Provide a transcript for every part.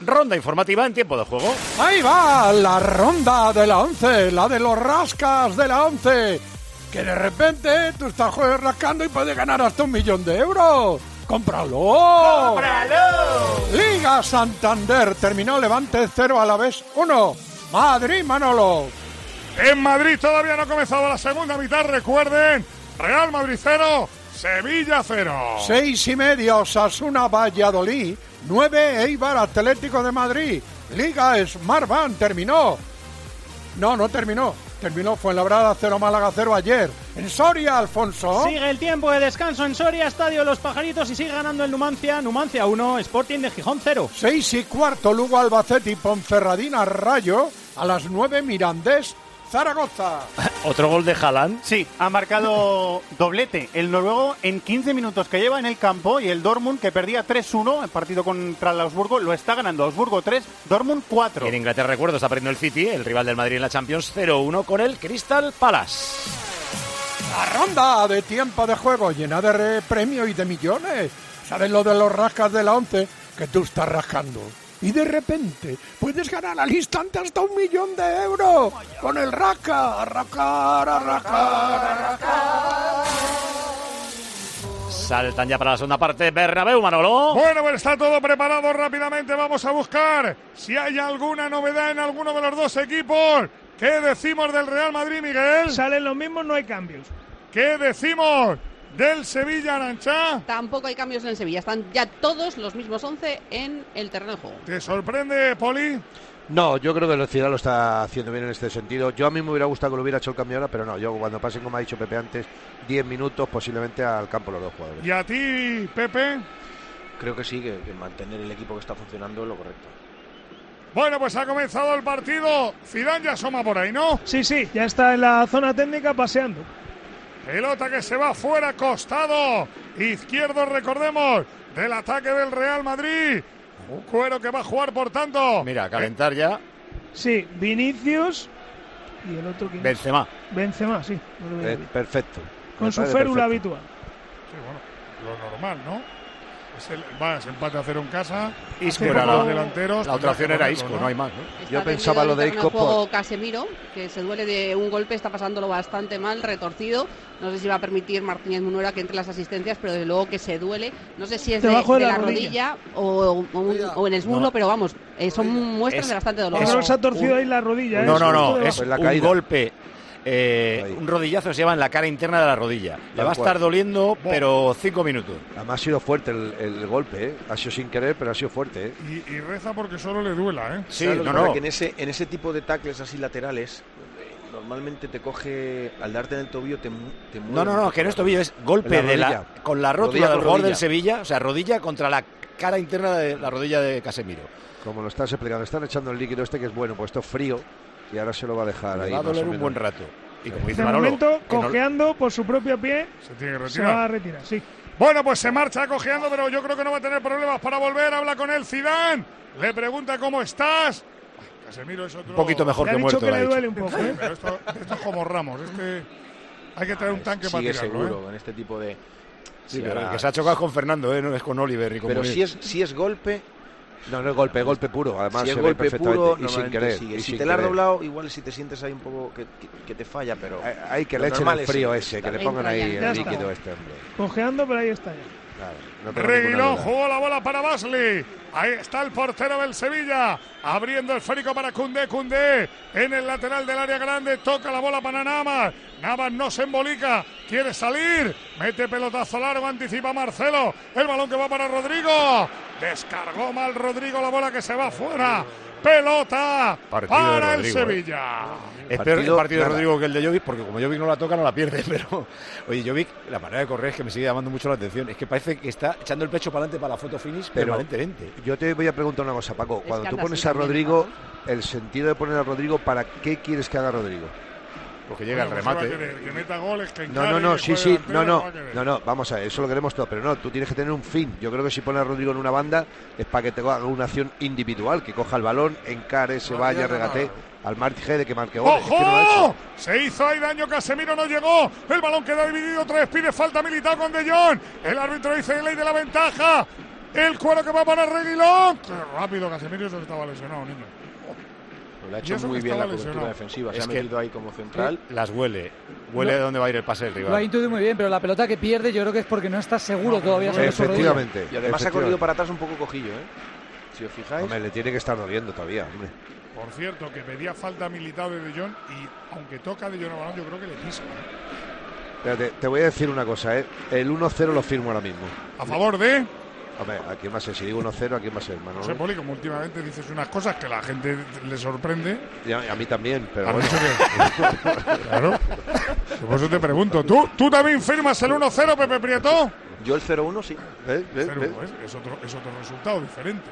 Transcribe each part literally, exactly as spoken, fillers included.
ronda informativa en tiempo de juego. Ahí va la ronda de la once, la de los rascas de la once. Que de repente tú estás rascando y puedes ganar hasta un millón de euros. ¡Cómpralo! ¡Cómpralo! Liga Santander terminó Levante cero a la vez uno. Madrid, Manolo. En Madrid todavía no ha comenzado la segunda mitad, recuerden. Real Madrid cero, Sevilla cero. Seis y media, Osasuna Valladolid. Nueve, Eibar Atlético de Madrid. Liga Smartbank terminó. No, no terminó. Terminó Fuenlabrada cero, Málaga cero ayer. En Soria, Alfonso. Sigue el tiempo de descanso en Soria, Estadio Los Pajaritos, y sigue ganando el Numancia. Numancia uno, Sporting de Gijón cero. Seis y cuarto, Lugo Albacete y Ponferradina Rayo. A las nueve, Mirandés Zaragoza. ¿Otro gol de Haaland? Sí, ha marcado doblete el noruego en quince minutos que lleva en el campo, y el Dortmund, que perdía tres uno el partido contra el Augsburgo, lo está ganando. Augsburgo tres, Dortmund cuatro. Y en Inglaterra, recuerdo, está perdiendo el City, el rival del Madrid en la Champions, cero uno con el Crystal Palace. La ronda de tiempo de juego llena de premios y de millones. ¿Sabes lo de los rascas de la once? Que tú estás rascando. Y de repente puedes ganar al instante hasta un millón de euros con el rasca, rascar, rascar, rascar. Saltan ya para la segunda parte, Bernabéu, Manolo. Bueno, pues está todo preparado rápidamente. Vamos a buscar si hay alguna novedad en alguno de los dos equipos. ¿Qué decimos del Real Madrid, Miguel? Salen los mismos, no hay cambios. ¿Qué decimos del Sevilla, Arantxa? Tampoco hay cambios en el Sevilla. Están ya todos los mismos once en el terreno de juego. ¿Te sorprende, Poli? No, yo creo que el Ciudad lo está haciendo bien en este sentido. Yo a mí me hubiera gustado que lo hubiera hecho el cambio ahora, pero no, yo cuando pasen, como ha dicho Pepe antes, diez minutos posiblemente al campo los dos jugadores. ¿Y a ti, Pepe? Creo que sí, que, que mantener el equipo que está funcionando es lo correcto. Bueno, pues ha comenzado el partido. Zidane ya asoma por ahí, ¿no? Sí, sí, ya está en la zona técnica paseando. Pelota que se va fuera, costado izquierdo, recordemos, del ataque del Real Madrid. Un Cuero que va a jugar, por tanto. Mira, a calentar ya. Sí, Vinicius y el otro que Benzema. Benzema, sí. Eh, perfecto. Con su férula habitual. Sí, bueno, lo normal, ¿no? Es el, va, es empate a cero en casa. Isco era la, delanteros, la otra opción era ponerlo, Isco, ¿no? no hay más, ¿no? Está Yo pensaba lo de tendido en el Isco juego por... Casemiro, que se duele de un golpe, está pasándolo bastante mal, retorcido. No sé si va a permitir Martínez Munuera que entre las asistencias, pero desde luego que se duele. No sé si es de, de, de la, la rodilla, rodilla o, o, un, o en el muslo, no. Pero vamos, eh, son muestras es, de bastante dolor. No se ha torcido ahí la rodilla. No, ¿eh? no, no, es pues la un caída. golpe. Eh, un rodillazo que se lleva en la cara interna de la rodilla. Le va a estar doliendo, pero cinco minutos. Además ha sido fuerte el, el golpe, ¿eh? Ha sido sin querer, pero ha sido fuerte, ¿eh? Y, y reza porque solo le duela, ¿eh? Sí, Claro, no, no, no. que en ese, en ese tipo de tackles así laterales, normalmente te coge, al darte en el tobillo, te, te mueve. No, no, no, que no es tobillo, es golpe La de la, rodilla. con la rótula Rodilla del con jugador rodilla. del Sevilla, o sea, rodilla contra la cara interna de la rodilla de Casemiro. Como lo estás explicando, están echando el líquido este que es bueno, pues esto es frío y ahora se lo va a dejar Le ahí. va a más o doler un menos. buen rato. Y como dice De Manolo, momento, que no- cojeando por su propio pie, Se tiene que se retirar. va a retirar, sí. Bueno, pues se marcha cojeando, pero yo creo que no va a tener problemas para volver. Habla con él Zidane, le pregunta cómo estás. Casemiro es otro... un poquito mejor Le ha que dicho muerto. que le ha le dicho. duele un poco, ¿eh? Pero esto, esto es como Ramos, este hay que traer un tanque para Sigue tirarlo, seguro ¿eh? en este tipo de... Sí, Sí, pero ahora- el que se ha chocado con Fernando, ¿eh? No es con Oliver y con Pero Munir. si es, si es golpe, No, no es golpe, es golpe puro. Además si es se ve golpe perfectamente puro, y sin normalmente querer. sigue. y Si sin te la has querer. doblado, igual si te sientes ahí un poco que, que, que te falla, pero... Hay, hay que lo le echen normal el es frío ese, ese, que le entra pongan ya. ahí Ya el está. líquido este, hombre. Cojeando, pero ahí está ya. Claro, no tengo ninguna Reguilón duda. jugó la bola para Basli. Ahí está el portero del Sevilla. Abriendo el férico para Koundé. Koundé en el lateral del área grande. Toca la bola para Navas. Navas no se embolica. Quiere salir. Mete pelotazo largo. Anticipa Marcelo. El balón que va para Rodrigo. Descargó mal Rodrigo la bola que se va fuera. Pelota Partido de para el Rodrigo, ¿eh? Sevilla. Es peor el Partido, partido de nada. Rodrigo que el de Jovic, porque como Jovic no la toca, no la pierde. Pero, oye, Jovic, la manera de correr es que me sigue llamando mucho la atención. Es que parece que está echando el pecho para adelante para la foto finish Pero- permanentemente. Yo te voy a preguntar una cosa, Paco. Es Cuando que tú anda pones así a también, Rodrigo, ¿no? el sentido de poner a Rodrigo, ¿para qué quieres que haga Rodrigo? Porque llega el Bueno, pues va a remate. querer que meta goles, que No, encare, no, no, que sí, juegue sí, delantero, no, no, va a querer. no, no, vamos a ver, eso lo queremos todo, pero no, tú tienes que tener un fin. Yo creo que si pones a Rodrigo en una banda es para que te haga una acción individual, que coja el balón, encare, se No, vaya, ya no, regate, no. al margen de que marque goles. Es que no lo ha ¡Ojo! hecho. Se hizo ahí daño, Casemiro no llegó. El balón queda dividido, tres pide falta militar con De Jong. El árbitro dice ley de la ventaja. El cuero que va para Reguilón. Qué rápido, Casemiro se estaba lesionado, niño. Le ha hecho muy bien la cobertura defensiva. Se es ha metido ahí como central. Las huele. Huele no, de dónde va a ir el pase del rival. Lo ha intuido muy bien, pero la pelota que pierde yo creo que es porque no está seguro no, todavía sobre su rodilla. Efectivamente. Y además ha corrido para atrás un poco cojillo, ¿eh? Si os fijáis. Hombre, le tiene que estar doliendo todavía, hombre. Por cierto, que pedía falta militar de De Jong y aunque toca De Jong a balón, yo creo que le pisa. Espérate, te voy a decir una cosa, ¿eh? El uno cero lo firmo ahora mismo. A favor de... Hombre, ¿a quién va a ser? Si digo uno cero, ¿a quién va a ser, Manolo? No sé, Poli, como últimamente dices unas cosas que a la gente le sorprende. Y a, a mí también, pero a bueno. Que... claro. Por eso te pregunto, ¿tú, ¿tú también firmas el uno cero, Pepe Prieto? Yo el cero uno sí. ¿Eh? ¿Eh? cero uno, ¿eh? Es, otro, es otro resultado diferente.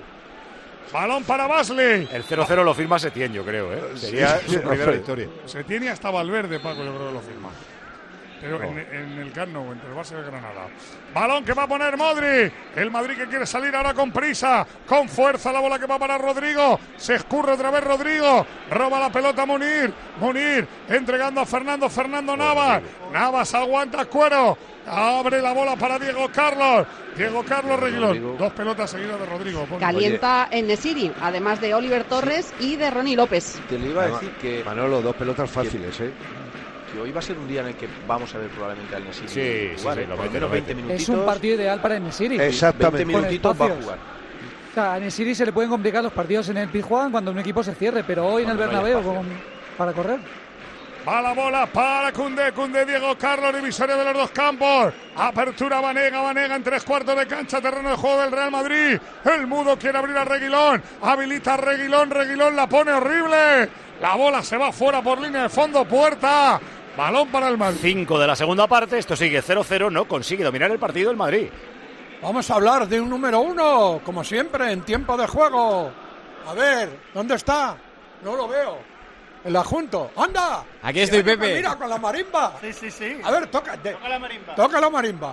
Balón para Basley. El cero cero lo firma Setién, yo creo, ¿eh? Sería sí, su primera sí. victoria. Setién y hasta Valverde, Paco, yo creo que lo firma. Pero no. en, en el Camp Nou, entre el Barça y el Granada. Balón que va a poner Modric. El Madrid que quiere salir ahora con prisa, con fuerza. La bola que va para Rodrigo. Se escurre otra vez Rodrigo. Roba la pelota Munir. Munir entregando a Fernando. Fernando Navas. Navas aguanta cuero. Abre la bola para Diego Carlos. Diego Carlos Reguilón. Dos pelotas seguidas de Rodrigo. Calienta en Nesiri, además de Oliver Torres y de Ronnie López. Te lo iba a decir que... Manolo, dos pelotas fáciles, ¿eh? Que hoy va a ser un día en el que vamos a ver probablemente al Nesiri. Sí, igual, sí, ¿eh? sí, Por lo menos veinte minutitos. Es un partido ideal para Nesiri. Exactamente. veinte minutitos va a jugar. O sea, a Nesiri se le pueden complicar los partidos en el Pizjuán cuando un equipo se cierre, pero hoy en el Bernabéu con, para correr. Va la bola para Koundé, Koundé, Diego Carlos, divisoria de los dos campos. Apertura Vanega, Vanega en tres cuartos de cancha, terreno de juego del Real Madrid. El Mudo quiere abrir a Reguilón, habilita a Reguilón, Reguilón la pone horrible. La bola se va fuera por línea de fondo, puerta. Balón para el Madrid. Cinco de la segunda parte, esto sigue cero cero, no consigue dominar el partido el Madrid. Vamos a hablar de un número uno, como siempre, en tiempo de juego. A ver, ¿dónde está? No lo veo. El adjunto. ¡Anda! Aquí estoy, Mira, Pepe. Mira, con la marimba. Sí, sí, sí. A ver, toca. De, Toca la marimba. Toca la marimba.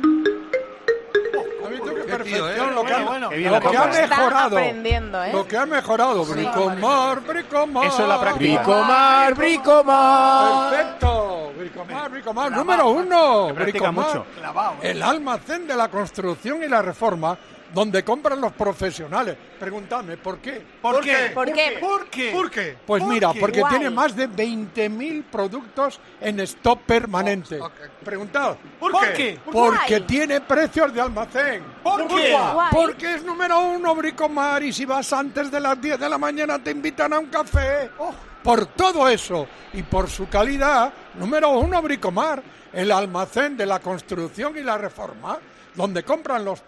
¿Has visto qué perfección? Tío, ¿eh? Lo que, Bueno, bueno. lo que ha mejorado. aprendiendo, ¿eh? Lo que ha mejorado. Bricomar, Bricomar. Eso es la práctica. Bricomar, Bricomar. Perfecto. Bricomar, Bricomar. Número uno. Se practica Bricomar. mucho. Clavado, ¿eh? El almacén de la construcción y la reforma, donde compran los profesionales. Preguntadme, ¿por qué? ¿Por qué? ¿Por qué? ¿Por qué? ¿Por qué? Pues ¿Por mira, qué? porque Guay. tiene más de veinte mil productos en stock permanente. Preguntad. ¿Por qué? Porque Guay. tiene precios de almacén. ¿Por qué? Guay. Porque es número uno Bricomar y si vas antes de las diez de la mañana te invitan a un café. Por todo eso y por su calidad, número uno Bricomar, el almacén de la construcción y la reforma, donde compran los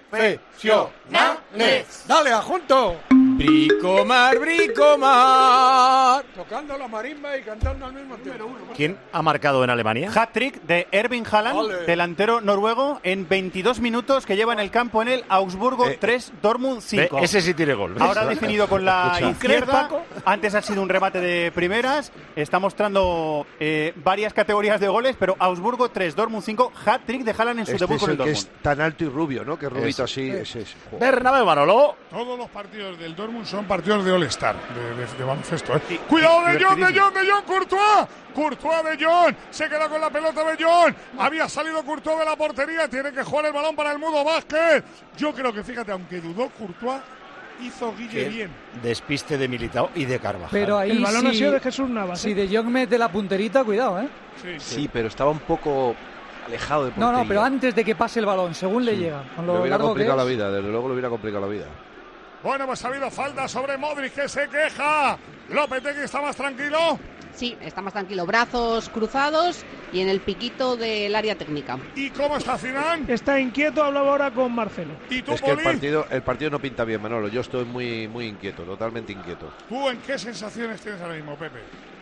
profesionales. Dale, adjunto. Bricomar, Bricomar. Tocando la marimba y cantando al mismo tiempo. ¿Quién ha marcado en Alemania? Hat-trick de Erving Haaland, Ole. delantero noruego, en veintidós minutos que lleva en el campo en el Augsburgo Eh, tres, Dortmund cinco. Ve, ese sí tiene gol. ¿ves? Ahora ha definido con la Escucha. izquierda. Antes ha sido un remate de primeras. Está mostrando eh, varias categorías de goles, pero Augsburgo tres, Dortmund cinco. Hat-trick de Haaland en su Este debut es con el el que Dortmund. es tan alto y rubio, ¿no? Que rubito Ese. así. Ese es. Joder. Bernabéu, Manolo. Todos los partidos del Dortmund son partidos de All-Star, de, de, de baloncesto. ¿eh? Sí, Cuidado de John, de divertidísimo. John, de John, Courtois. Courtois de John. Se queda con la pelota de John. Había salido Courtois de la portería. Tiene que jugar el balón para el Mudo Vázquez. Yo creo que, fíjate, aunque dudó Courtois, hizo Guille Qué bien. Despiste de Militao y de Carvajal. Pero ahí El balón si, ha sido de Jesús Navas. si ¿eh? De Jong mete la punterita, cuidado, ¿eh? Sí, Sí, pero estaba un poco alejado de No, portería. no, pero antes de que pase el balón, según le llega. Con Le lo hubiera largo que complicado la es. vida, desde luego le hubiera complicado la vida. Bueno, pues ha habido falta sobre Modric, que se queja. Lopetegui está más tranquilo. Sí, está más tranquilo. Brazos cruzados y en el piquito del área técnica. ¿Y cómo está Zidane? Está inquieto, hablaba ahora con Marcelo. ¿Y tú, Es que el Poli? partido, el partido no pinta bien, Manolo. Yo estoy muy, muy inquieto, totalmente inquieto. ¿Tú en qué sensaciones tienes ahora mismo, Pepe?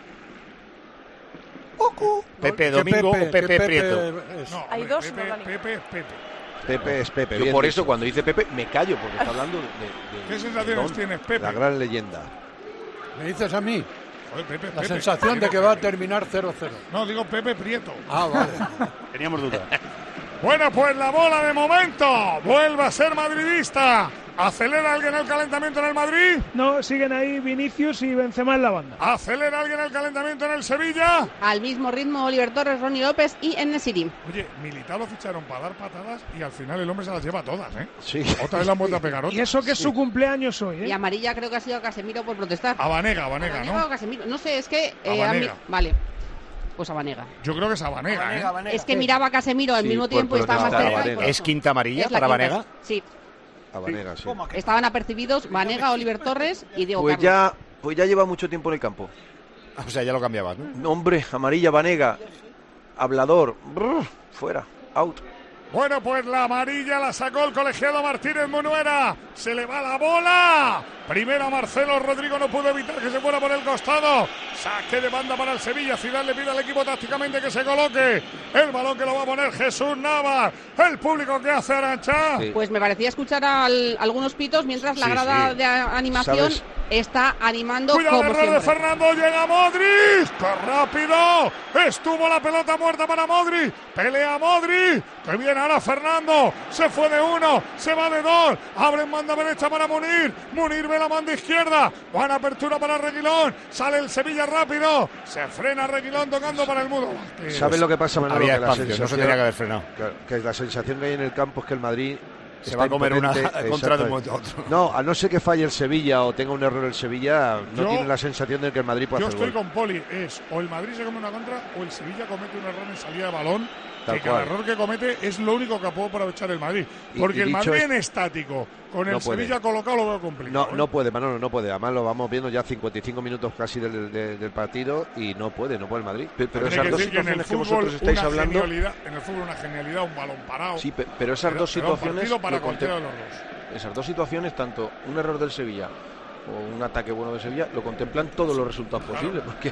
Pepe Que Domingo Pepe, o Pepe, que Pepe Prieto. es- No, Hay hombre, dos, Pepe, no vale. Pepe es Pepe. Pepe es Pepe. Yo bien por dicho. eso, cuando dice Pepe, me callo, porque está hablando de... de- ¿Qué de sensaciones Don. tienes, Pepe? La gran leyenda. ¿Me dices a mí? Joder, Pepe, La Pepe. sensación de que va a terminar cero cero. No, digo Pepe Prieto. Ah, vale. Teníamos dudas. Bueno, pues la bola de momento vuelve a ser madridista. ¿Acelera alguien el calentamiento en el Madrid? No, siguen ahí Vinicius y Benzema en la banda. ¿Acelera alguien el calentamiento en el Sevilla? Al mismo ritmo Oliver Torres, Ronnie López y En-Nesyri. Oye, Militao lo ficharon para dar patadas y al final el hombre se las lleva todas, ¿eh? Sí. Otra vez la han vuelto a pegar otra. Y eso que es sí. su cumpleaños hoy, ¿eh? Y amarilla creo que ha sido a Casemiro por protestar. A Banega, a Banega, ¿no? O Casemiro. No sé, es que... Eh, a a mí... Banega. Vale. Pues a Banega. Yo creo que es a Banega, Banega, ¿eh? Banega. Es que miraba a Casemiro al Sí, mismo por tiempo y estaba más protestar a cerca. y Banega. por ¿Es eso. quinta amarilla Es la para quinta. Banega? Sí. A Banega, sí. Estaban apercibidos Banega, Oliver Torres y Diego Pues Carlos. ya, pues ya lleva mucho tiempo en el campo. O sea, ya lo cambiabas, ¿no? Hombre, amarilla, Banega, hablador, brr, fuera, out. Bueno, pues la amarilla la sacó el colegiado Martínez Munuera. Se le va la bola. Primero Marcelo Rodrigo no pudo evitar que se fuera por el costado. Saque de banda para el Sevilla. Zidane le pide al equipo tácticamente que se coloque. El balón que lo va a poner Jesús Navas. El público que hace Arantxa. Sí. Pues me parecía escuchar al, algunos pitos mientras la Sí, grada sí. de a- animación ¿Sabes? está animando Cuidado el como error de siempre. Fernando. Llega Modric. ¡Qué rápido! Estuvo la pelota muerta para Modric. Pelea Modric. Que viene ahora Fernando. Se fue de uno. Se va de dos. Abre en banda derecha para Munir. Munir ve la banda izquierda. Buena apertura para Reguilón. Sale el Sevilla rápido. Se frena Reguilón tocando para el Mudo. Vázquez. ¿Sabes lo que pasa, Manolo? Había Que la espacio, no se sensación- tenía que haber frenado. Claro, que la sensación que hay en el campo es que el Madrid Se está va a comer una impotente, contra de un exactamente. momento a otro. No, a no ser que falle el Sevilla o tenga un error el Sevilla, no Yo- tiene la sensación de que el Madrid puede Yo hacer estoy gol. con Poli. Es o el Madrid se come una contra o el Sevilla comete un error en salida de balón. Tal Que cada cual. error que comete es lo único que puede aprovechar el Madrid. Y- Porque y el dicho Madrid es- en estático, con No el puede. Sevilla colocado, lo veo complicado. No, ¿eh? no puede, Manolo, no puede. Además lo vamos viendo ya cincuenta y cinco minutos casi del, del- del partido y no puede, no puede el Madrid. Pe- Pero Tiene esas que dos decir que en el situaciones que fútbol vosotros estáis una hablando, genialidad- en el fútbol una genialidad, un balón parado. sí, pe- pero esas Te da- dos te da un situaciones, partido para lo cualquiera de contem- los dos. esas dos situaciones, tanto un error del Sevilla o un ataque bueno de Sevilla, lo contemplan todos los resultados posibles. Porque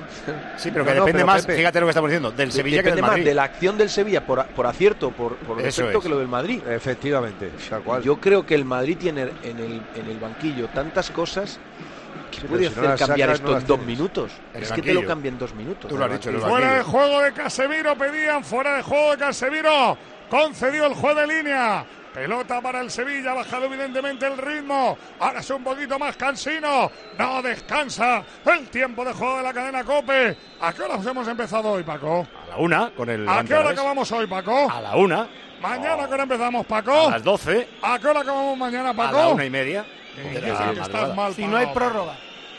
Sí, pero que No, no, depende pero, más, Pepe, fíjate lo que estamos diciendo, del Sevilla que depende del más Madrid. de la acción del Sevilla por, a- por acierto, por, por Eso defecto es. que lo del Madrid. Efectivamente, tal cual. Yo creo que el Madrid tiene en el, en el banquillo tantas cosas que Sí, puede pero si no hacer las cambiar sacas, no esto las en dos tienes. minutos. En Es el que te lo banquillo. cambia en dos minutos. Tú lo has dicho, en el Fuera de banquillo. juego de Casemiro pedían, fuera de juego de Casemiro. Concedió el juez de línea. Pelota para el Sevilla, ha bajado evidentemente el ritmo. Ahora es un poquito más cansino. No descansa el tiempo de juego de la cadena COPE. ¿A qué hora hemos empezado hoy, Paco? A la una, con el ¿A Levante qué hora Alavés. acabamos hoy, Paco? A la una. Mañana, ¿a qué hora empezamos, A Paco? las doce. ¿A qué hora acabamos mañana, A Paco? la una y media. Y Porque dicen la que madrugada. estás mal Si pagado. no hay Paco. prórroga.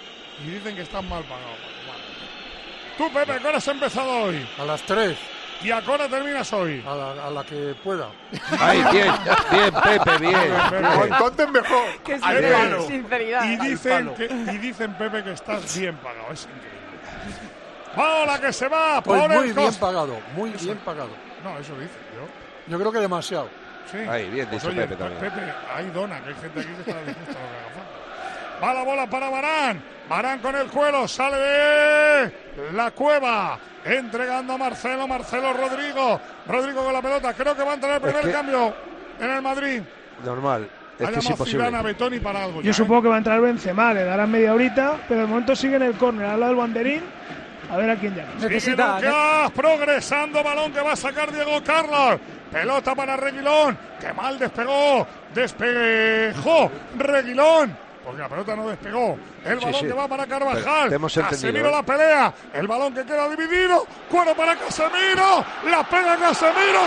Y dicen que estás mal pagado, Paco. Vale. Tú, Pepe, ¿a qué hora has empezado hoy? A las tres, ¿Y a qué hora terminas hoy? a la, a la que pueda. Ay, bien, bien, Pepe, bien. bien. Cuanto mejor. Qué Al sinceridad, palo. sinceridad. Y dicen, palo. que, y dicen, Pepe, que estás bien pagado. Es increíble. ¡Bola que se va! Pues por muy el bien cos- pagado, muy bien pagado. No, eso dice yo. Yo creo que demasiado. Sí. Ahí, bien Pues dicho, oye, Pepe, también. Pepe, ahí dona, que hay gente aquí que está dispuesta a lo que haga falta. Va la bola para Varán. Varán con el cuero, sale de la cueva. Entregando a Marcelo, Marcelo Rodrigo. Rodrigo con la pelota. Creo que va a entrar el primer que- cambio en el Madrid. Normal, Ha es que es llamado imposible. Zidane a Betoni para algo. Yo ya, ¿eh? supongo que va a entrar Benzema, le darán media horita, pero de momento sigue en el córner, al lado del banderín, a ver a quién llama. Sigue Necesita, Lucas, progresando, balón que va a sacar Diego Carlos. Pelota para Reguilón, que mal despegó. Despejó Reguilón, porque la pelota no despegó. El Sí, balón sí. que va para Pero Carvajal. te hemos entendido, Casemiro ¿eh? la pelea. El balón que queda dividido. Cuero para Casemiro. La pega Casemiro.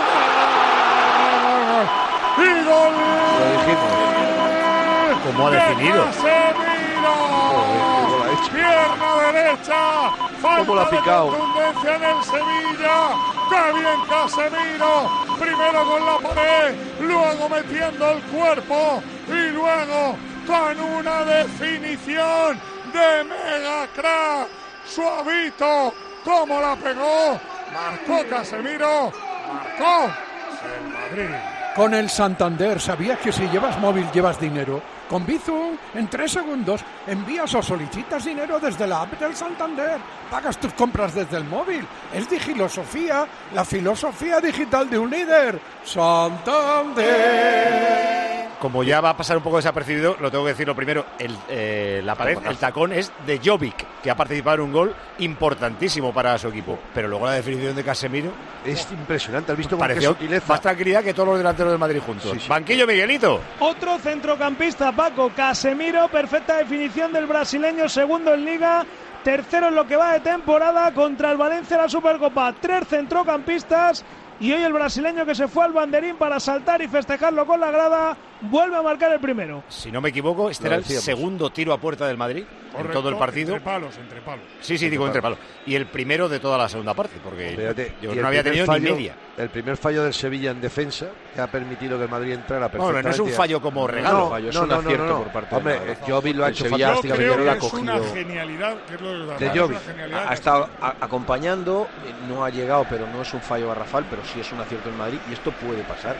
¡Gol! ¡Y gol! Lo dijimos. Como ha de definido. Casemiro. Joder, qué gol ha hecho. Pierna derecha. Falta ¿Cómo lo ha de picado? contundencia en el Sevilla. ¡Qué bien Casemiro! Primero con la pared, luego metiendo el cuerpo y luego con una definición de mega crack. Suavito, ¿cómo la pegó? Marcó Casemiro. Marcó el Madrid. Con el Santander, ¿sabías que si llevas móvil llevas dinero? Con Bizum, en tres segundos, envías o solicitas dinero desde la app del Santander. Pagas tus compras desde el móvil. Es Digilosofía, la filosofía digital de un líder. Santander. como ya va a pasar un poco desapercibido, lo tengo que decir lo primero, el, eh, la pared, el tacón es de Jovic, que ha participado en un gol importantísimo para su equipo. Pero luego la definición de Casemiro es impresionante. ¿Has visto con pareció qué sutileza? Más tranquilidad que todos los delanteros del Madrid juntos. Sí, sí. Banquillo, Miguelito. Otro centrocampista, Paco, Casemiro, perfecta definición del brasileño, segundo en Liga, tercero en lo que va de temporada, contra el Valencia en la Supercopa. Tres centrocampistas. Y hoy el brasileño, que se fue al banderín para saltar y festejarlo con la grada, vuelve a marcar el primero. Si no me equivoco, este era el segundo tiro a puerta del Madrid. Correcto, en todo el partido. Entre palos, entre palos. Sí, sí, entre digo palos. entre palos. Y el primero de toda la segunda parte, porque Fíjate, yo no había tenido fallo, ni media. El primer fallo del Sevilla en defensa, que ha permitido que el Madrid entrara perfectamente. Bueno, no es un fallo como regalo. No, fallo, no, es un no, acierto no, no. por parte Hombre, de Jovic lo ha hecho Yo fantástico. creo que lo ha es cogido. una genialidad, que es lo de Jovic. Ha estado a, acompañando, no ha llegado, pero no es un fallo garrafal, pero sí es un acierto en Madrid y esto puede pasar.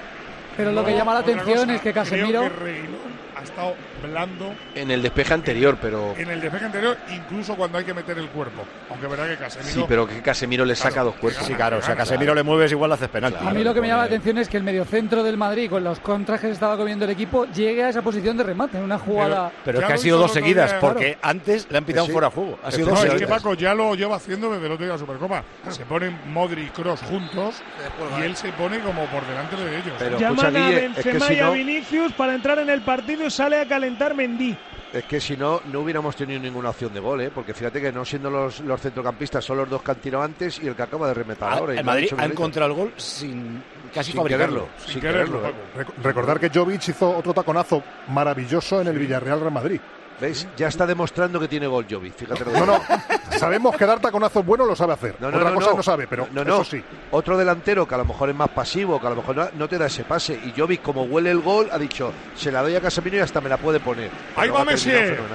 Pero lo que llama la atención es que Casemiro creo que Reguilón ha estado blando en el despeje anterior, pero en el despeje anterior, incluso cuando hay que meter el cuerpo, aunque verdad que Casemiro sí, pero que Casemiro le saca claro, dos cuerpos. Sí, claro, o sea, Casemiro le mueves igual, le haces penalti. A mí lo que me llama la atención es que el mediocentro del Madrid, con los contrajes que estaba comiendo el equipo, llegue a esa posición de remate en una jugada. Pero, pero es que ha sido dos seguidas, día, porque claro. antes le han pitado sí. fuera de juego. Ha sido no, dos es seguidas. que Paco ya lo lleva haciendo desde el otro día de la Supercopa. Se ponen Modri y Kroos juntos y él se pone como por delante de ellos. Pero, Llaman escucha, a Benzema es que si y a no... Vinicius para entrar en el partido y sale a calentar Mendy. Es que si no, no hubiéramos tenido ninguna opción de gol, ¿eh? Porque fíjate que no siendo los, los centrocampistas, son los dos que han tirado antes y el que acaba de rematar ah, ahora. El Madrid ha encontrado el gol sin casi sin fabricarlo. Quererlo, sin, sin quererlo. quererlo ¿eh? Recordar que Jovic hizo otro taconazo maravilloso en el Villarreal Real Madrid. ¿Veis? Ya está demostrando que tiene gol Jovic, fíjate. No, no, sabemos que dar taconazos buenos lo sabe hacer. No, no, Otra no, cosa no. no sabe, pero no, no. eso sí. Otro delantero que a lo mejor es más pasivo, que a lo mejor no, no te da ese pase. Y Jovic, como huele el gol, ha dicho, se la doy a Casemiro y hasta me la puede poner. Pero ahí va Messi.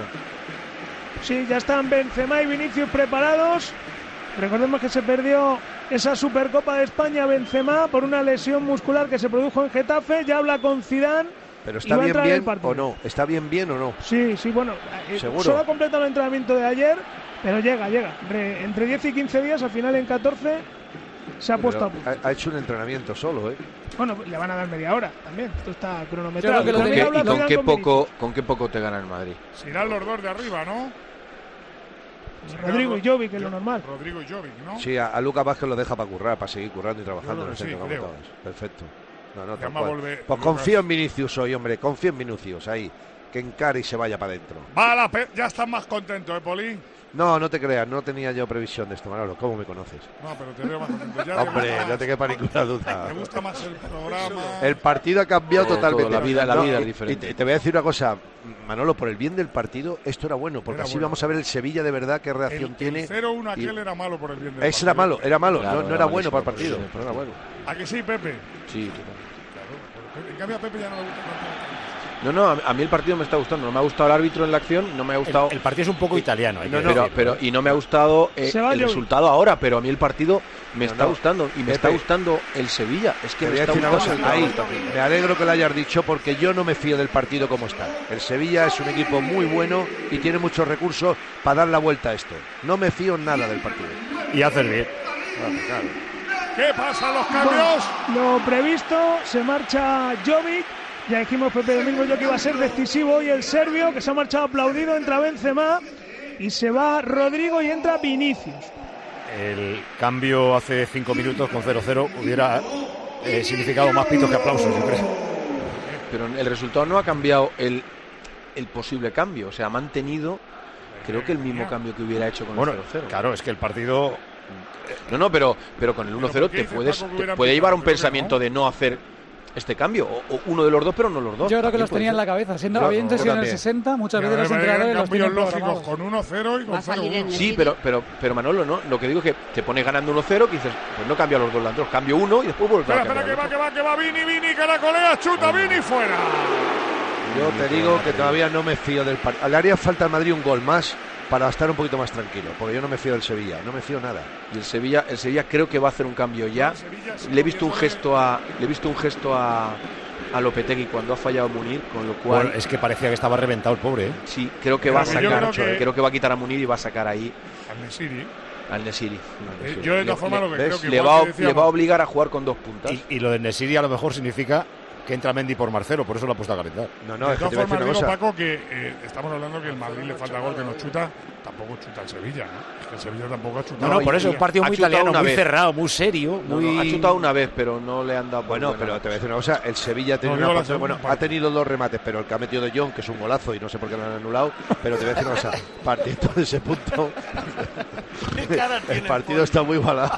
Sí, ya están Benzema y Vinicius preparados. Recordemos que se perdió esa Supercopa de España Benzema por una lesión muscular que se produjo en Getafe. Ya habla con Zidane. Pero está bien bien o no, está bien bien o no. Sí, sí, bueno, ¿seguro? Solo ha completado el entrenamiento de ayer, pero llega, llega. Entre, entre diez y quince días, al final en catorce se ha pero puesto a punto. Ha, ha hecho un entrenamiento solo, ¿eh? Bueno, le van a dar media hora también. Esto está cronometrado. ¿Con, qué, y con, qué poco, ¿Con qué poco te gana el Madrid? Se irán los dos de arriba, ¿no? Rodrigo y Jovic, que es lo normal. Rodrigo y Jovic, ¿no? Sí, a, a Lucas Vázquez lo deja para currar, para seguir currando y trabajando en el sí, centro. creo. Perfecto. No, no, tal cual. Volver, pues confío en Vinicius hoy, hombre, confío en Vinicius ahí, que encare y se vaya para adentro. Va la pe ya estás más contento, ¿eh, Poli? No, no te creas, no tenía yo previsión de esto, Manolo. ¿Cómo me conoces? No, pero te veo más contento. Ya hombre, no te quepa ninguna duda. Me gusta más el programa. El partido ha cambiado todo, totalmente. Todo, la vida, la no, vida y, es diferente. Y te, te voy a decir una cosa, Manolo, por el bien del partido, esto era bueno, porque era así bueno. Vamos a ver el Sevilla de verdad qué reacción el, tiene. El cero uno aquel y... era malo por el bien del Ese partido. era malo, era malo, claro, no, no era, era bueno para el partido. Sí, pero era bueno. ¿A que sí, Pepe? Sí, totalmente. Claro, en cambio a Pepe ya no le gusta tanto. No, no, a, a mí el partido me está gustando. No me ha gustado el árbitro en la acción, no me ha gustado. El, el partido es un poco italiano, hay no, que no, pero, pero y no me ha gustado eh, el resultado ahora, pero a mí el partido me no, está no. gustando y me Pepe, está gustando el Sevilla. Es que me está gustando. Ahí, me alegro que lo hayas dicho porque yo no me fío del partido como está. El Sevilla es un equipo muy bueno y tiene muchos recursos para dar la vuelta a esto. No me fío nada del partido. Y hacer bien. Claro, claro. ¿Qué pasa los cambios? Bueno, lo previsto, se marcha Jovic. Ya dijimos Pepe Domingo yo que iba a ser decisivo hoy el serbio, que se ha marchado aplaudido, entra Benzema y se va Rodrigo y entra Vinicius. El cambio hace cinco minutos con cero cero hubiera eh, significado más pitos que aplausos, yo creo. Pero el resultado no ha cambiado el, el posible cambio, o sea, ha mantenido creo que el mismo cambio que hubiera hecho con bueno, el cero cero. Claro, es que el partido... No, no, pero, pero con el uno cero te puedes te puede llevar a un pensamiento de no hacer este cambio, o, o uno de los dos, pero no los dos. Yo creo que los tenía en la cabeza, siendo claro, habiendo sido en el sesenta, muchas veces los entrenadores los tienen lógicos con uno cero y con cero uno. Sí, pero, pero, pero Manolo, ¿no? Lo que digo es que te pones ganando uno cero, que dices, pues no cambia los dos delanteros, cambio uno y después vuelve a cambiar. Espera, espera, que va, que va, que va, Vini, Vini, que la colea, chuta, oh. Vini, fuera. Yo te digo que todavía no me fío del partido. Le haría falta al Madrid un gol más para estar un poquito más tranquilo, porque yo no me fío del Sevilla, no me fío nada. Y el Sevilla, el Sevilla creo que va a hacer un cambio ya. Le he visto un gesto a, le he visto un gesto a, a Lopetegui cuando ha fallado Munir, con lo cual. Bueno, es que parecía que estaba reventado el pobre, ¿eh? Sí, creo que va a sacar, creo que... creo que va a quitar a Munir y va a sacar ahí al Nesiri. Al Nesiri. Eh, yo de todas formas lo que ¿ves? creo que le va, le va a obligar a jugar con dos puntas. Y, y lo de Nesiri a lo mejor significa que entra Mendy por Marcelo, por eso lo ha puesto a calentar. No, no, de es que todas te voy a formas, decir una digo, cosa. Paco, que eh, estamos hablando que el Madrid le falta gol, que no chuta, tampoco chuta el Sevilla, ¿no? Es que el Sevilla tampoco ha chutado. No, no, por eso, un partido Ha muy chutado italiano, una muy vez. cerrado, muy serio, No, muy... no, ha chutado una vez, pero no le han dado. Bueno, buena pero nota. te voy a decir una cosa, el Sevilla ha tenido No, una digo la oportunidad- bueno, segunda ha tenido dos remates, pero el que ha metido de Jong, que es un golazo y no sé por qué lo han anulado, pero te voy a decir una cosa, partiendo de ese punto, el partido está muy igualado.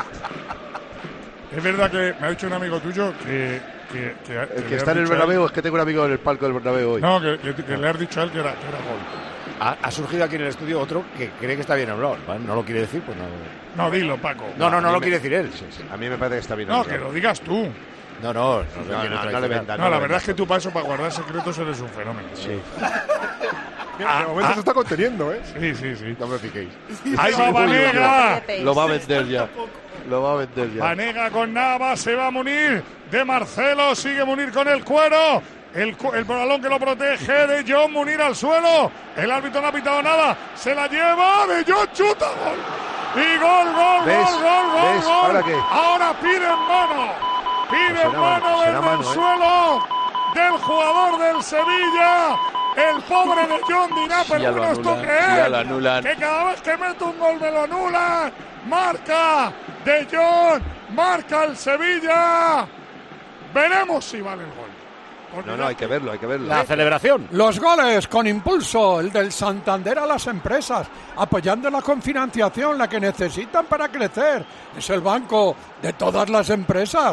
Es verdad que me ha dicho un amigo tuyo que... que, que- El que que le está has en el dicho a él- Bernabéu es que tengo un amigo en el palco del Bernabéu hoy. No, que, que- que le has dicho a él que era, que era gol. Ha, ha surgido aquí en el estudio otro que cree que está bien hablado. ¿Vale? No lo quiere decir, pues no. No, dilo, Paco. No, no, no a mí lo me- quiere decir él. Sí, sí, a mí me parece que está bien. No, anulado. que lo digas tú. No, no, no, No, no, no, no le vendas. No, la verdad es que tú paso para guardar secretos eres un fenómeno. Sí. De momento se está conteniendo, ¿eh? Sí, sí, sí. No me piquéis. ¡Ahí va Vanega! Lo va a vender ya. Lo va a vender ya. Vanega con Nava, se va Munir. De Marcelo, sigue Munir con el cuero. El, cu- el balón que lo protege de John, Munir al suelo. El árbitro no ha pitado nada. Se la lleva de John, chuta, gol. Y gol, gol, ¿Ves? gol, gol, gol, ¿Ves? gol. ¿Ahora qué? Ahora piden mano. Piden Pues será mano mano, desde será mano, el ¿eh? suelo del jugador del Sevilla. El pobre de John dirá, Sí, pero ya lo bueno, ¿esto anulan, qué sí, ya es? lo anulan. Que cada vez que mete un gol me lo anulan. Marca de John, marca el Sevilla. Veremos si vale el gol. Porque No, ya- no, hay que verlo, hay que verlo. La celebración. Los goles con impulso, el del Santander a las empresas, apoyándola con financiación, la que necesitan para crecer. Es el banco de todas las empresas.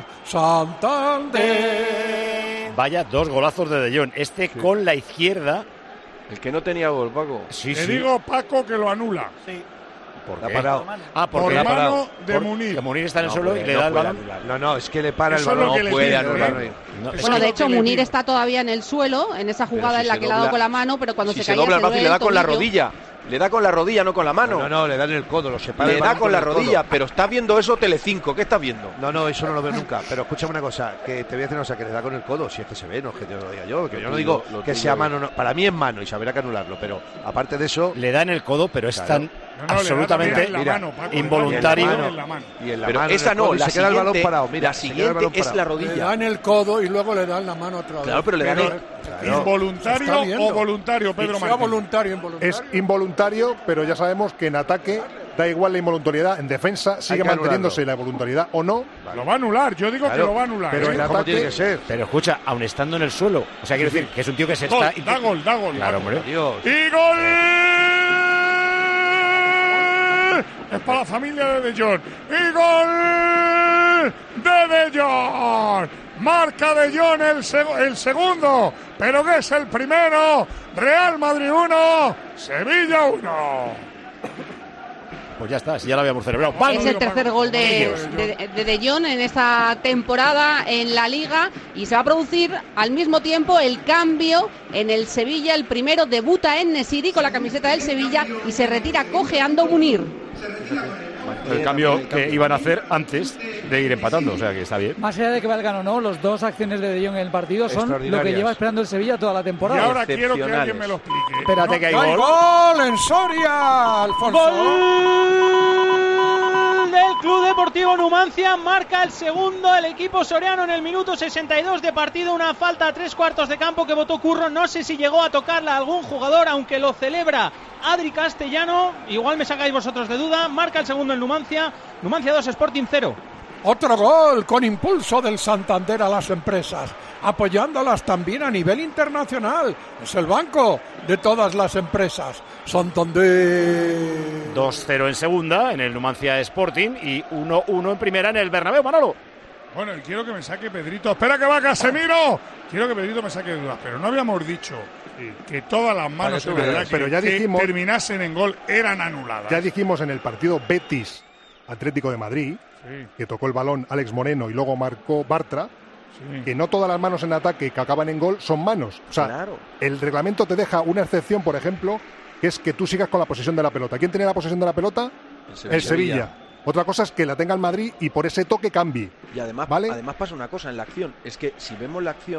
Santander. Vaya dos golazos de De Jong. Este con la izquierda. El que no tenía gol, Paco. Sí, Te sí. digo, Paco, que lo anula. ¿Por La qué? ha parado. Ah, Por porque mano de por- Munir. Que Munir está en el No suelo puede, y le no da el puede balón. anular. No, no, es que le para Eso el es lo balón. que le puede piden, anular. ¿eh? No, Eso Bueno, es de lo hecho, que le Munir piden. está todavía en el suelo, en esa Pero jugada si en la se que le ha dado dobla- con la mano, pero cuando Si se se caía dobla el se brazo y le duele da el con la tobillo. rodilla. Le da con la rodilla, no con la mano. No, no, le dan el codo, lo separa. Le el da balón con la el codo. rodilla, pero estás viendo eso Telecinco. ¿Qué estás viendo? No, no, eso no lo veo nunca. Pero escúchame una cosa, que te voy a decir una cosa, que le da con el codo, si es que se ve, no es que te lo diga yo, que Lo yo no tuyo, digo lo que tuyo sea es- mano, no. Para mí es mano y sabrá que anularlo, pero aparte de eso, Le da en el codo, pero es Claro. tan No, no, le da absolutamente también en la mira, mano, Paco, involuntario. le da en la mano. y en la Pero mano, en esa el no, codo, y la se queda el balón siguiente, parado. Mira, la se queda el siguiente balón es parado. la Le rodilla. dan el codo y luego le dan la mano otra vez. Claro, pero le dan Pero, el- Claro. ¿involuntario Se está viendo. o voluntario, Pedro Sea Martín? voluntario, involuntario. Es involuntario, pero ya sabemos que en ataque da igual la involuntariedad. En defensa sigue que manteniéndose anularlo. la voluntariedad o no. Lo va a anular, yo digo Claro, que lo va a anular. pero ¿eh? en ¿Cómo ataque- tiene que ser? Pero escucha, aun estando en el suelo. O sea, quiero decir que es un tío que se Gol, está. da gol, da gol. Claro, da gol. hombre. Dios. ¡Y gol! Es para la familia de De Jong. ¡Y gol de De Jong! Marca De Jong el, seg- el segundo, pero que es el primero. Real Madrid uno, Sevilla uno. Pues ya está, si ya lo habíamos celebrado. Es ¡Vamos! el tercer gol de de, de, De Jong en esta temporada en la Liga y se va a producir al mismo tiempo el cambio en el Sevilla. El primero debuta en Nesiri con la camiseta del Sevilla y se retira cojeando Munir. El cambio que iban a hacer antes de ir empatando, o sea que está bien. Más allá de que valgan o no, las dos acciones de De Jong en el partido son lo que Extraordinarias. lleva esperando el Sevilla toda la Y temporada. ahora quiero que Excepcionales. alguien me lo explique. Espérate que hay ¡Hay gol. gol en Soria, Alfonso! Gol del Club Deportivo Numancia, marca el segundo el equipo soriano en el minuto sesenta y dos de partido, una falta a tres cuartos de campo que votó Curro, no sé si llegó a tocarla a algún jugador, aunque lo celebra Adri Castellano, igual me sacáis vosotros de duda, marca el segundo el Numancia, Numancia dos, Sporting cero. Otro gol con impulso del Santander a las empresas, apoyándolas también a nivel internacional. Es el banco de todas las empresas. Santander. dos cero en segunda en el Numancia Sporting y uno uno en primera en el Bernabéu, Manolo. Bueno, y quiero que me saque Pedrito. Espera que va Casemiro. Quiero que Pedrito me saque de dudas, pero no habíamos dicho que todas las manos Vale, en pero- verdad pero que, ya que dijimos- terminasen en gol eran anuladas. Ya dijimos en el partido Betis Atlético de Madrid, Sí, que tocó el balón Alex Moreno y luego marcó Bartra, sí. que no todas las manos en ataque que acaban en gol son manos. O sea, Claro. el reglamento te deja una excepción, por ejemplo, que es que tú sigas con la posesión de la pelota. ¿Quién tenía la posesión de la pelota? El Sevilla. Otra cosa es que la tenga el Madrid y por ese toque cambie. Y además, ¿Vale? además pasa una cosa en la acción, es que si vemos la acción,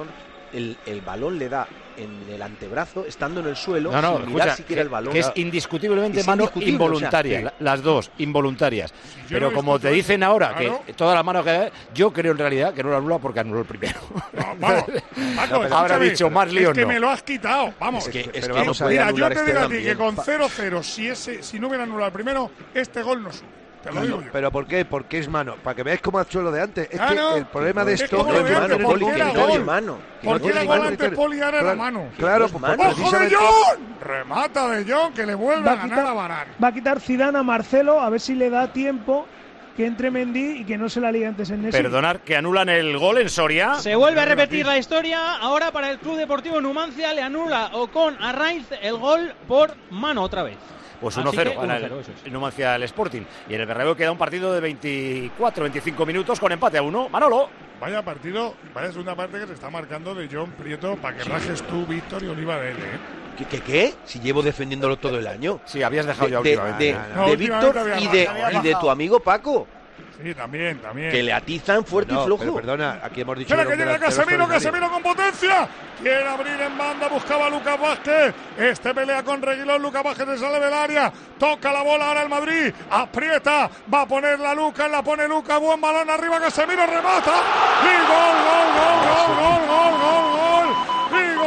el, el balón le da en el antebrazo, estando en el suelo, no, no, sin mirar escucha, siquiera que, el balón. Que es indiscutiblemente es mano indiscutible, involuntaria, o sea, las dos, involuntarias. Si Pero no como te dicen esto, ahora claro. que todas las manos que yo creo en realidad que no lo anula porque anuló el primero. No, vamos, Paco, no, habrá dicho más lío es que no. me lo has quitado, vamos. Es que, es pero que vamos no a puede Mira, yo anular te este digo a ti también. que con cero cero, si, ese, si no hubiera anulado el primero, este gol no sube. Te lo digo yo. ¿Pero por qué? Porque es mano. Para que veáis cómo ha hecho lo de antes. Es Ah, que no. el problema de Es esto como no lo de es antes, mano, porque Poli, era que no gol. es mano. Porque era gol antes Poli, ahora era mano. Claro, No es pues mano. ¡Ojo de precisamente- Jong! Remata de Jong, que le vuelve Va a a ganar quitar- a Varane. Va a quitar Zidane a Marcelo, a ver si le da tiempo que entre Mendy y que no se la ligue antes en Nesiri. Perdonar que anulan el gol en Soria. Se vuelve a repetir la historia. Ahora para el Club Deportivo Numancia le anula Ocon a Raiz el gol por mano otra vez. Pues Así uno cero que gana uno el, cero, eso es. el Numancia al Sporting. Y en el Bernabéu queda un partido de veinticuatro veinticinco minutos con empate a uno. Manolo. Vaya partido, vaya segunda parte que se está marcando de John Prieto para que rajes tú, Víctor y Oliva de él, ¿eh? ¿Qué, qué, qué? Si llevo defendiéndolo todo el año. Sí, habías dejado De, ya de, últimamente. de, No, no, de no. Víctor Últimamente había y de, bajado, y de tu amigo Paco, Sí, también, también. que le atizan fuerte No, y flojo. pero perdona, aquí hemos dicho Espera que era un llega delantero Casemiro, extraordinario. Casemiro con potencia. Quiere abrir en banda, buscaba a Lucas Vázquez. Este pelea con Reguilón, Lucas Vázquez se sale del área. Toca la bola ahora el Madrid. Aprieta, va a poner la Lucas, la pone Lucas. Buen balón arriba, Casemiro remata. Y gol, gol, gol, gol, gol, gol, gol, gol. Y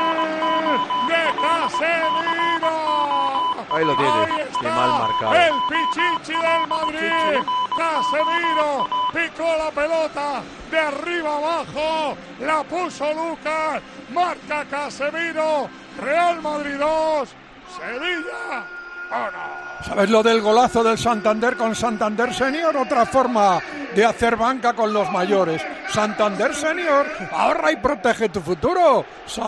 gol de Casemiro. Ahí lo tiene. Ahí está, Qué mal marcado. el Pichichi del Madrid. Casemiro picó la pelota de arriba abajo. La puso Lucas. Marca Casemiro. Real Madrid dos. Sevilla uno. ¿Sabes lo del golazo del Santander con Santander Senior? Otra forma de hacer banca con los mayores. Santander Senior, ahorra y protege tu futuro.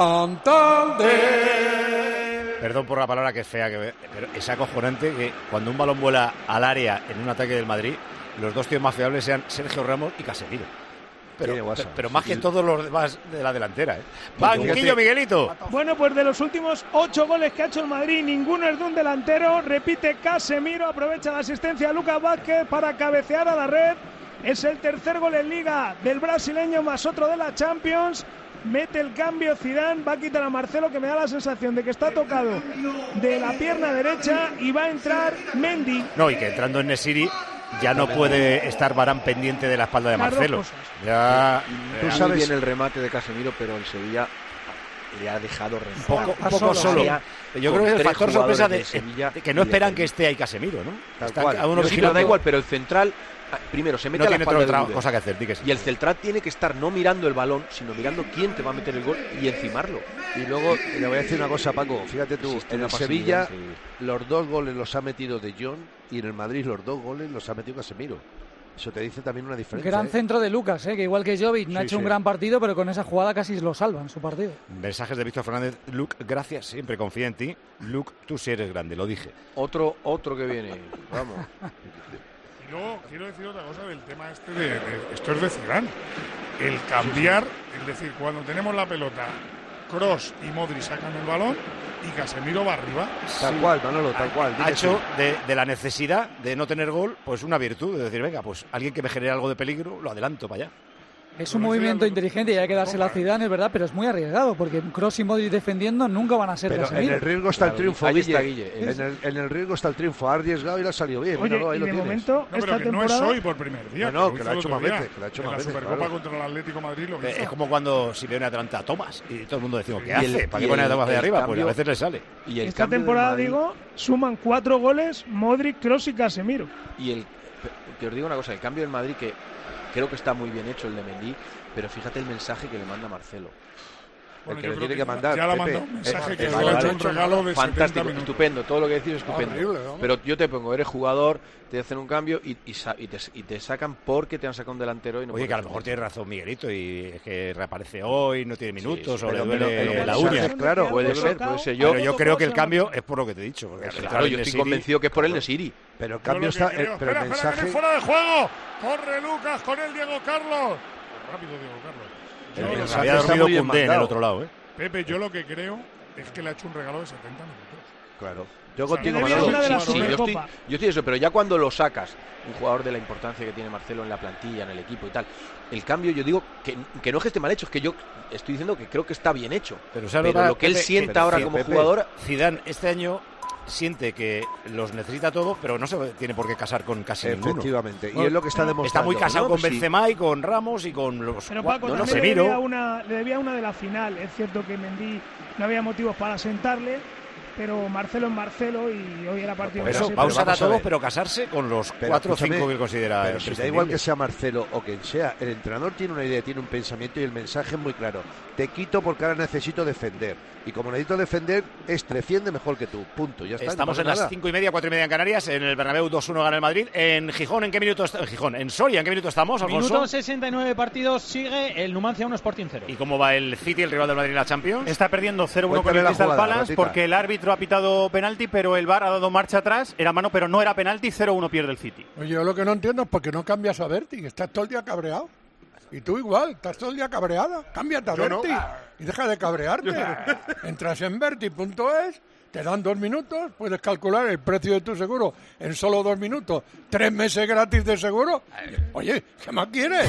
Santander. Perdón por la palabra que es fea, que, pero es acojonante que cuando un balón vuela al área en un ataque del Madrid, los dos tíos más fiables sean Sergio Ramos y Casemiro. Pero, Tiene pero, WhatsApp. pero más que Sí. todos los demás de la delantera. ¿eh? Porque Banquillo, fíjate- Miguelito. Bueno, pues de los últimos ocho goles que ha hecho el Madrid, ninguno es de un delantero. Repite Casemiro, aprovecha la asistencia de Lucas Vázquez para cabecear a la red. Es el tercer gol en Liga del brasileño, más otro de la Champions. Mete el cambio Zidane, va a quitar a Marcelo, que me da la sensación de que está tocado de la pierna derecha, y va a entrar Mendy. No, y que entrando en Nesiri ya no puede estar Varane pendiente de la espalda de Las dos Marcelo. cosas. Ya Tú eh, sabes bien el remate de Casemiro, pero el Sevilla le ha dejado rentar. poco, a poco solo. solo. Ya, Yo con creo que es el tres factor sorpresa de, jugadores del Sevilla de que no y de esperan Sevilla. que esté ahí Casemiro, ¿no? Tal Está cual. cada uno Sí, pero vigilando. da igual, pero el central, ah, primero, se mete No a la tiene espalda otra de Gude. cosa que hacer, di que sí. Y el central tiene que estar no mirando el balón, sino mirando quién te va a meter el gol y encimarlo. Y luego le voy a decir una cosa, Paco. Fíjate tú, Existe en una el pasividad Sevilla increíble. los dos goles los ha metido De Jong y en el Madrid los dos goles los ha metido Casemiro. Eso te dice también una diferencia. Gran ¿eh? centro de Lucas, ¿eh? Que igual que Jovic no ha Sí, hecho sí. un gran partido, pero con esa jugada casi lo salvan su partido. Mensajes de Víctor Fernández. Luke, gracias, siempre confía en ti. Luke, tú sí eres grande, lo dije. Otro, otro que viene. Vamos. Y luego quiero decir otra cosa del tema este de, de- esto es de Zidane. El cambiar, es decir, cuando tenemos la pelota, Kroos y Modric sacan el balón y Casemiro va arriba. Tal cual, Manolo, tal cual. di Ha que hecho sí. de, de la necesidad de no tener gol, pues una virtud, de decir, venga, pues alguien que me genere algo de peligro, lo adelanto para allá. Es un movimiento inteligente y hay que dárselo a Zidane, es verdad, pero es muy arriesgado, porque Kroos y Modric defendiendo nunca van a ser Pero en Casemiro. el riesgo está el Claro, triunfo, ahí Guille. está Guille. En el, en el riesgo está el triunfo. Ha arriesgado y le ha salido bien. Oye, Míralo, ahí y lo de tienes. momento, No, pero esta que no es temporada... hoy por primer día. No, no, lo que hizo lo ha el hecho otro más día. veces, que lo ha hecho en más la veces, Supercopa claro. contra el Atlético de Madrid lo Eh, hizo. Es como cuando Simeone adelanta a Thomas y todo el mundo decimos, ¿qué Y hace? el- ¿Para y qué pone a el- Thomas de el arriba? Pues cambio- a veces le sale. Y el Esta cambio del temporada, Madrid- digo, suman cuatro goles Modric, Kroos y Casemiro. Y el, que os digo una cosa, el cambio del Madrid, que creo que está muy bien hecho el de Mendy, pero fíjate el mensaje que le manda Marcelo. Bueno, el que yo le creo tiene que mandar, Ya le ha Pepe. mandado un mensaje Eh, que eh, le vale, ha hecho vale. un regalo de Fantástico, setenta minutos. estupendo, todo lo que decís es estupendo. Horrible, vamos. Pero yo te pongo, eres jugador, te hacen un cambio y, y, sa- y te, y te sacan porque te han sacado un delantero y no Oye, que a lo puedes mejor hacer. tiene razón Miguelito y es que reaparece hoy, no tiene minutos sí, o le pero- duele pero- pero la mensaje, uña. claro, Puede ser, puede ser yo. Pero yo creo que el cambio es por lo que te he dicho. Porque al Claro, entrar yo en estoy Nesiri- convencido que es por el Nesiri. Pero el Yo cambio lo que está. creo- eh, pero el espera, espera, que mensaje. viene fuera de juego. Corre Lucas con el Diego Carlos. Rápido Diego Carlos. Yo El lo- mensaje había está dormido muy bien Koundé en el mandado. otro lado, ¿eh? Pepe, yo lo que creo es que le ha hecho un regalo de setenta minutos. Claro. Yo O sea, contigo, sí, Manolo. sí, una de la sí, yo, estoy, Supercopa. yo estoy eso, pero ya cuando lo sacas, un jugador de la importancia que tiene Marcelo en la plantilla, en el equipo y tal, el cambio, yo digo que, que no es que esté mal hecho, es que yo estoy diciendo que creo que está bien hecho. Pero, Pero, ¿sabes lo que él Pepe, sienta que- ahora que como Pepe, jugador. Zidane este año siente que los necesita todos, pero no se tiene por qué casar con casi ninguno. Efectivamente, y es lo que está demostrando. Está muy casado No, con pues sí. Benzema y con Ramos y con los Pero cuatro- Paco, no, no, también le Semiro. debía, una, le debía una de la final. Es cierto que Mendy no había motivos para sentarle, pero Marcelo es Marcelo y hoy era partido Por de eso, casi- va a usar a vamos a todos, ver. pero casarse con los Pero cuatro o escúchame, cinco que él considera pero si da imprescindibles. igual que sea Marcelo o quien sea, el entrenador tiene una idea, tiene un pensamiento y el mensaje es muy claro. Te quito porque ahora necesito defender. Y como necesito defender, es defiende mejor que tú. Punto. Ya está. no Estamos pasa en las nada. cinco y media, cuatro y media en Canarias. En el Bernabéu dos uno gana el Madrid. En Gijón, ¿en qué minuto está- en Gijón, en Soria, ¿en qué minuto estamos, Alfonso? Minuto sesenta y nueve partidos, sigue el Numancia uno Sporting cero. ¿Y cómo va el City, el rival del Madrid en la Champions? Está perdiendo cero uno con Cuéntame el la Crystal jugada, Palace Ratita. porque el árbitro ha pitado penalti, pero el V A R ha dado marcha atrás. Era mano, pero no era penalti. cero uno pierde el City. Oye, yo lo que no entiendo es por qué no cambias a Berti, que estás todo el día cabreado. Y tú igual, estás todo el día cabreada. Cámbiate a Yo no. Berti y deja de cabrearte. Entras en Berti punto es, te dan dos minutos, puedes calcular el precio de tu seguro en solo dos minutos. Tres meses gratis de seguro. Oye, ¿qué más quieres?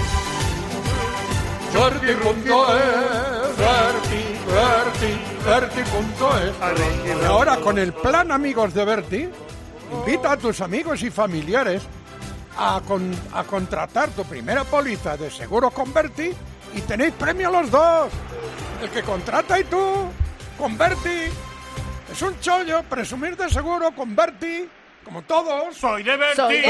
Berti punto es, Berti, Berti, Berti punto es. Y ahora con el plan Amigos de Berti, invita a tus amigos y familiares a, con- a contratar tu primera póliza de seguro con Berti y tenéis premio los dos. El que contrata y tú, con Berti. Es un chollo presumir de seguro con Berti, como todos. Soy de Berti. Soy de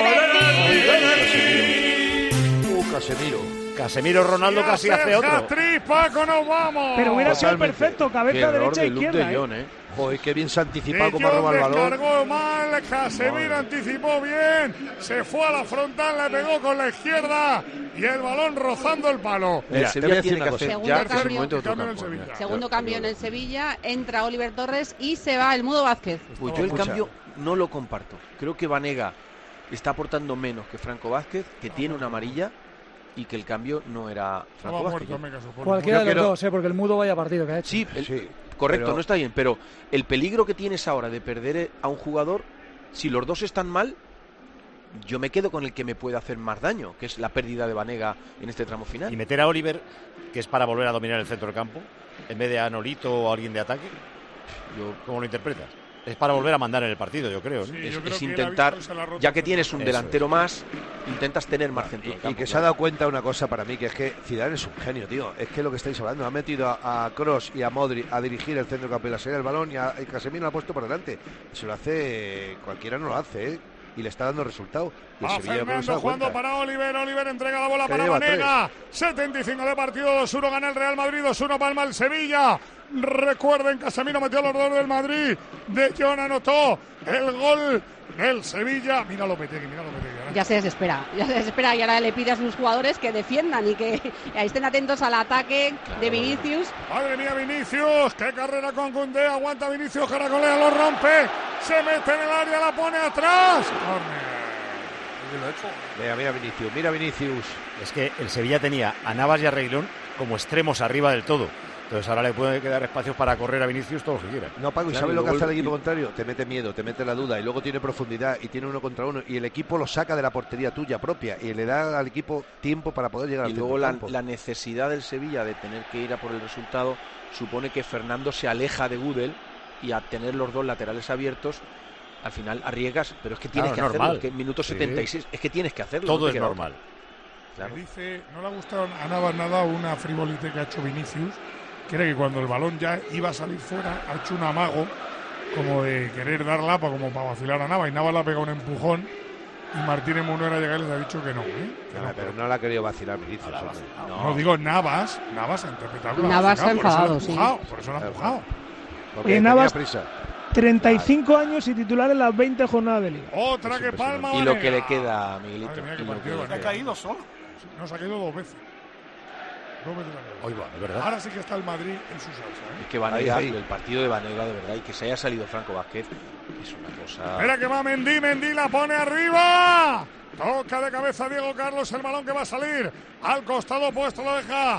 Uh, Casemiro. Casemiro Ronaldo casi hace otro. Hat-trick, Paco, nos vamos. Pero hubiera sido Totalmente. perfecto, cabeza derecha e izquierda. Jong, ¿eh? ¿eh? Joder, qué bien se ha De anticipado como ha Jong robado el balón. descargó mal, Casemiro anticipó bien, se fue a la frontal, le pegó con la izquierda y el balón rozando el palo. El Mira, te voy a Sevilla decir tiene una que cosa. hacer Segundo ya cambio. el momento de otro Cambio en campo. Sevilla. mira. Segundo Ya, cambio en pero- el Sevilla, entra Oliver Torres y se va el Mudo Vázquez. Pues yo el Escucha. cambio no lo comparto. Creo que Vanega está aportando menos que Franco Vázquez, que tiene una amarilla y que el cambio no era Franco Estaba Vázquez. muerto, me caso, por- Cualquiera Yo de los quiero- dos, ¿eh? Porque el Mudo vaya partido que ha hecho. Sí, el- Sí, correcto, pero- no está bien, pero el peligro que tienes ahora de perder a un jugador, si los dos están mal, yo me quedo con el que me puede hacer más daño, que es la pérdida de Vanega en este tramo final. Y meter a Oliver, que es para volver a dominar el centro del campo, en vez de a Nolito o a alguien de ataque. Yo- ¿Cómo lo interpretas? Es para volver a mandar en el partido, yo creo. ¿no? Sí, es, yo creo es que él ha intentar, visto y se la ha roto ya que el tienes un Eso delantero es. más, intentas tener más centro Y, del y campo. que se ha claro. dado cuenta una cosa para mí, que es que Zidane es un genio, tío. Es que lo que estáis hablando, ha metido a Kroos y a Modri a dirigir el centro del campo y la salida del balón y a y Casemiro lo ha puesto por delante. Se lo hace, cualquiera no lo hace, ¿eh? Y le está dando resultado. Y el Va Sevilla yo creo que se ha Fernando dado jugando cuenta. para Oliver. Oliver entrega la bola Que para lleva Vanega. setenta y cinco de partido. dos uno gana el Real Madrid. dos uno palma el Sevilla. Recuerden, Casemiro metió los dos del Madrid. De Jong anotó el gol del Sevilla. Mira Lopetegui, mira Lopetegui. Ya se desespera, ya se desespera y ahora le pide a sus jugadores que defiendan y que estén atentos al ataque de Vinicius. Madre mía, Vinicius. Qué carrera con Koundé. Aguanta Vinicius. Caracolea, lo rompe. Se mete en el área, la pone atrás. Córner. Mira, mira Vinicius, mira Vinicius. Es que el Sevilla tenía a Navas y a Reguilón como extremos arriba del todo. Entonces ahora le puede quedar espacios para correr a Vinicius todo lo que quiera. No, Paco, ¿y Claro, sabes y lo que luego hace el el- equipo contrario? Te mete miedo, te mete la duda y luego tiene profundidad y tiene uno contra uno y el equipo lo saca de la portería tuya propia y le da al equipo tiempo para poder llegar Y al luego centro la, del campo. la necesidad del Sevilla de tener que ir a por el resultado supone que Fernando se aleja de Gudel y a tener los dos laterales abiertos al final arriesgas, pero es que tienes Claro, que es hacerlo, normal. es que en minuto Sí. setenta y seis es que tienes que hacerlo. Todo no te es queda normal. otra. Claro. Me dice, no le ha gustado a Navas nada una frivolite que ha hecho Vinicius. Quiere que cuando el balón ya iba a salir fuera, ha hecho un amago como de querer dar lapa, como para vacilar a Navas. Y Navas le ha pegado un empujón. Y Martínez Munera llega y les ha dicho que no. ¿eh? Que Ah, no. pero no la ha querido vacilar Vinicius. hombre. No, digo Navas. Navas ha interpretado que la ha Navas vacilado, ha enfadado, por eso sí. la ha empujado, por eso la ha Claro. empujado. Porque Y tenía Navas- prisa. treinta y cinco años y titular en las veinte jornadas de liga. Otra Es que palma. Y lo Vanega. que le queda, Miguelito. Madre mía, qué y lo partido que de le Vanega. queda. caído solo. No, se ha caído dos veces. Dos veces la ha caído. Hoy va, de verdad. Ahora sí que está el Madrid en su salsa. ¿eh? Es que Vanega, Ahí, ahí. el partido de Vanega, de verdad, y que se haya salido Franco Vázquez, es una cosa. Espera que va Mendy, Mendy la pone arriba. Toca de cabeza Diego Carlos el balón que va a salir. Al costado opuesto lo deja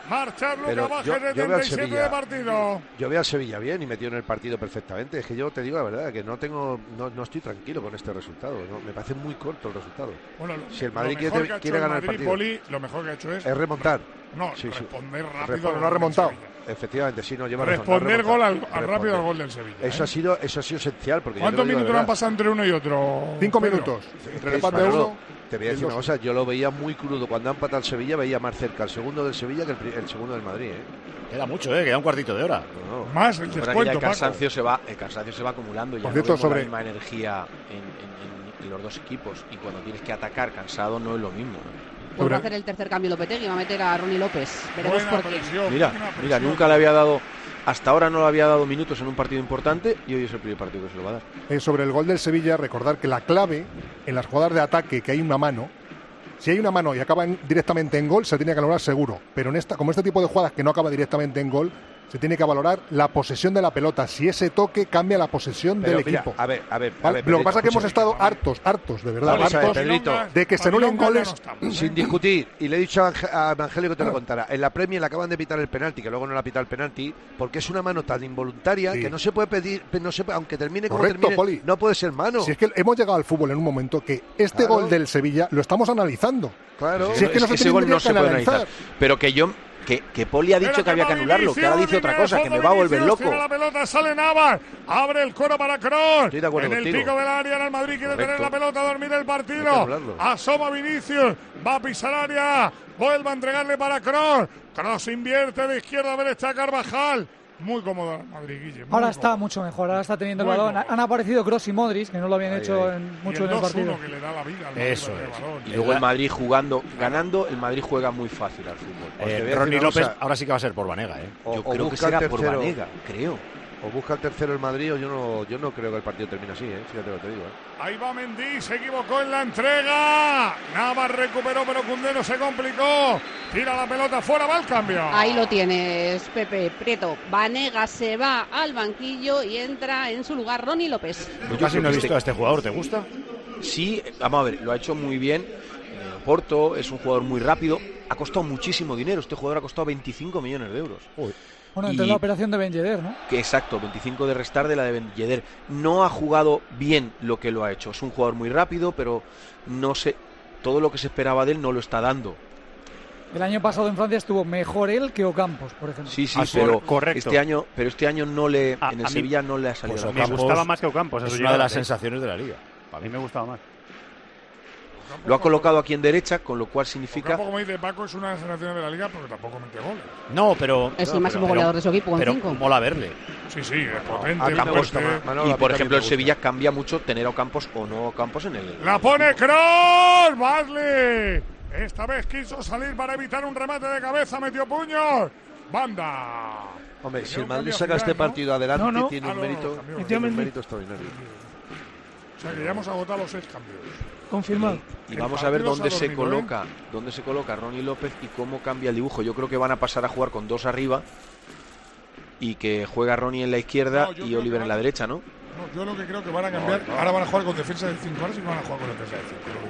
marchar Lucas Pero Vázquez, yo- yo veo al setenta y siete Sevilla. de partido. Yo veo al Sevilla bien y metido en el partido perfectamente. Es que yo te digo la verdad, que no tengo, no, no estoy tranquilo con este resultado. ¿no? Me parece muy corto el resultado. Bueno, lo- si el lo Madrid mejor quiere, que ha hecho quiere el ganar el Madrid, partido, Poli, lo mejor que ha hecho es, es remontar. No, Sí, sí. responder rápido. Responde- al no ha gol del remontado. Sevilla. Efectivamente, sí, no lleva razón, no ha Responder gol al, remontado. al rápido al gol del Sevilla. Eso ¿eh? ha sido, eso ha sido esencial. Porque yo te ¿Cuántos lo digo de minutos han verdad. pasado entre uno y otro? Cinco Pedro? minutos. Entre el Es, empate de Manolo, uno. te voy a decir una cosa, yo lo veía muy crudo. Cuando ha empatado el Sevilla, veía más cerca el segundo del Sevilla que el, pri- el segundo del Madrid. ¿eh? Queda mucho, ¿eh? Queda un cuartito de hora. No, no. Más el Es verdad que ya descuento, el Paco. cansancio se va, el cansancio se va acumulando. Ya Por no cierto, vemos sobre- la misma energía en, en- en- en los dos equipos. Y cuando tienes que atacar cansado no es lo mismo. Vuelve a hacer el tercer cambio Lopetegui, va a meter a Ronnie López. Veremos Buena por qué. presión, Mira, buena mira, presión. nunca le había dado, hasta ahora no le había dado minutos en un partido importante y hoy es el primer partido que se lo va a dar. Eh, sobre el gol del Sevilla, recordar que la clave en las jugadas de ataque, que hay una mano, si hay una mano y acaba en- directamente en gol, se tiene que valorar seguro. Pero en esta, como este tipo de jugadas que no acaba directamente en gol, se tiene que valorar la posesión de la pelota. Si ese toque cambia la posesión Pero del mira, equipo. a ver, a ver, a ¿Vale? ver, Lo que Pedrito, pasa es que hemos escucha. estado hartos, hartos, de verdad, Vamos a ver, hartos Pedrito. de que se anulen goles. Sin discutir, y le he dicho a Ange- a Evangelio que te lo contara, en la Premier le acaban de pitar el penalti, que luego no le ha pitado el penalti, porque es una mano tan involuntaria Sí. que no se puede pedir, no se puede- aunque termine como Correcto, termine, Poli. no puede ser mano. Si es que hemos llegado al fútbol en un momento que este Claro. gol del Sevilla lo estamos analizando. Claro. Si es que no se ese gol tendría no que se puede analizar. analizar. Pero que yo, que, que Poli ha dicho Espera que había que va anularlo, que ahora Vinicius, dice otra línea de cosa, que fondo, me va a volver Vinicius, loco. tira la pelota, sale Navas, abre el coro para Kroos. Estoy de acuerdo En el contigo. pico del área, en el Madrid quiere Correcto. tener la pelota, dormir el Hay que partido. anularlo. Asoma Vinicius, va a pisar área, vuelve a entregarle para Kroos. Kroos invierte de izquierda a derecha a Carvajal. Muy cómodo el Madrid, Guille. muy Ahora está cómodo. mucho mejor, ahora está teniendo el Muy balón. cómodo. Han aparecido Kroos y Modric, que no lo habían Ahí, hecho ahí. en, Y mucho el en el dos uno partido. que le da la vida al Madrid Eso con el es. balón. Y luego el Madrid jugando, ganando, el Madrid juega muy fácil al fútbol. Pues te voy a Eh, decir Ronnie una López cosa. ahora sí que va a ser por Vanega, ¿eh? O, Yo o creo que busca el será por tercero, Vanega, creo. o busca el tercero el Madrid, o yo no, yo no creo que el partido termine así, ¿eh? Fíjate lo que te digo. ¿eh? Ahí va Mendy, se equivocó en la entrega. Navas recuperó, pero Koundé no se complicó. Tira la pelota fuera, va el cambio. Ahí lo tienes, Pepe Prieto. Vanega se va al banquillo y entra en su lugar Ronnie López. Yo casi no he visto a este jugador, ¿te gusta? Sí, vamos a ver, lo ha hecho muy bien. Eh, Porto es un jugador muy rápido. Ha costado muchísimo dinero. Este jugador ha costado veinticinco millones de euros. Bueno, entre Y- la operación de Ben Yedder, ¿no? Que exacto, veinticinco de restar de la de Ben Yedder. No ha jugado bien lo que lo ha hecho. Es un jugador muy rápido, pero no sé, todo lo que se esperaba de él no lo está dando. El año pasado en Francia estuvo mejor él que Ocampos, por ejemplo. Sí, sí, Ah, pero correcto. este año, pero este año no le, A- en el a mí- Sevilla no le ha salido. Pues la Me cosa. Ocampos gustaba más que Ocampos. Es eso una de llega, las ¿eh? sensaciones de la liga. A mí me gustaba más. Lo ha colocado aquí en derecha, con lo cual significa Ocampo, como dice Paco, es una de las sensaciones de la liga porque tampoco mete goles. No, pero. Es no, el máximo pero- goleador de su equipo con Pero cinco. mola verle. Sí, sí, es potente. a mí me fuerte. gusta más. Manolo, a y mí por también ejemplo me el gusta. Sevilla cambia mucho tener a Ocampos o no Ocampos en el. La pone Kroos, Basley. Esta vez quiso salir para evitar un remate de cabeza, metió puños. Banda. Hombre, si Creo el que Madrid cambia saca este Zidane, ¿no? partido adelante, No, no. tiene Ah, un no, no, mérito, cambió. tiene un Mendy. mérito extraordinario. O sea que ya hemos agotado los seis cambios. Confirmado. Y El vamos a ver partido se dónde ha se dormido, ¿eh? coloca, dónde se coloca Ronnie López y cómo cambia el dibujo. Yo creo que van a pasar a jugar con dos arriba y que juega Ronnie en la izquierda No, yo y creo Oliver que en la van- derecha, ¿no? No, yo lo que creo que van a cambiar. Ahora van a jugar con defensa de cinco, ahora sí que van a jugar con defensa de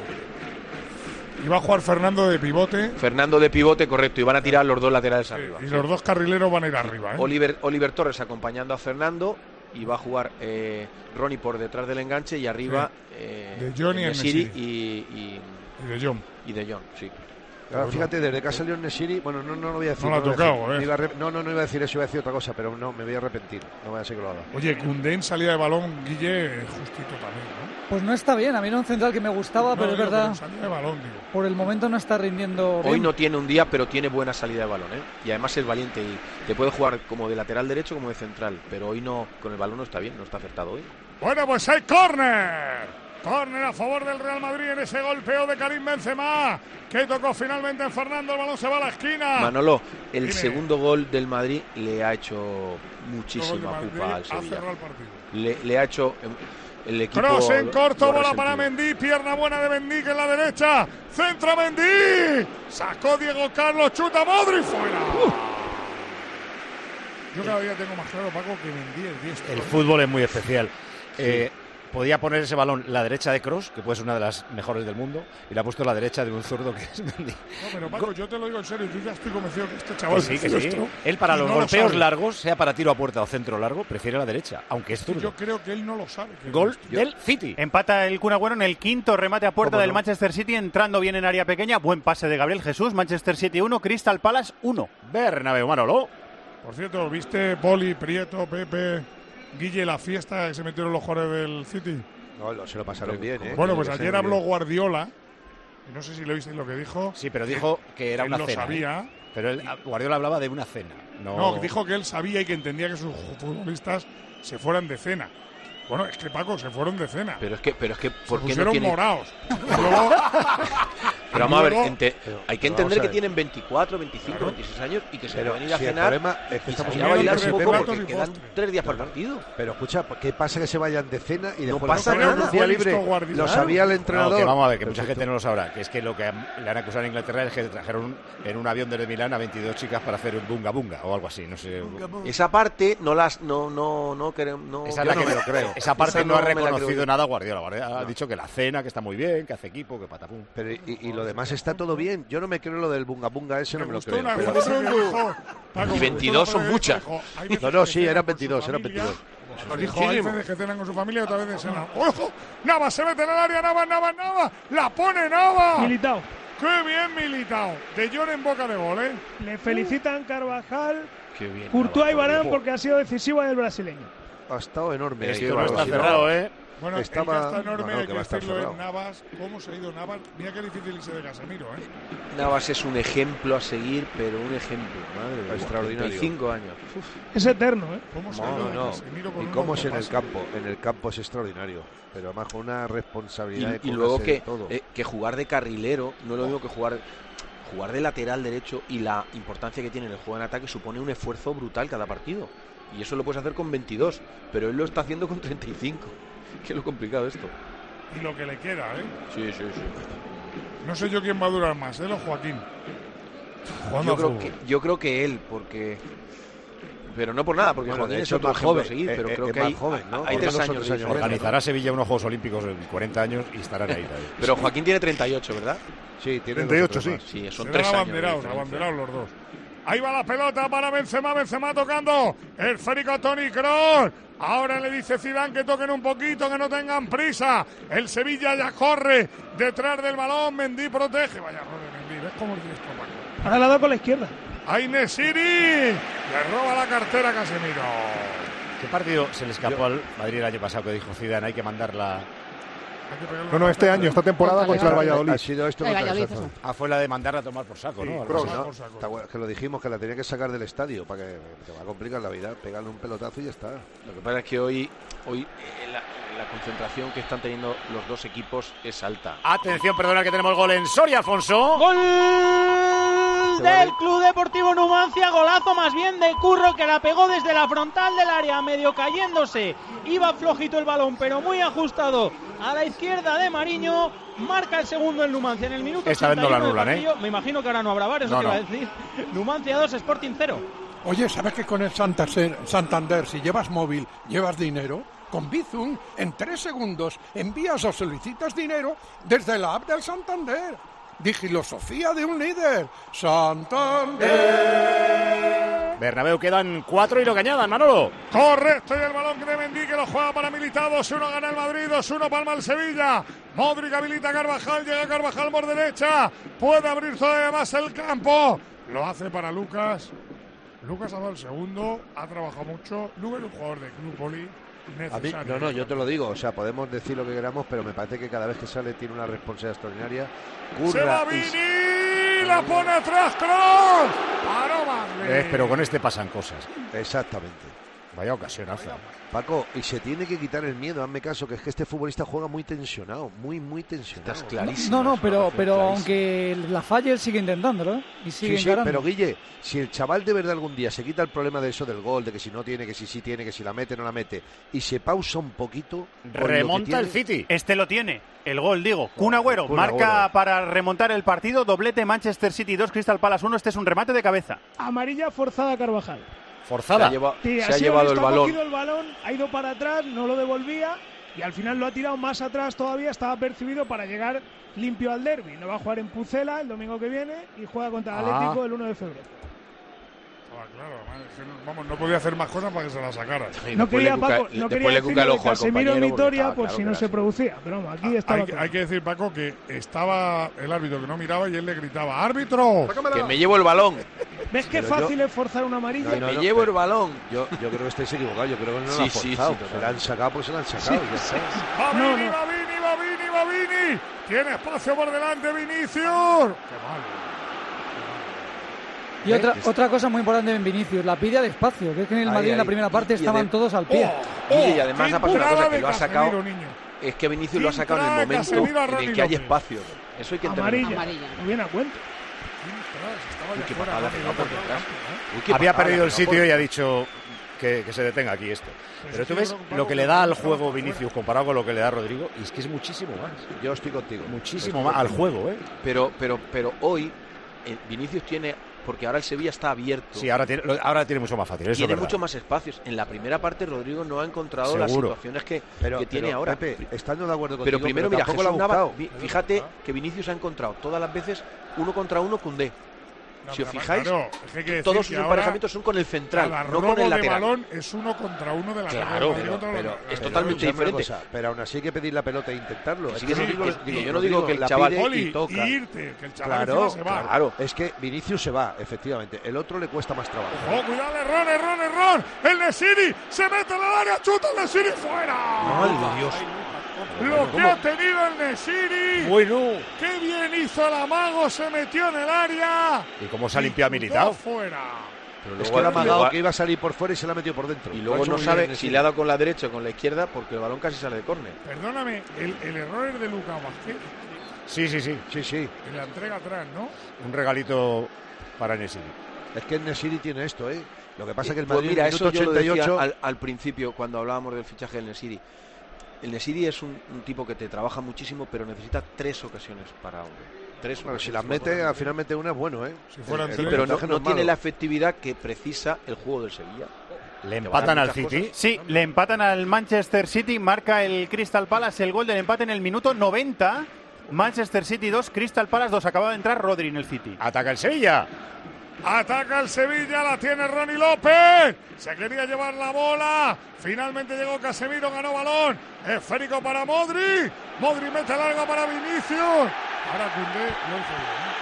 cinco. Y va a jugar Fernando de pivote. Fernando de pivote, correcto, y van a tirar los dos laterales arriba. Y los dos carrileros van a ir arriba, ¿eh? Oliver, Oliver Torres acompañando a Fernando y va a jugar eh, Ronnie por detrás del enganche y arriba eh, De Jong y En-Nesyri En-Nesyri. y, y, Y de Jong. y de Jong, sí. Ahora, fíjate, desde que ha salido En-Nesyri, bueno, no, no lo voy a decir. No lo ha voy a tocado, decir. eh. Me iba a re- No, no, no iba a decir eso, iba a decir otra cosa, pero no, me voy a arrepentir. No vaya a ser que lo haga. Oye, Koundé en salida de balón, Guille, justito también, ¿no? Pues no está bien, a mí era un central que me gustaba, No, pero es digo, verdad, en salida de balón, digo. por el momento no está rindiendo Hoy bien. no tiene un día, pero tiene buena salida de balón, ¿eh? Y además es valiente y te puede jugar como de lateral derecho como de central, pero hoy no, con el balón no está bien, no está acertado hoy. Bueno, pues hay córner. Córner a favor del Real Madrid en ese golpeo de Karim Benzema, que tocó finalmente en Fernando. El balón se va a la esquina. Manolo, el Dime. segundo gol del Madrid le ha hecho Gol de muchísima Madrid, pupa al ha Sevilla. cerrado el partido. Le, le ha hecho eh, el equipo. Cross en lo- corto, lo ha bola resentido. para Mendy, pierna buena de Mendy que en la derecha, centra Mendy, sacó Diego Carlos, chuta Modric, fuera. Yo cada día tengo más claro, Paco, que Mendy es diestro. El fútbol es muy especial. Eh, podía poner ese balón la derecha de Kroos, que puede ser una de las mejores del mundo, y la ha puesto la derecha de un zurdo que es Mendy. No, pero Paco, yo te lo digo en serio, yo ya estoy convencido que este chaval... Que sí, que sí. Esto, él para los no golpeos largos, sea para tiro a puerta o centro largo, prefiere la derecha, aunque es zurdo. Yo creo que él no lo sabe. Gol del City. Empata el Kun Agüero en el quinto remate a puerta del no? Manchester City, entrando bien en área pequeña. Buen pase de Gabriel Jesús. Manchester City uno, Crystal Palace uno. Bernabéu, Manolo. Por cierto, ¿viste Poli, Prieto, Pepe, Guille, la fiesta que se metieron los jugadores del City? No, se lo pasaron bien, ¿eh? Bueno, pues ayer habló Guardiola, y no sé si lo visteis lo que dijo. Sí, pero dijo que era él una lo cena. Sabía. ¿eh? Pero él, Guardiola hablaba de una cena. No... no, dijo que él sabía y que entendía que sus futbolistas se fueran de cena. Bueno, es que Paco, se fueron de cena. Pero es que, pero es que, ¿por se qué pusieron no tiene... morados. Luego... Pero vamos luego... a ver, ente... hay que entender a que tienen veinticuatro, veinticinco, claro. veintiséis años y que se pero pueden ir a si cenar el problema es que y salir a bailar un poco porque quedan tres días para el partido. Pero escucha, ¿qué pasa que se vayan de cena y después no pasa de nada. un día libre? Lo sabía el entrenador. No, que vamos a ver, que mucha gente no lo sabrá, que es que lo que le han acusado en Inglaterra es que trajeron en un avión desde Milán a veintidós chicas para hacer un bunga bunga o algo así, no sé. Esa parte no las no no no queremos no, esa es la no que me lo creo. Esa parte esa no, no ha creo reconocido nada Guardiola. Guardiola no. ha dicho que la cena, que está muy bien, que hace equipo, que patapum. Pero y, y lo demás está todo bien. Yo no me creo lo del bunga bunga ese, no me lo creo. Pero... Y veintidós son muchas. No, no, sí, eran veintidós, eran veintidós. Nos dijo hay veces que cenan con su familia y otra vez de cena. ¡Ojo! Navas se mete en el área, Navas, Navas, Navas. ¡La pone Navas! Militao. ¡Qué bien Militao! De Jong en boca de gol, ¿eh? Le felicitan Carvajal, Qué bien, Courtois y Varane porque ha sido decisiva el brasileño. Ha estado enorme. Esto no está cerrado, ¿eh? Bueno, estaba... está enorme, no, no, hay que, que decirlo en Navas. ¿Cómo se ha ido Navas? Mira qué difícil irse de Casemiro, ¿eh? Navas es un ejemplo a seguir, pero un ejemplo. Madre mía, extraordinario. veinticinco años. Uf. Es eterno, ¿eh? ¿Cómo se no, ha ido no, de Casemiro con y un cómo es en el autopase? campo. En el campo es extraordinario. Pero además con una responsabilidad. Y, y luego que, eh, que jugar de carrilero no es lo mismo que jugar... Jugar de lateral derecho y la importancia que tiene en el juego en ataque supone un esfuerzo brutal cada partido. Y eso lo puedes hacer con veintidós, pero él lo está haciendo con treinta y cinco. Qué lo complicado esto. Y lo que le queda, ¿eh? Sí, sí, sí. No sé yo quién va a durar más, él o Joaquín. Yo creo, que, yo creo que él, porque... Pero no por nada, porque bueno, Joaquín es hecho, otro más ejemplo joven, a seguir, eh, pero eh, creo eh, que más hay, joven, ¿no? hay tres años. años Organizará Sevilla unos Juegos Olímpicos en cuarenta años y estarán ahí. Pero Joaquín tiene treinta y ocho, ¿verdad? Sí, tiene treinta y ocho, sí. Sí, son Serán tres años. abanderados, abanderados los dos. Ahí va la pelota para Benzema, Benzema tocando el férico a Toni Kroos. Ahora le dice Zidane que toquen un poquito, que no tengan prisa. El Sevilla ya corre detrás del balón. Mendy protege. Vaya error de Mendy. ¿Ves cómo es esto, Paco? Ahora la ha dado con la izquierda. Ahí Nesiri le roba la cartera a Casemiro. ¿Qué partido se le escapó Yo. al Madrid el año pasado que dijo Zidane? Hay que mandarla... No, no, este año, esta temporada contra el Valladolid. Ha sido esto contra el Valladolid. Ah, fue la de mandarla a tomar por saco, sí, ¿no? Kroos, ¿no? Por saco. Está bueno, que lo dijimos, que la tenía que sacar del estadio para que te va a complicar la vida. Pegarle un pelotazo y ya está. Lo que pasa es que hoy, hoy eh, la, la concentración que están teniendo los dos equipos es alta. Atención, perdona que tenemos gol en Soria, Alfonso. ¡Gol del Club Deportivo Numancia! Golazo más bien de Curro, que la pegó desde la frontal del área, medio cayéndose. Iba flojito el balón, pero muy ajustado a la izquierda de Mariño. Marca el segundo el Numancia en el minuto Esta vez no la anulan, ¿eh? Me imagino que ahora no habrá varios, no, eso no. te iba a decir. Numancia dos, Sporting cero. Oye, ¿sabes que con el Santander, Santander, si llevas móvil, llevas dinero? Con Bizum, en tres segundos, envías o solicitas dinero desde la app del Santander. Digilosofía de un líder. Santander. Bernabéu quedan cuatro y lo que añadan, Manolo. Correcto, y el balón de Mendy que lo juega para Militao. dos uno gana el Madrid, dos uno palma el Sevilla. Modric habilita a Carvajal, llega Carvajal por derecha. Puede abrir todavía más el campo. Lo hace para Lucas. Lucas ha dado el segundo, ha trabajado mucho. Lucas es un jugador de Club Poli. A mí, no, no, yo te lo digo, o sea, podemos decir lo que queramos, pero me parece que cada vez que sale tiene una responsabilidad extraordinaria. Curra Se va y... Vini, la pone atrás, Kroos. Paró Marley. Eh, pero con este pasan cosas. Exactamente. Vaya ocasionaza. Paco, y se tiene que quitar el miedo, hazme caso, que es que este futbolista juega muy tensionado, muy, muy tensionado. Estás clarísimo. No, no, pero, pero aunque la falle, él sigue intentándolo, ¿eh? Y sigue sí, sí, encarando. pero Guille, si el chaval de verdad algún día se quita el problema de eso del gol, de que si no tiene, que si sí tiene, que si la mete, no la mete, y se pausa un poquito... Remonta tiene, el City. Este lo tiene, el gol, digo. Kun Agüero Kun marca Agüero. para remontar el partido, doblete Manchester City dos, Crystal Palace uno. Este es un remate de cabeza. Amarilla forzada a Carvajal. Forzada. Se ha, lleva, Sí, se ha llevado el ha balón. cogido el balón, ha ido para atrás, no lo devolvía y al final lo ha tirado más atrás todavía, estaba percibido para llegar limpio al derbi. No va a jugar en Pucela el domingo que viene y juega contra el Ah. Atlético el uno de febrero. Ah, claro, es que no- vamos, no podía hacer más cosas para que se la sacara. No quería, Paco, no quería decir que Casemiro en Vitoria, por si no se producía, pero vamos, aquí estaba Hay, claro. hay que decir, Paco, que estaba el árbitro que no miraba y él le gritaba: ¡árbitro! Que me llevo el balón. ¿Ves qué Pero yo- fácil es forzar una amarilla? No, no, me no, llevo pero el balón. Yo, yo creo que estáis equivocados. Yo creo que no Sí, lo han sí, forzado. sí, se la han sacado, pues se la han sacado. y ya está. ¡Va No, Vini, no. va Vini, va Vini, va Vini! Tiene espacio por delante, Vinicius. ¡Qué mal! Y otra, otra cosa muy importante en Vinicius, la pide al espacio, que es que en el Ahí, Madrid en la ahí. primera parte Y- y estaban adem- todos al pie. Oh, y además ha pasado una cosa que lo ha sacado. Casemiro, niño. Es que Vinicius lo ha sacado en el Entra momento Casemiro a en Ronnie el que hay López. espacio. Eso hay que entender. Amarilla. Amarilla. No viene a cuento. Estaba Uy, ya qué fuera, patada Ronnie pegado por López. detrás. Uy, qué Había patada perdido el pegado por- sitio y ha dicho que, que se detenga aquí esto. Pero tú ves lo que le da al juego Vinicius comparado con lo que le da Rodrigo, y es que es muchísimo más. Yo estoy contigo. Muchísimo Estoy más al contigo. juego, ¿eh? Pero, pero, pero hoy eh, Vinicius tiene, porque ahora el Sevilla está abierto. Sí, ahora tiene, lo- ahora tiene mucho más fácil. Eso tiene es verdad. mucho más espacios. En la primera parte Rodrigo no ha encontrado las Seguro. situaciones que, Pero, que tiene pero, ahora. Pepe, estando de acuerdo Pero contigo, primero, mira, tampoco lo ha Jesús Navas, buscado. vi- fíjate que Vinicius ha encontrado todas las veces uno contra uno Koundé. No, Si os pero, fijáis, claro, es que hay que decir todos que sus ahora emparejamientos son con el central, cada no robo con el de lateral. balón es uno contra uno de la Claro, pero- Pero, es pero, totalmente escuchadme una diferente. cosa, pero aún así hay que pedir la pelota e intentarlo. Es Sí, que sí, Rodrigo- que- digo, digo, yo no digo que el la chaval- pide Poli, y toca. y irte, que el chaval Claro, encima se va. Claro. Es que Vinicius se va, efectivamente. El otro le cuesta más trabajo. ¡Oh, cuidado, error, error, error! ¡El Nesiri se mete en el área, chuta el Nesiri fuera! Madre de Dios. Lo que ha tenido el Nesiri. Bueno. ¡Qué bien hizo el amago! Se metió en el área. ¿Y cómo se ha limpiado chutó Militao? fuera. Pero Es luego- que era amagado luego- que iba a salir por fuera y se la ha metido por dentro. y Lo ha luego hecho no muy bien sabe el si Nesiri. le ha dado con la derecha o con la izquierda porque el balón casi sale de córner. Perdóname, el, el error es de Lucas Vázquez Sí, sí, sí. Sí, sí. en la entrega atrás, ¿no? Un regalito para Nesiri. Es que el Nesiri tiene esto, ¿eh? Lo que pasa es que el Pues Madrid mira, en el eso minuto yo lo ochenta y ocho... decía al, al principio cuando hablábamos del fichaje del Nesiri. El Nesiri es un, un tipo que te trabaja muchísimo, pero necesita tres ocasiones para uno. Tres Bueno, si ocasiones las para mete, uno. al final mete una es bueno, ¿eh? Si fueran El- tres. el Pero no, porcentaje no es tiene malo. la efectividad que precisa el juego del Sevilla. Le Que empatan van a al muchas City. cosas. Sí, le empatan al Manchester City, marca el Crystal Palace el gol del empate en el minuto noventa. Manchester City dos, Crystal Palace dos. Acaba de entrar Rodri en el City. Ataca el Sevilla. Ataca el Sevilla, la tiene Ronnie López. Se quería llevar la bola. Finalmente llegó Casemiro, ganó balón. Esférico para Modri. Modri mete larga para Vinicius. Ahora Koundé lo hizo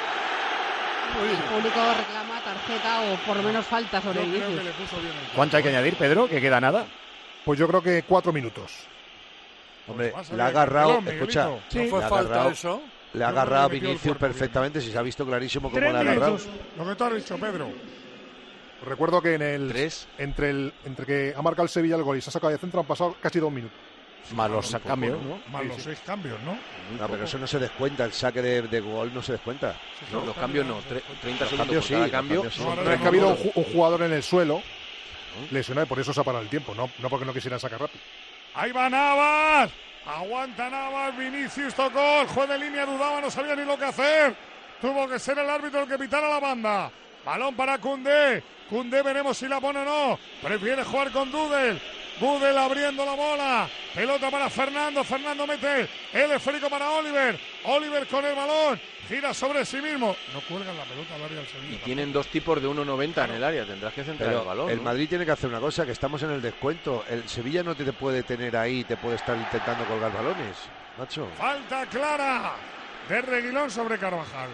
bien. El público reclama tarjeta o por lo menos falta sobre Yo creo que Vinicius. le puso bien el ¿Cuánto hay que añadir, Pedro? ¿Que queda nada? Pues yo creo que cuatro minutos. Hombre, Pues vas a le ha ver, agarrado, Miguelito. escucha, Sí. le ¿No fue ha falta agarrado, eso? le ha Yo creo agarrado a que le metió el Vinicius cuerpo, perfectamente, si se ha visto clarísimo cómo Tres le ha agarrado. minutos. Lo que tú has dicho, Pedro. Recuerdo que en el Tres. entre el entre que ha marcado el Sevilla el gol y se ha sacado de centro han pasado casi dos minutos. Más los Muy poco, cambios, ¿no? ¿no? Más Sí, los sí. seis cambios, ¿no? No, pero eso no se descuenta, el saque de, de gol no se descuenta. No, los cambios no, tre- treinta Los segundos cambios por sí, cada los cambio. cambios sí. No, ahora Pero es ya que ha habido no un, ju- un jugador en el suelo lesionado y por eso se ha parado el tiempo, no, no porque no quisieran sacar rápido. Ahí va Navas. Aguanta Navas. Vinicius tocó. El juez de línea dudaba, no sabía ni lo que hacer. Tuvo que ser el árbitro el que pitara la banda. Balón para Koundé. Koundé veremos si la pone o no. Prefiere jugar con Dudel. Dudel abriendo la bola. Pelota para Fernando. Fernando mete el esférico para Oliver. Oliver con el balón. Gira sobre sí mismo. No cuelgan la pelota al área del Sevilla. Y tienen dos tipos de uno noventa en el área. Tendrás que centrar Pero el balón. el ¿no? Madrid tiene que hacer una cosa, que estamos en el descuento. El Sevilla no te puede tener ahí, te puede estar intentando colgar balones, macho. Falta clara de Reguilón sobre Carvajal.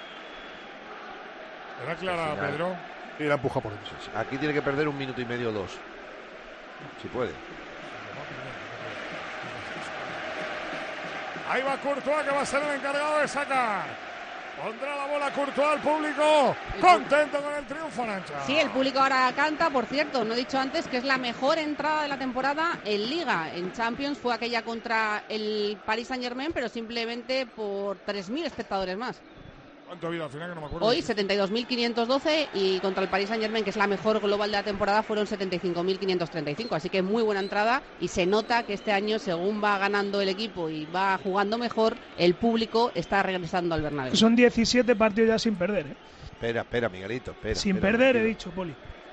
¿Era clara, Al final. Pedro? Y la empuja por dentro. Aquí tiene que perder un minuto y medio o dos. Si puede. Ahí va Courtois, que va a ser el encargado de sacar. Pondrá la bola Courtois al público. Contento con el triunfo, Nacha. Sí, el público ahora canta, por cierto, no he dicho antes que es la mejor entrada de la temporada en Liga. En Champions fue aquella contra el Paris Saint-Germain, pero simplemente por tres mil espectadores más. ¿Cuánto ha habido al final? Que no me acuerdo. Hoy setenta y dos mil quinientos doce y contra el Paris Saint-Germain, que es la mejor global de la temporada, fueron setenta y cinco mil quinientos treinta y cinco. Así que muy buena entrada y se nota que este año, según va ganando el equipo y va jugando mejor, el público está regresando al Bernabéu. Son diecisiete partidos ya sin perder, ¿eh? Espera, espera, Miguelito, espera. Sin espera, perder, he tranquilo. dicho, Poli.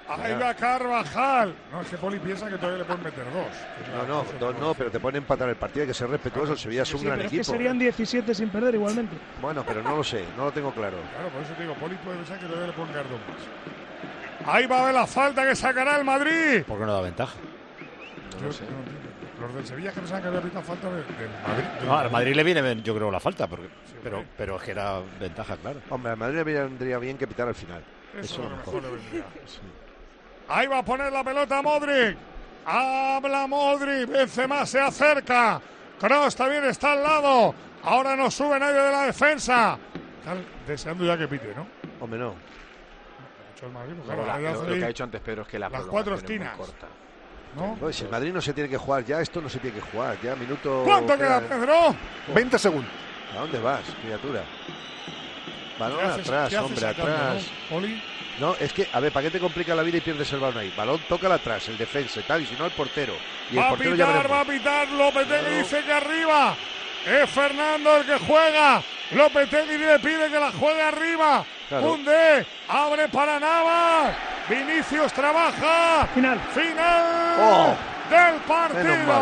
Ahí va Carvajal. No, es que Poli piensa que todavía le pueden meter dos. No, no, dos no, pero te ponen empatar el partido, hay que ser respetuoso. El Sevilla es un sí, gran pero equipo. Es que serían diecisiete sin perder igualmente. Bueno, pero no lo sé, no lo tengo claro. Claro, por eso te digo, Poli puede pensar que todavía le pueden caer dos más. Ahí va a ver la falta que sacará el Madrid. ¿Por qué no da ventaja? No lo sé. Los del Sevilla que no saben que había pita falta del de Madrid. De no, al Madrid le viene, yo creo, la falta, porque, sí, pero, pero es que era ventaja, claro. Hombre, al Madrid le vendría bien que pitara al final. Eso, Eso es lo mejor le vendría. Sí. Ahí va a poner la pelota Modric. Habla Modric. Benzema se acerca. Kroos también está al lado. Ahora no sube nadie de la defensa. Están deseando ya que pite, ¿no? Hombre, no. El Madrid, pues, claro, la, lo, lo que ha hecho antes Pedro es que la las cuatro esquinas. Corta. ¿No? Pues si el Madrid no se tiene que jugar ya, esto no se tiene que jugar. Ya, minuto. ¿Cuánto queda, Pedro? veinte segundos. ¿A dónde vas, criatura? Balón haces, atrás, hombre, sacando, atrás. ¿no? Oli. No, es que, a ver, ¿para qué te complica la vida y pierdes el balón ahí? Balón, tócala atrás, el defensa y tal, y si no, el portero. Y va el portero a pitar, ya va a pitar. Lopetegui claro. Dice que arriba. Es Fernando el que juega. Lopetegui le pide que la juegue arriba. Koundé, claro. Abre para Navas. Vinicius trabaja. Final. Final oh, del partido.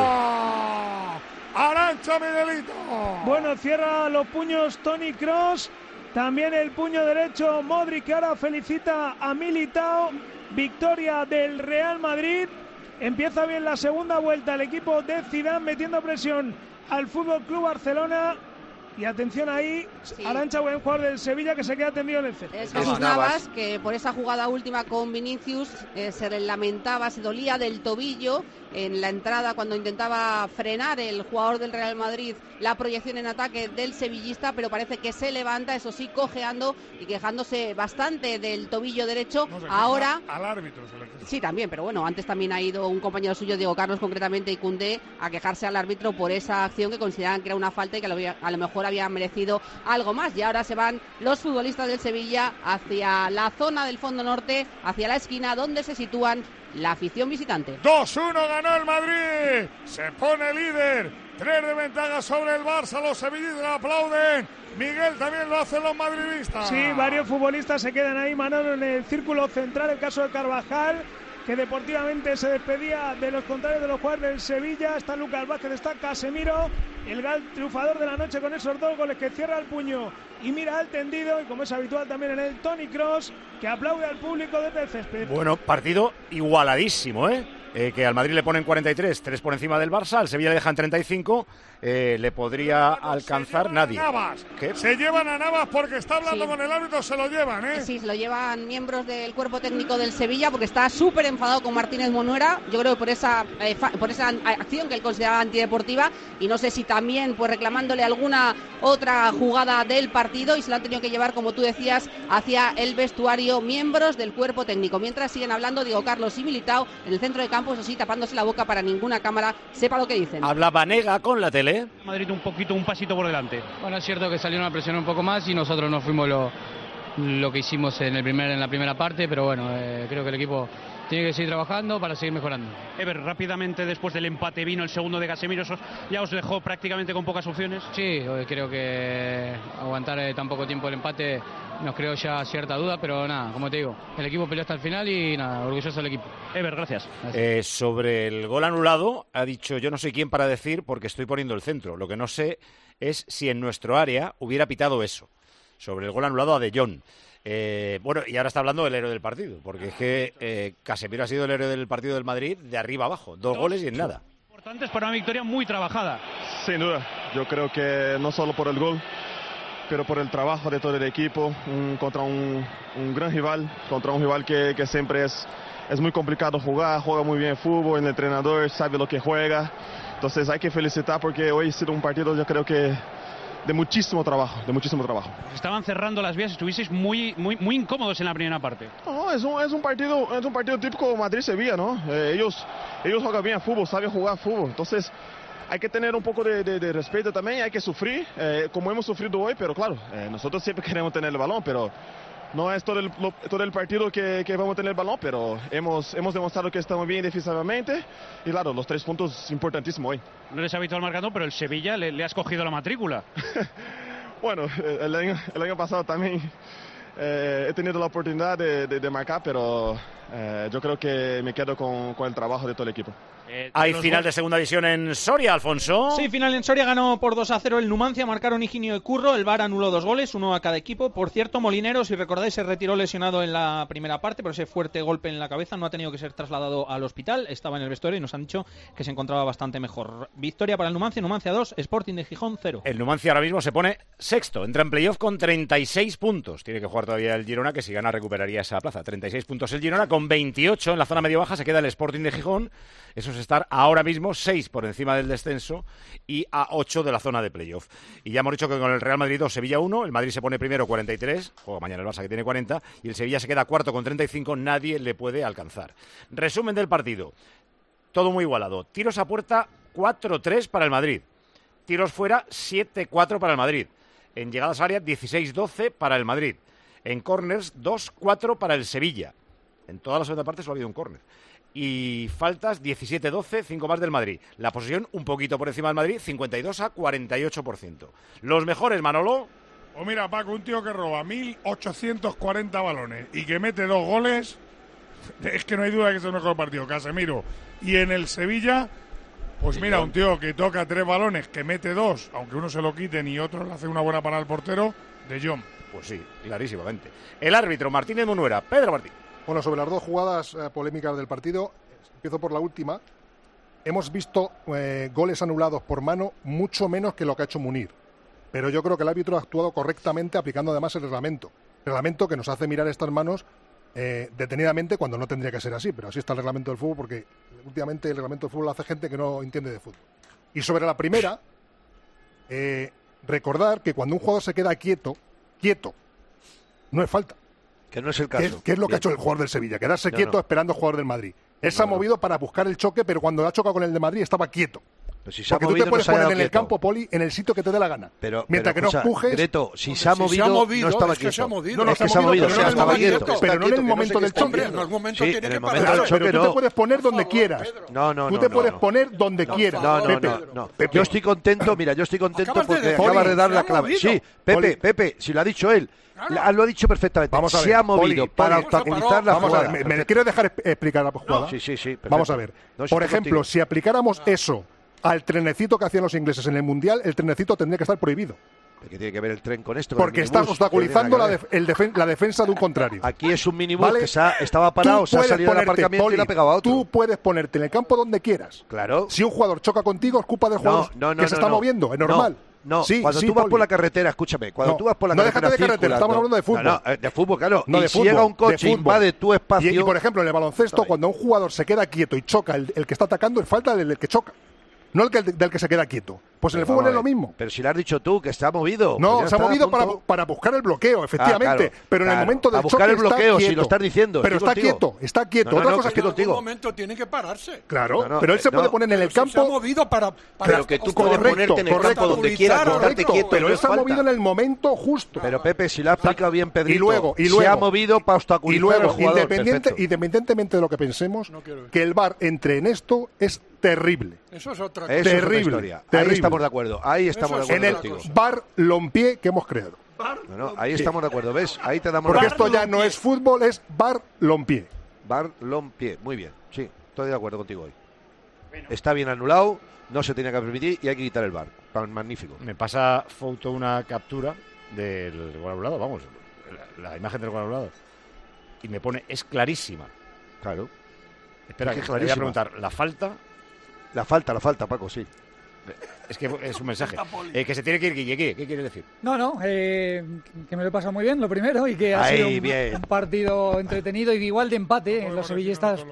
Arantxa Miguelito. Bueno, cierra los puños Toni Kroos. También el puño derecho Modric, que ahora felicita a Militao. Victoria del Real Madrid. Empieza bien la segunda vuelta el equipo de Zidane metiendo presión al Fútbol Club Barcelona. Y atención ahí, sí. Arantxa, buen jugador del Sevilla que se queda tendido en el centro. Es Jesús Navas, que por esa jugada última con Vinicius eh, se lamentaba, se dolía del tobillo en la entrada cuando intentaba frenar el jugador del Real Madrid la proyección en ataque del sevillista, pero parece que se levanta, eso sí, cojeando y quejándose bastante del tobillo derecho. No sé, ahora al árbitro se le queja. Sí, también, pero bueno, antes también ha ido un compañero suyo, Diego Carlos concretamente, y Koundé, a quejarse al árbitro por esa acción que consideraban que era una falta y que a lo mejor habían merecido algo más. Y ahora se van los futbolistas del Sevilla hacia la zona del fondo norte, hacia la esquina donde se sitúan la afición visitante. dos uno ganó el Madrid, se pone líder, tres de ventaja sobre el Barça, los sevillistas aplauden. Miguel, también lo hacen los madridistas. Sí, varios futbolistas se quedan ahí, Manolo, en el círculo central, el caso de Carvajal, que deportivamente se despedía de los contrarios de los jugadores del Sevilla. Está Lucas Vázquez, está Casemiro, el gal triunfador de la noche con esos dos goles, que cierra el puño y mira al tendido, y como es habitual también en el Toni Kroos, que aplaude al público desde el césped. Bueno, partido igualadísimo, ¿eh? Eh, que al Madrid le ponen cuarenta y tres, tres por encima del Barça, al Sevilla le dejan treinta y cinco, eh, le podría bueno, alcanzar se nadie. Navas. Se llevan a Navas porque está hablando sí. con el árbitro, se lo llevan, ¿eh? Sí, se lo llevan miembros del cuerpo técnico del Sevilla porque está súper enfadado con Martínez Monuera, yo creo que por esa, eh, fa, por esa acción que él consideraba antideportiva, y no sé si también pues reclamándole alguna otra jugada del partido, y se lo han tenido que llevar, como tú decías, hacia el vestuario miembros del cuerpo técnico. Mientras siguen hablando Diego Carlos y Militao en el centro de campo, eso sí, tapándose la boca para ninguna cámara sepa lo que dicen. Habla Banega con la tele. Madrid un poquito, un pasito por delante. Bueno, es cierto que salieron a presionar un poco más y nosotros no fuimos lo, lo que hicimos en, el primer, en la primera parte, pero bueno, eh, creo que el equipo tiene que seguir trabajando para seguir mejorando. Ever, rápidamente después del empate vino el segundo de Casemiro, ¿eso ya os dejó prácticamente con pocas opciones? Sí, creo que aguantar eh, tan poco tiempo el empate nos creó ya cierta duda, pero nada, como te digo, el equipo peleó hasta el final y nada, orgulloso del equipo. Ever, gracias. gracias. Eh, sobre el gol anulado, ha dicho yo no sé quién para decir porque estoy poniendo el centro. Lo que no sé es si en nuestro área hubiera pitado eso, sobre el gol anulado a De Jong. Eh, bueno, y ahora está hablando del héroe del partido, porque es que eh, Casemiro ha sido el héroe del partido del Madrid de arriba abajo, dos, dos goles y en nada. Importantes para una victoria muy trabajada. Sin duda, yo creo que no solo por el gol, pero por el trabajo de todo el equipo, un, contra un, un gran rival, contra un rival que, que siempre es, es muy complicado jugar, juega muy bien fútbol, el entrenador sabe lo que juega, entonces hay que felicitar porque hoy ha sido un partido, yo creo que de muchísimo trabajo, de muchísimo trabajo. Estaban cerrando las vías, estuvisteis muy, muy, muy incómodos en la primera parte. No, es un, es un partido, es un partido típico Madrid-Sevilla, ¿no? Eh, ellos, ellos juegan bien fútbol, saben jugar fútbol, entonces hay que tener un poco de, de, de respeto también, hay que sufrir, eh, como hemos sufrido hoy, pero claro, eh, nosotros siempre queremos tener el balón, pero no es todo el, lo, todo el partido que, que vamos a tener el balón, pero hemos, hemos demostrado que estamos bien defensivamente y claro, los tres puntos importantísimos hoy. No eres habitual marcando, pero el Sevilla le, le has cogido la matrícula. Bueno, el año, el año pasado también eh, he tenido la oportunidad de, de, de marcar, pero Eh, yo creo que me quedo con, con el trabajo de todo el equipo. Eh, Hay final de segunda división en Soria, Alfonso. Sí, final en Soria, ganó por dos a cero el Numancia, marcaron Higinio y Curro, el V A R anuló dos goles, uno a cada equipo. Por cierto, Molinero, si recordáis, se retiró lesionado en la primera parte, pero ese fuerte golpe en la cabeza no ha tenido que ser trasladado al hospital, estaba en el vestuario y nos han dicho que se encontraba bastante mejor. Victoria para el Numancia, Numancia dos, Sporting de Gijón cero. El Numancia ahora mismo se pone sexto, entra en playoff con treinta y seis puntos. Tiene que jugar todavía el Girona, que si gana recuperaría esa plaza. treinta y seis puntos el Girona, con veintiocho en la zona medio-baja se queda el Sporting de Gijón. Eso es estar ahora mismo seis por encima del descenso y a ocho de la zona de playoff. Y ya hemos dicho que con el Real Madrid dos, Sevilla uno, el Madrid se pone primero cuarenta y tres, juega mañana el Barça que tiene cuarenta, y el Sevilla se queda cuarto con treinta y cinco, nadie le puede alcanzar. Resumen del partido, todo muy igualado. Tiros a puerta cuatro tres para el Madrid, tiros fuera siete cuatro para el Madrid, en llegadas al área dieciséis doce para el Madrid, en corners dos cuatro para el Sevilla. En toda la segunda parte solo ha habido un córner. Y faltas diecisiete doce, cinco más del Madrid. La posesión un poquito por encima del Madrid, cincuenta y dos a cuarenta y ocho por ciento. Los mejores, Manolo. Pues mira, Paco, un tío que roba mil ochocientos cuarenta balones y que mete dos goles, es que no hay duda de que es el mejor partido, Casemiro. Y en el Sevilla, pues mira, un tío que toca tres balones, que mete dos, aunque uno se lo quiten y otro le hace una buena parada al portero, De Jong. Pues sí, clarísimamente. El árbitro, Martínez Munuera. Pedro Martín. Bueno, sobre las dos jugadas eh, polémicas del partido, empiezo por la última. Hemos visto eh, goles anulados por mano mucho menos que lo que ha hecho Munir. Pero yo creo que el árbitro ha actuado correctamente aplicando además el reglamento. Reglamento que nos hace mirar estas manos eh, detenidamente cuando no tendría que ser así. Pero así está el reglamento del fútbol, porque últimamente el reglamento del fútbol lo hace gente que no entiende de fútbol. Y sobre la primera, eh, recordar que cuando un jugador se queda quieto, quieto, no es falta. Que no es el caso. ¿Qué es, qué es lo que Bien. ha hecho el jugador del Sevilla? Quedarse No, quieto no. esperando al jugador del Madrid. Él se No, ha movido no. para buscar el choque, pero cuando ha chocado con el de Madrid estaba quieto. Pero si se ha Porque movido, tú te puedes no se ha poner quedado en el quieto. campo, Poli, en el sitio que te dé la gana. Pero, Mientras pero, que no escucha, empujes... Greto, si se ha Si se movido, ha movido, no estaba es que quieto. se ha movido. No, no, es se que se ha movido, pero o sea, no en el estaba momento, quieto. pero no en el que momento sé del qué choque. está. En el momento Sí, tiene en el que momento parar. del choque Pero tú no. te puedes poner donde quieras. No, no, Tú no, te no, puedes no. poner donde quieras. No, no, Pepe. no, no. Pepe. Yo estoy contento, mira, yo estoy contento Acabas de porque decir, acaba de dar se la ha clave. movido. Sí, Pepe, Poli. Pepe, si lo ha dicho él, la- lo ha dicho perfectamente. Vamos a ver, se ha movido Poli, para Poli. obstaculizar la Vamos jugada. a ver, me, me quiero dejar exp- explicar la jugada. Sí, sí, sí. perfecto. Vamos a ver. No, sí, Por estoy ejemplo, contigo. si aplicáramos eso al trenecito que hacían los ingleses en el Mundial, el trenecito tendría que estar prohibido. ¿Qué tiene que ver el tren con esto? con el Porque estás minibús? obstaculizando No la, tiene nada def- el defen- la defensa de un contrario. que ver. Aquí es un minibús ¿Vale? que se ha- estaba parado, Tú se ha puedes salido del ponerte, aparcamiento Poli, y le ha pegado a otro. Tú puedes ponerte en el campo donde quieras. Claro. Si un jugador choca contigo, es culpa del No, jugador no, no, que se no, está no. moviendo. Es No, normal. No, Sí, cuando sí, tú vas Poli. por la carretera, escúchame, cuando No, tú vas por la no, carretera déjate de carretera, estamos hablando de fútbol. No, no, eh, de fútbol, claro. No, y de si fútbol, llega un coche de y fútbol. invade tu espacio... Y, y, por ejemplo, en el baloncesto, Vale. cuando un jugador se queda quieto y choca, el, el que está atacando es falta del, del que choca, no el que, del que se queda quieto. Pues en el Pero fútbol vamos es lo a ver, mismo. Pero si lo has dicho tú, que se ha movido. No, pues ya se ha está, movido para, punto. para buscar el bloqueo, efectivamente. Ah, claro, pero en el claro. momento del A buscar choque el bloqueo, está si quieto. lo estás diciendo, Pero estoy está contigo. quieto, está quieto. No, no, Otra no, cosa que es que estoy En algún contigo. momento tiene que pararse. Claro, No, no, pero él eh, se puede no. poner en el Pero si se ha campo. movido para... para Pero que tú puedes Correcto, ponerte en el correcto. campo donde quieras, Correcto, quedarte quieto. Pero no él es se ha falta. movido en el momento justo. Pero Pepe, si lo ha explicado bien Pedrito, Y luego, y se luego, ha movido para obstaculizar y luego, al jugador. independiente, Perfecto. independientemente de lo que pensemos, No quiero- que el V A R entre en esto es terrible. Eso es otra cosa. Eso es otra Terrible, historia. terrible. Ahí estamos de acuerdo. Ahí estamos Eso de es En acuerdo el contigo. V A R Lompié que hemos creado. No, no, ahí estamos de acuerdo, ¿ves? Ahí te damos Porque la esto ya no es fútbol, es V A R Lompié. Bar Lompié. Muy bien, sí, estoy de acuerdo contigo hoy. Está bien anulado, no se tenía que permitir y hay que quitar el bar. Magnífico. Me pasa foto una captura del gol anulado, vamos, la, la imagen del gol anulado. Y me pone, es clarísima. Claro. Espera, Es que que es te voy a clarísima. preguntar, ¿la falta? La falta, la falta, Paco, sí. Es que es un mensaje. Eh, que se tiene que ir, Guille, ¿qué, ¿qué quieres decir? No, no, eh, que me lo he pasado muy bien, lo primero, y que ha Ahí, sido un, bien. un partido entretenido y igual de empate. Los sevillistas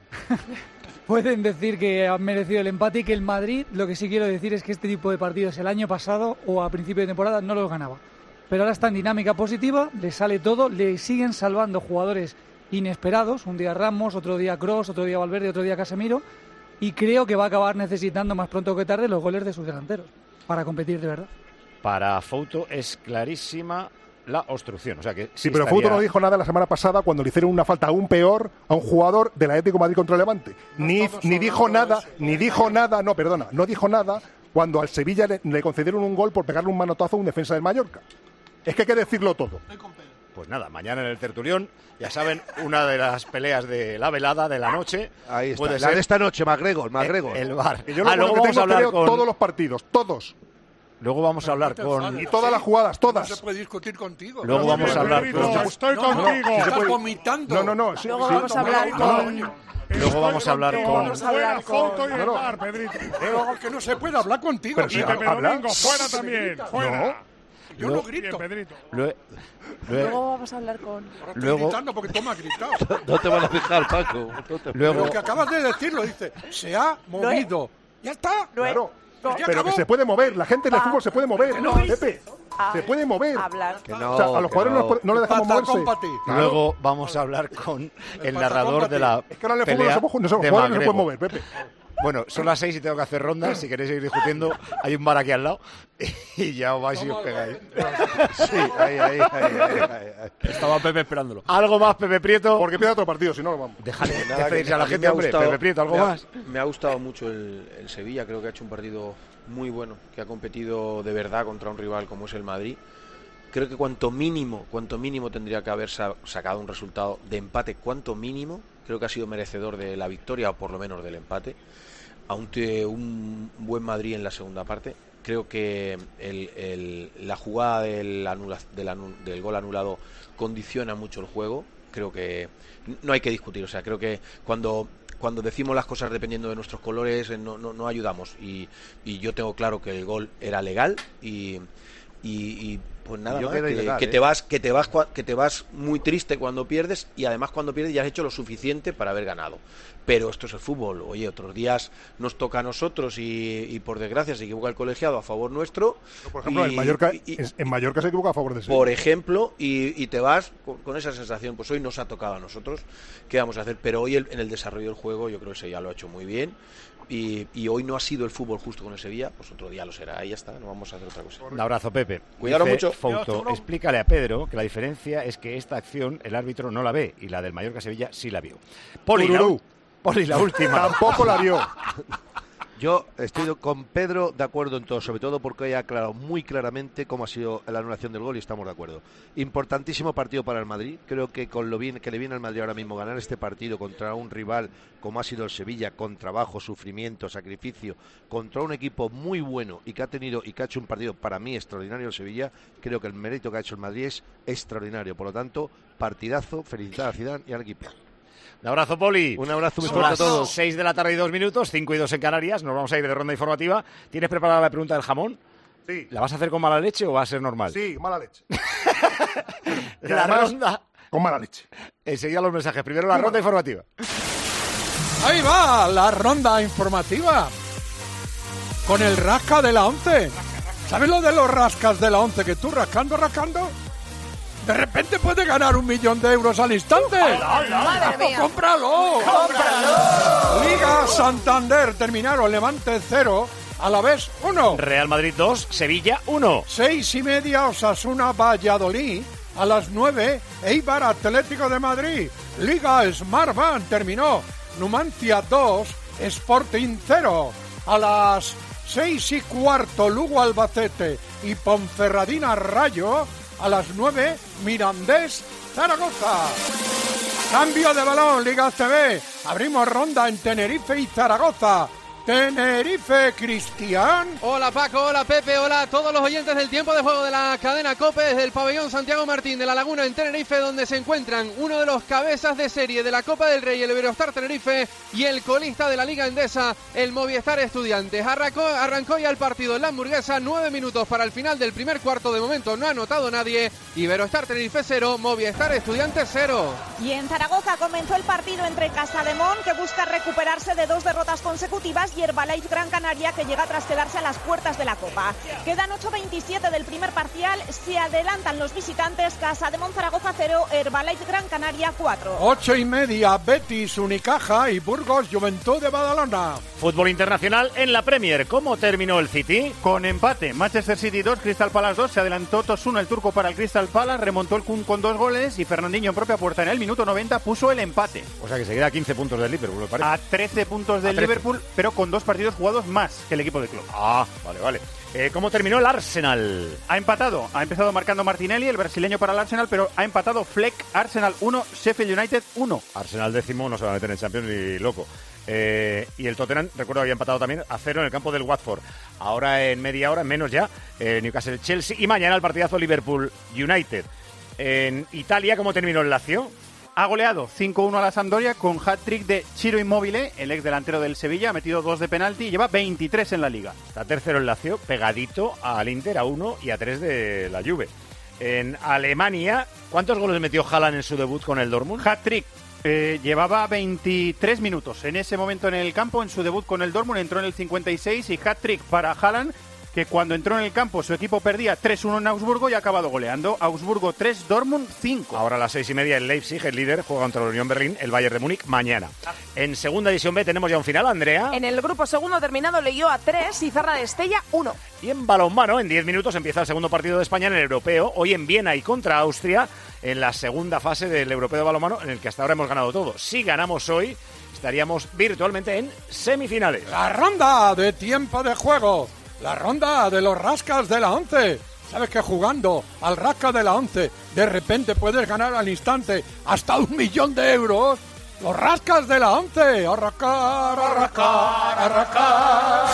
pueden decir que han merecido el empate y que el Madrid, lo que sí quiero decir es que este tipo de partidos el año pasado o a principio de temporada no los ganaba. Pero ahora está en dinámica positiva, le sale todo, le siguen salvando jugadores inesperados, un día Ramos, otro día Kroos, otro día Valverde, otro día Casemiro, y creo que va a acabar necesitando más pronto que tarde los goles de sus delanteros para competir de verdad. Para Fouto es clarísima la obstrucción. O sea que Sí, pero Fouto no dijo nada la semana pasada cuando le hicieron una falta aún peor a un jugador del Atlético de Madrid contra el Levante. Ni, ni dijo nada, ni dijo nada, no, perdona, no dijo nada cuando al Sevilla le, le concedieron un gol por pegarle un manotazo a un defensa del Mallorca. Es que hay que decirlo todo. Pues nada, mañana en el Tertulión, ya saben, una de las peleas de la velada de la noche. Ahí está, puede la ser de esta noche, McGregor, McGregor. El, el bar. Y yo lo ah, luego que vamos tengo a hablar que veo con todos los partidos, todos. Luego vamos a hablar con Y todas las jugadas, todas. No se puede discutir contigo. Luego vamos a hablar con Estoy No, no, contigo. si se puede- puede- vomitando. No, no, no. sí, Luego sí, vamos a no, hablar no, con- no. Luego vamos a hablar con Vamos a hablar Fuera foto y con... el bar, Pedrito. Luego que no se puede hablar contigo. Pero Y si tío. Pepe habla. Domingo, fuera también. Fuera. Yo Luego- no grito. Bien, Pedrito. Lue- lue- Luego vamos a hablar con... Ahora estoy luego- gritando porque tú me has gritado. No te van a dejar, Paco. No te- luego Lo que acabas de decirlo, dice, se ha movido. Ya está. Lo he- Claro. con- Ya Pero que acabó. se puede mover, la gente del Va. fútbol se puede mover, No, Pepe. a Se puede mover. hablar. Que no, O sea, a los que jugadores no, no. no le dejamos Patacón moverse. para ti. Claro. luego vamos a hablar con el patacón narrador para de ti. la Es que ahora en el fútbol no pelea se puede, no se, los de jugadores no se McGregor. pueden mover, Pepe. Bueno, son las seis y tengo que hacer rondas. Si queréis seguir discutiendo, hay un bar aquí al lado y ya os vais y os pegáis. Sí, ahí, ahí, ahí, ahí, ahí, ahí. Estaba Pepe esperándolo. ¿Algo más, Pepe Prieto? Porque empieza otro partido, si no, vamos. Déjale Nada, despedirse que a la mí gente, me ha hombre. gustado- Pepe Prieto, ¿algo me ha- más? Me ha gustado mucho el, el Sevilla, creo que ha hecho un partido muy bueno, que ha competido de verdad contra un rival como es el Madrid. Creo que cuanto mínimo, cuanto mínimo tendría que haber sa- sacado un resultado de empate, cuanto mínimo, creo que ha sido merecedor de la victoria o por lo menos del empate. Aunque un buen Madrid en la segunda parte. Creo que el, el- la jugada del, anula- del, anu- del gol anulado condiciona mucho el juego. Creo que no hay que discutir. O sea, creo que cuando, cuando decimos las cosas dependiendo de nuestros colores eh, no, no, no ayudamos. Y, y yo tengo claro que el gol era legal y, y, y pues nada Yo más, creo que, ilegal, que ¿eh? te vas que te vas cua- que te vas muy triste cuando pierdes y además cuando pierdes ya has hecho lo suficiente para haber ganado. Pero esto es el fútbol. Oye, otros días nos toca a nosotros y, y por desgracia se equivoca el colegiado a favor nuestro. Por ejemplo, y- en, Mallorca, y- y- en Mallorca se equivoca a favor de Sevilla. por ejemplo, y, y te vas con, con esa sensación, pues hoy nos ha tocado a nosotros, ¿qué vamos a hacer? Pero hoy el- en el desarrollo del juego yo creo que Sevilla lo ha hecho muy bien y, y hoy no ha sido el fútbol justo con el Sevilla, pues otro día lo será y ya está, no vamos a hacer otra cosa. Un abrazo, Pepe. Cuidaros Dice mucho. Fouto, explícale a Pedro que la diferencia es que esta acción el árbitro no la ve y la del Mallorca-Sevilla sí la vio. Poli, la, Tururú. Poli, la última. Tampoco la vio. Yo estoy con Pedro de acuerdo en todo, sobre todo porque ha aclarado muy claramente cómo ha sido la anulación del gol y estamos de acuerdo. Importantísimo partido para el Madrid. Creo que con lo bien que le viene al Madrid ahora mismo ganar este partido contra un rival como ha sido el Sevilla, con trabajo, sufrimiento, sacrificio, contra un equipo muy bueno y que ha tenido y que ha hecho un partido para mí extraordinario el Sevilla, creo que el mérito que ha hecho el Madrid es extraordinario. Por lo tanto, partidazo, felicitar a Zidane y al equipo. Un abrazo, Poli. Un abrazo muy Son fuerte a las todos. seis de la tarde y dos minutos, cinco y dos en Canarias. Nos vamos a ir de ronda informativa. ¿Tienes preparada la pregunta del jamón? Sí. ¿La vas a hacer con mala leche o va a ser normal? Sí, mala leche. Y La además, ronda. con mala leche. Enseguida los mensajes. Primero la ronda informativa. Ahí va la ronda informativa. Con el rasca de la once. ¿Sabes lo de los rascas de la once? Que tú rascando, rascando, de repente puedes ganar un millón de euros al instante. Madre mía. ¡Cómpralo! ¡Cómpralo! Liga Santander terminaron Levante cero, a la vez uno. Real Madrid dos, Sevilla uno. Seis y media Osasuna Valladolid. A las nueve Eibar Atlético de Madrid. Liga Smartbank terminó Numancia dos, Sporting cero. A las seis y cuarto Lugo Albacete y Ponferradina Rayo. A las nueve Mirandés Zaragoza. Cambio de balón, Liga C B. Abrimos ronda en Tenerife y Zaragoza. Tenerife, Cristian. Hola Paco, hola Pepe, hola a todos los oyentes del tiempo de juego de la cadena COPE desde el pabellón Santiago Martín de la Laguna en Tenerife, donde se encuentran uno de los cabezas de serie de la Copa del Rey, el Iberostar Tenerife, y el colista de la Liga Endesa, el Movistar Estudiantes. Arrancó, arrancó ya el partido en la Hamburguesa, nueve minutos para el final del primer cuarto, de momento no ha anotado nadie. Iberostar Tenerife cero, Movistar Estudiantes cero. Y en Zaragoza comenzó el partido entre Casademón, que busca recuperarse de dos derrotas consecutivas, y Herbalife Gran Canaria, que llega tras quedarse a las puertas de la Copa. Quedan ocho veintisiete del primer parcial, se adelantan los visitantes. Casademón Zaragoza cero, Herbalife Gran Canaria cuatro. Ocho y media, Betis, Unicaja y Burgos Juventud de Badalona. Fútbol internacional en la Premier. ¿Cómo terminó el City? Con empate, Manchester City dos, Crystal Palace dos, se adelantó Tosun el turco para el Crystal Palace, remontó el Kun con dos goles y Fernandinho en propia puerta en el minuto noventa puso el empate. O sea que se queda a quince puntos del Liverpool, me parece. A trece puntos del A trece. Liverpool, pero con dos partidos jugados más que el equipo de club. Ah, vale, vale. Eh, ¿Cómo terminó el Arsenal? Ha empatado, ha empezado marcando Martinelli, el brasileño para el Arsenal, pero ha empatado Fleck, Arsenal uno, Sheffield United uno. Arsenal décimo no se va a meter en Champions ni loco. Eh, y el Tottenham, recuerdo, había empatado también a cero en el campo del Watford. Ahora en media hora, menos ya, eh, Newcastle Chelsea y mañana el partidazo Liverpool United. En Italia, ¿cómo terminó el Lazio? Ha goleado cinco uno a la Sampdoria con hat-trick de Ciro Immobile, el ex delantero del Sevilla, ha metido dos de penalti y lleva veintitrés en la Liga. Está tercero el Lazio, pegadito al Inter, a uno y a tres de la Juve. En Alemania, ¿cuántos goles metió Haaland en su debut con el Dortmund? Hat-trick. Eh, llevaba veintitrés minutos en ese momento en el campo, en su debut con el Dortmund, entró en el cincuenta y seis y hat-trick para Haaland, que cuando entró en el campo su equipo perdía tres uno en Augsburgo y ha acabado goleando. Augsburgo tres, Dortmund cinco. Ahora a las seis y media el Leipzig, el líder, juega contra la Unión Berlín, el Bayern de Múnich, mañana. En segunda división B tenemos ya un final, Andrea. En el grupo segundo terminado Leioa tres y Zarra de Estella uno. Y en balonmano, en diez minutos empieza el segundo partido de España en el Europeo, hoy en Viena y contra Austria, en la segunda fase del Europeo de balonmano, en el que hasta ahora hemos ganado todo. Si ganamos hoy, estaríamos virtualmente en semifinales. La ronda de tiempo de juego. La ronda de los rascas de la once. ¿Sabes que jugando al rasca de la once de repente puedes ganar al instante hasta un millón de euros? Los rascas de la once. Arrascar, arrascar, arrascar.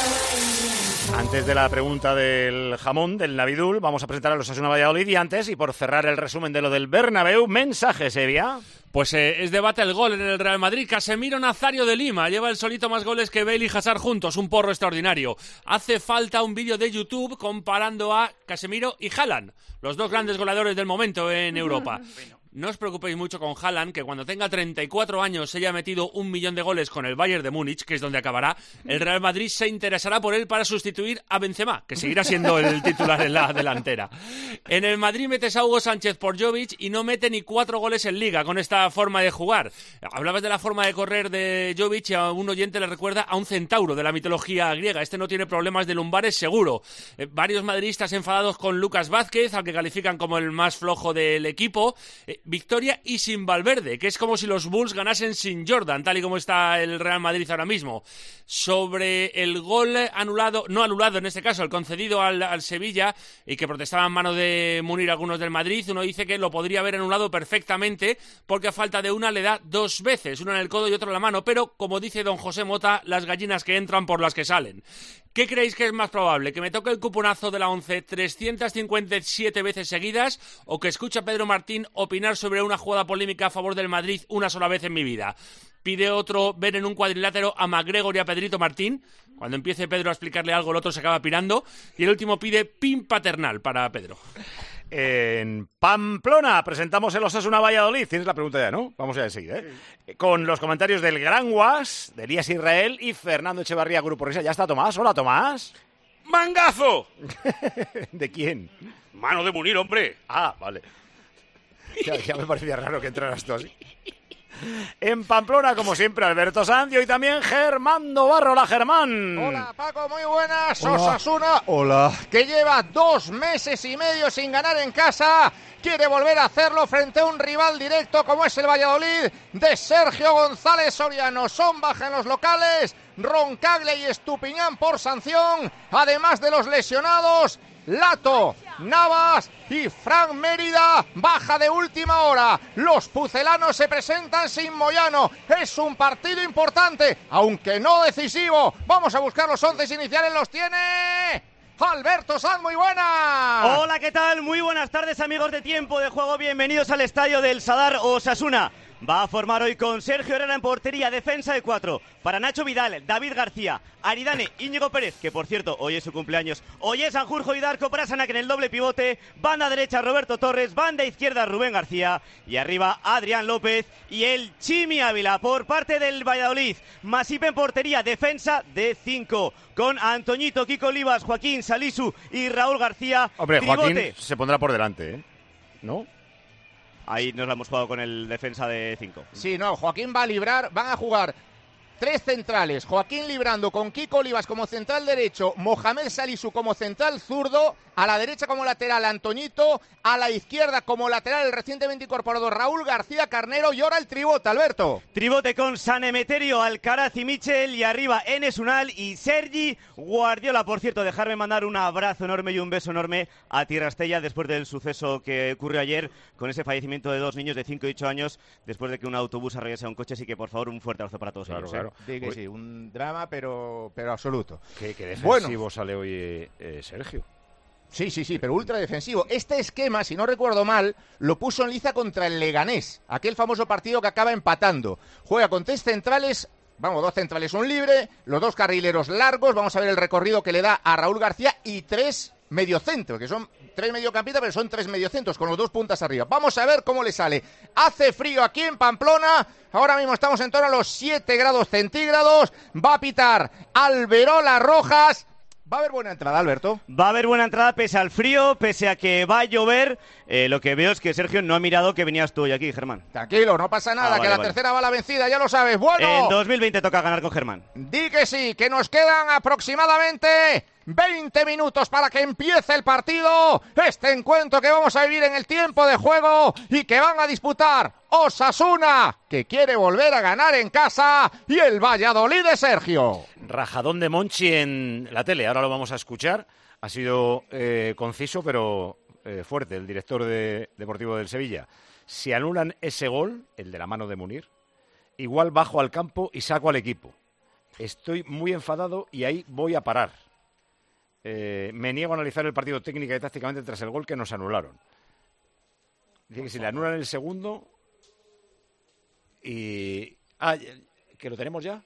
Antes de la pregunta del jamón, del Navidul, vamos a presentar a los Osasuna Valladolid y antes, y por cerrar el resumen de lo del Bernabéu, mensajes, Evia. Pues eh, es debate el gol en el Real Madrid. Casemiro Nazario de Lima lleva el solito más goles que Bale y Hazard juntos, un porro extraordinario. Hace falta un vídeo de YouTube comparando a Casemiro y Haaland, los dos grandes goleadores del momento en Europa. No os preocupéis mucho con Haaland, que cuando tenga treinta y cuatro años se haya metido un millón de goles con el Bayern de Múnich, que es donde acabará, el Real Madrid se interesará por él para sustituir a Benzema, que seguirá siendo el titular en la delantera. En el Madrid metes a Hugo Sánchez por Jovic y no mete ni cuatro goles en Liga con esta forma de jugar. Hablabas de la forma de correr de Jovic y a un oyente le recuerda a un centauro de la mitología griega. Este no tiene problemas de lumbares seguro. Eh, varios madridistas enfadados con Lucas Vázquez, al que califican como el más flojo del equipo. Eh, victoria y sin Valverde, que es como si los Bulls ganasen sin Jordan, tal y como está el Real Madrid ahora mismo. Sobre el gol anulado, no anulado en este caso, el concedido al, al Sevilla, y que protestaban en mano de Munir algunos del Madrid, uno dice que lo podría haber anulado perfectamente, porque a falta de una le da dos veces, una en el codo y otra en la mano, pero como dice don José Mota, las gallinas que entran por las que salen. ¿Qué creéis que es más probable? ¿Que me toque el cuponazo de la once trescientas cincuenta y siete veces seguidas o que escuche a Pedro Martín opinar sobre una jugada polémica a favor del Madrid una sola vez en mi vida? Pide otro ver en un cuadrilátero a McGregor y a Pedrito Martín. Cuando empiece Pedro a explicarle algo, el otro se acaba pirando. Y el último pide pin paternal para Pedro. En Pamplona presentamos el Osasuna Valladolid. Tienes la pregunta ya, ¿no? Vamos ya enseguida, ¿eh? Sí. Con los comentarios del Gran Guas, de Elías Israel y Fernando Echevarría, Grupo Risa. Ya está Tomás. Hola, Tomás. ¡Mangazo! ¿De quién? Mano de Munir, hombre. Ah, vale. Ya, ya me parecía raro que entraras tú así. En Pamplona, como siempre, Alberto Sandio y también Germando Barro. Hola, Germán. Hola, Paco, muy buenas. Hola. Osasuna, Hola. que lleva dos meses y medio sin ganar en casa, quiere volver a hacerlo frente a un rival directo como es el Valladolid de Sergio González Soriano. Son baja en los locales, Roncagle y Estupiñán por sanción, además de los lesionados Lato, Navas y Frank Mérida, baja de última hora. Los pucelanos se presentan sin Moyano. Es un partido importante, aunque no decisivo. Vamos a buscar los once iniciales, los tiene Alberto Sanz, muy buenas. Hola, ¿qué tal? Muy buenas tardes, amigos de Tiempo de Juego. Bienvenidos al estadio del Sadar Osasuna. Va a formar hoy con Sergio Herrera en portería, defensa de cuatro. Para Nacho Vidal, David García, Aridane, Íñigo Pérez, que por cierto, hoy es su cumpleaños. Hoy es Sanjurjo y Darko Prasanak en el doble pivote. Banda derecha, Roberto Torres. Banda izquierda, Rubén García. Y arriba, Adrián López y el Chimi Ávila por parte del Valladolid. Masip en portería, defensa de cinco. Con Antoñito, Kiko Olivas, Joaquín Salisu y Raúl García. Hombre, Tribote. Joaquín se pondrá por delante, ¿eh? ¿No? Ahí nos la hemos jugado con el defensa de cinco. Sí, no, Joaquín va a librar, van a jugar tres centrales, Joaquín Librando con Kiko Olivas como central derecho, Mohamed Salisu como central zurdo, a la derecha como lateral Antoñito, a la izquierda como lateral el recientemente incorporado Raúl García Carnero, y ahora el tribote, Alberto. Tribote con San Emeterio, Alcaraz y Michel, y arriba Enes Unal y Sergi Guardiola. Por cierto, dejarme mandar un abrazo enorme y un beso enorme a Tierra Estella después del suceso que ocurrió ayer con ese fallecimiento de dos niños de cinco y ocho años después de que un autobús arrollase a un coche, así que por favor un fuerte abrazo para todos Claro, ellos. claro. Sí, que sí, un drama, pero, pero absoluto. Qué, qué defensivo Bueno. sale hoy eh, eh, Sergio. Sí, sí, sí, pero ultra defensivo. Este esquema, si no recuerdo mal, lo puso en liza contra el Leganés, aquel famoso partido que acaba empatando. Juega con tres centrales, vamos, dos centrales, un libre, los dos carrileros largos, vamos a ver el recorrido que le da a Raúl García, y tres mediocentros, que son tres mediocampistas, pero son tres mediocentros, con los dos puntas arriba. Vamos a ver cómo le sale. Hace frío aquí en Pamplona, ahora mismo estamos en torno a los siete grados centígrados, va a pitar Alberola Rojas. Va a haber buena entrada, Alberto. Va a haber buena entrada pese al frío, pese a que va a llover. Eh, lo que veo es que Sergio no ha mirado que venías tú hoy aquí, Germán. Tranquilo, no pasa nada, Ah, que vale, la vale. tercera va la vencida, ya lo sabes. Bueno, En dos mil veinte toca ganar con Germán. di que sí, que nos quedan aproximadamente veinte minutos para que empiece el partido. Este encuentro que vamos a vivir en el tiempo de juego y que van a disputar Osasuna, que quiere volver a ganar en casa, y el Valladolid de Sergio. Rajadón de Monchi en la tele, ahora lo vamos a escuchar. Ha sido eh, conciso, pero eh, fuerte, el director de Deportivo del Sevilla. Si anulan ese gol, el de la mano de Munir, igual bajo al campo y saco al equipo. Estoy muy enfadado y ahí voy a parar. Eh, me niego a analizar el partido técnica y tácticamente tras el gol que nos anularon. Dice que si le anulan el segundo y... Ah, ¿que lo tenemos ya?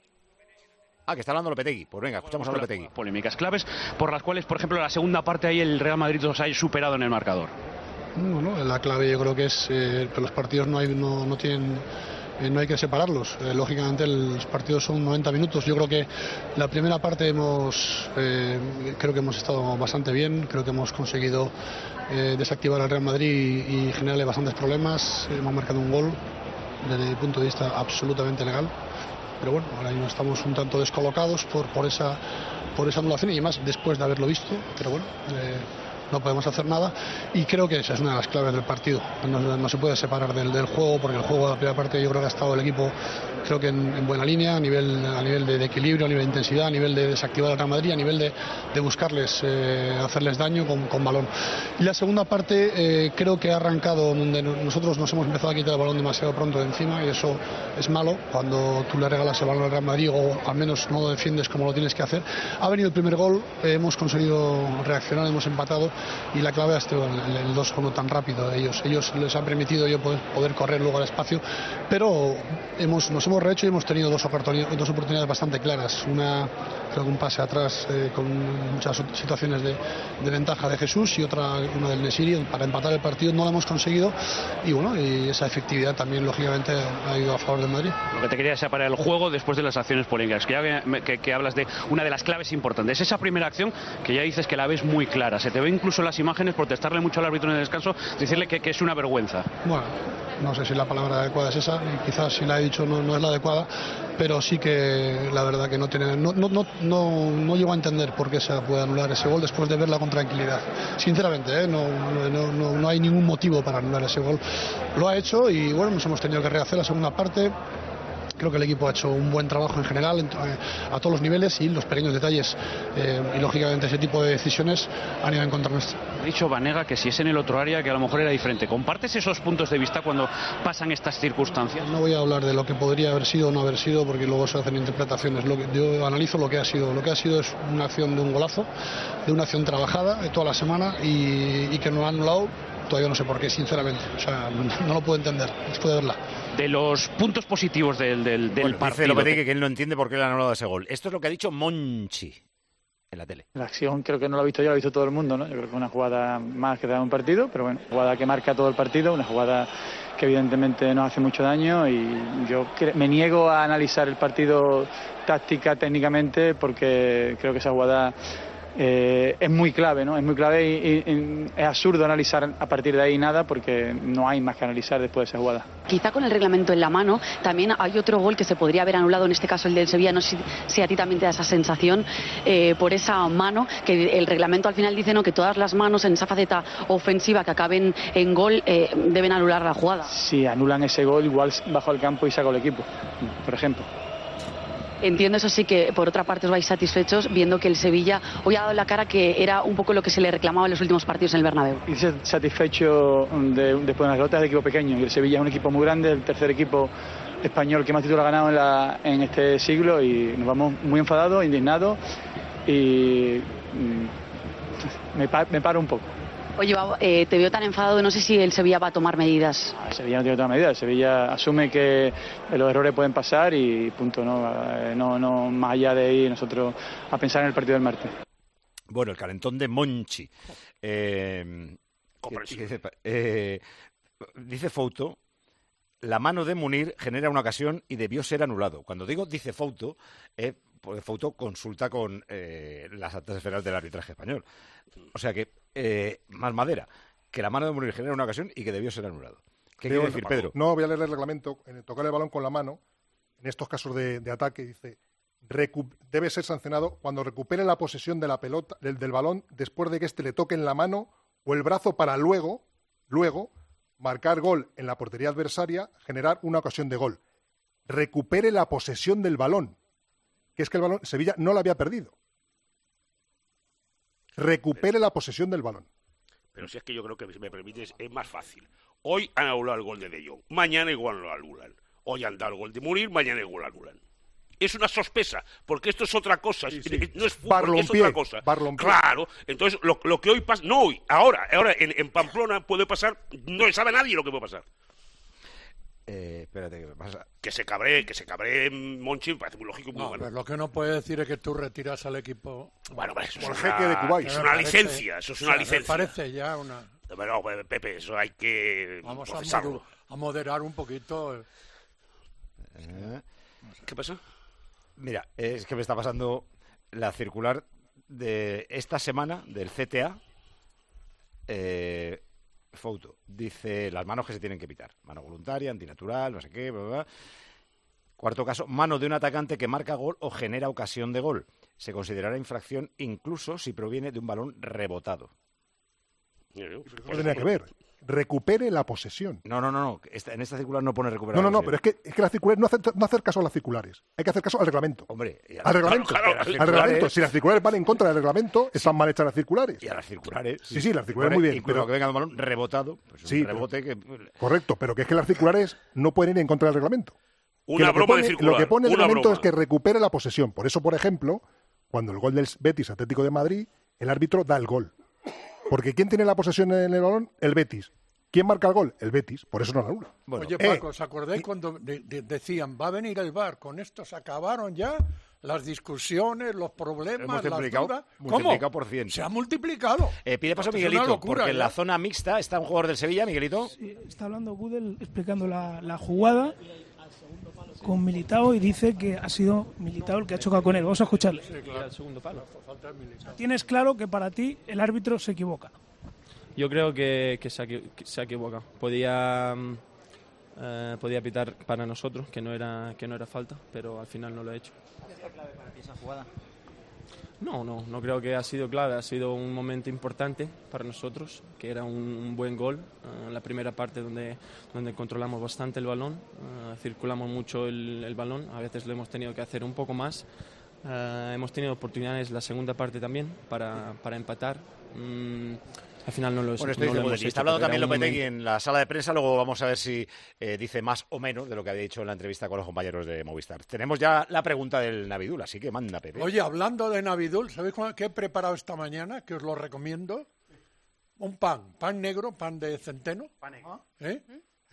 Ah, que está hablando Lopetegui. Pues venga, escuchamos a Lopetegui. Polémicas claves por las cuales, por ejemplo, en la segunda parte ahí el Real Madrid os ha superado en el marcador. Bueno, la clave yo creo que es eh, que los partidos no, hay, no, no tienen... Eh, no hay que separarlos. Eh, lógicamente los partidos son noventa minutos. Yo creo que la primera parte hemos eh, creo que hemos estado bastante bien. Creo que hemos conseguido eh, desactivar al Real Madrid y, y generarle bastantes problemas. Hemos marcado un gol desde mi punto de vista absolutamente legal. Pero bueno, ahora mismo estamos un tanto descolocados por, por, esa, por esa anulación, y además después de haberlo visto. Pero bueno, eh, no podemos hacer nada, y creo que esa es una de las claves del partido. No, no se puede separar del, del juego, porque el juego de la primera parte yo creo que ha estado el equipo creo que en, en buena línea, a nivel, a nivel de, de equilibrio, a nivel de intensidad, a nivel de desactivar al Real Madrid, a nivel de, de buscarles, eh, hacerles daño con, con balón. Y la segunda parte eh, creo que ha arrancado donde nosotros nos hemos empezado a quitar el balón demasiado pronto de encima, y eso es malo cuando tú le regalas el balón al Real Madrid, o al menos no lo defiendes como lo tienes que hacer. Ha venido el primer gol, eh, hemos conseguido reaccionar, hemos empatado, y la clave ha sido el, el dos uno tan rápido de ellos. Ellos les han permitido yo poder, poder correr luego al espacio, pero hemos, nos hemos rehecho y hemos tenido dos oportunidades, dos oportunidades bastante claras. Una, creo que un pase atrás eh, con muchas situaciones de, de ventaja de Jesús, y otra, una del Nesiri, para empatar el partido. No lo hemos conseguido, y bueno, y esa efectividad también lógicamente ha ido a favor del Madrid. Lo que te quería separar el juego después de las acciones polémicas, que, ya, que, que hablas de una de las claves importantes. Esa primera acción que ya dices que la ves muy clara, se te ve incluso las imágenes protestarle mucho al árbitro en el descanso, decirle que, que es una vergüenza. Bueno, no sé si la palabra adecuada es esa, y quizás si la he dicho no, no es la adecuada, pero sí que la verdad que no tiene, no, no, no, no, no llego a entender por qué se puede anular ese gol después de verla con tranquilidad. Sinceramente, ¿eh? no, no, no, no hay ningún motivo para anular ese gol. Lo ha hecho, y bueno, nos hemos tenido que rehacer la segunda parte. Creo que el equipo ha hecho un buen trabajo en general, en, a todos los niveles, y los pequeños detalles eh, y lógicamente ese tipo de decisiones han ido en contra nuestra. Ha dicho Banega que si es en el otro área, que a lo mejor era diferente. ¿Compartes esos puntos de vista cuando pasan estas circunstancias? No voy a hablar de lo que podría haber sido o no haber sido, porque luego se hacen interpretaciones. Lo que, yo analizo lo que ha sido. Lo que ha sido es una acción de un golazo, de una acción trabajada de toda la semana, y, y que no lo han anulado. Todavía no sé por qué, sinceramente. O sea, no, no lo puedo entender después de verla. De los puntos positivos del, del, del bueno, partido. Dice Lopetegui que él no entiende por qué le han anulado ese gol. Esto es lo que ha dicho Monchi en la tele. La acción creo que no la ha visto yo, la ha visto todo el mundo, ¿no? Yo creo que es una jugada más que da un partido, pero bueno, jugada que marca todo el partido, una jugada que evidentemente nos hace mucho daño, y yo me niego a analizar el partido táctica, técnicamente, porque creo que esa jugada eh, es muy clave, ¿no? Es muy clave y, y, y es absurdo analizar a partir de ahí nada porque no hay más que analizar después de esa jugada. Quizá con el reglamento en la mano también hay otro gol que se podría haber anulado, en este caso el del Sevilla, no sé si, si a ti también te da esa sensación eh, por esa mano, que el reglamento al final dice no que todas las manos en esa faceta ofensiva que acaben en gol eh, deben anular la jugada. Si anulan ese gol igual bajo el campo y saco el equipo, por ejemplo. Entiendo, eso sí, que por otra parte os vais satisfechos viendo que el Sevilla hoy ha dado la cara, que era un poco lo que se le reclamaba en los últimos partidos en el Bernabéu. Y satisfecho de, después de unas derrotas de equipo pequeño, y el Sevilla es un equipo muy grande, el tercer equipo español que más títulos ha ganado en, la, en este siglo, y nos vamos muy enfadados, indignados, y mm, me, me paro un poco. Oye, eh, te veo tan enfadado, no sé si el Sevilla va a tomar medidas. El Sevilla no tiene que tomar medidas, el Sevilla asume que los errores pueden pasar y punto, no, no, no más allá de ir nosotros a pensar en el partido del martes. Bueno, el calentón de Monchi. Eh, dice, eh, dice Fouto, la mano de Munir genera una ocasión y debió ser anulado. Cuando digo dice Fouto, eh, porque Fouto consulta con eh, las altas esferas del arbitraje español. O sea que, eh, más madera, que la mano de Munir genera una ocasión y que debió ser anulado. ¿Qué quiere decir, Pedro? No, voy a leer el reglamento. En tocar el balón con la mano, en estos casos de, de ataque, dice, debe ser sancionado cuando recupere la posesión de la pelota, del, del balón, después de que éste le toque en la mano o el brazo para luego, luego, marcar gol en la portería adversaria, generar una ocasión de gol. Recupere la posesión del balón, que es que el balón, Sevilla no la había perdido. Recupere la posesión del balón. Pero si es que yo creo que, si me permites, es más fácil. Hoy han anulado el gol de De Jong, mañana igual lo anulan. Hoy han dado el gol de Munir, mañana igual lo anulan. Es una sospesa, porque esto es otra cosa, sí, sí. no es fútbol, es otra cosa. Barlompié. Claro, entonces lo, lo que hoy pasa, no hoy, ahora, ahora en, en Pamplona puede pasar, no le sabe nadie lo que puede pasar. Eh, espérate, ¿qué pasa? Que se cabree, que se cabree Monchi, parece muy lógico y muy no, bueno. Lo que no puede decir es que tú retiras al equipo. Bueno, pues eso por es jeque una, de Kuwait. es una licencia, eso es una o sea, licencia. Me parece ya una. Pero, Pepe, eso hay que Vamos procesarlo. a, a moderar un poquito. El... Eh, ¿Qué pasa? Mira, es que me está pasando la circular de esta semana del C T A. Eh, Foto. Dice las manos que se tienen que pitar. Mano voluntaria, antinatural, no sé qué, bla, bla. Cuarto caso, mano de un atacante que marca gol o genera ocasión de gol. Se considerará infracción incluso si proviene de un balón rebotado. No tenía que ver. Recupere la posesión. No, no, no, no. Esta, en esta circular no pone recuperar. No, no, no, pero es que, es que las circulares no, hacer, no hacer caso a las circulares. Hay que hacer caso al reglamento. Hombre, a al reglamento. Claro, claro, al reglamento. Si las circulares van en contra del reglamento, están mal hechas las circulares. Y a las circulares. Sí, sí, las circulares muy bien. Incluso pero que venga un balón rebotado. Pues sí, un rebote que... Correcto, pero que es que las circulares no pueden ir en contra del reglamento. Una broma pone, de circular. Lo que pone el una reglamento broma. es que recupere la posesión. Por eso, por ejemplo, cuando el gol del Betis Atlético de Madrid, el árbitro da el gol. Porque ¿quién tiene la posesión en el balón? El Betis. ¿Quién marca el gol? El Betis. Por eso no la anula. Bueno, Oye, Paco, ¿os acordáis y... cuando de, de, decían, va a venir el V A R? Con esto se acabaron ya las discusiones, los problemas, las dudas. ¿Cómo? Por cien. Se ha multiplicado. Eh, pide paso a Miguelito, locura, porque ¿ya? En la zona mixta está un jugador del Sevilla, Miguelito. Sí, está hablando Gudel explicando la, la jugada con Militao y dice que ha sido Militao el que ha chocado con él. Vamos a escucharle. Sí, claro. El segundo palo. Tienes claro que para ti el árbitro se equivoca. Yo creo que, que, se, que se ha equivocado. Podía, eh, podía pitar para nosotros, que no era que no era falta, pero al final no lo ha hecho. ¿Qué fue clave para ti esa jugada? No, no, no creo que ha sido clave. Ha sido un momento importante para nosotros, que era un, un buen gol. En uh, la primera parte donde, donde controlamos bastante el balón, uh, circulamos mucho el, el balón. A veces lo hemos tenido que hacer un poco más. Uh, hemos tenido oportunidades la segunda parte también para, para empatar. Mm, Al final no lo, bueno, no lo hemos visto. Está hablando también Lopetegui en la sala de prensa. Luego vamos a ver si eh, dice más o menos de lo que había dicho en la entrevista con los compañeros de Movistar. Tenemos ya la pregunta del Navidul, así que manda, Pepe. Oye, hablando de Navidul, ¿sabéis qué he preparado esta mañana? Que os lo recomiendo. Un pan, pan negro, pan de centeno. Pan negro. ¿Eh?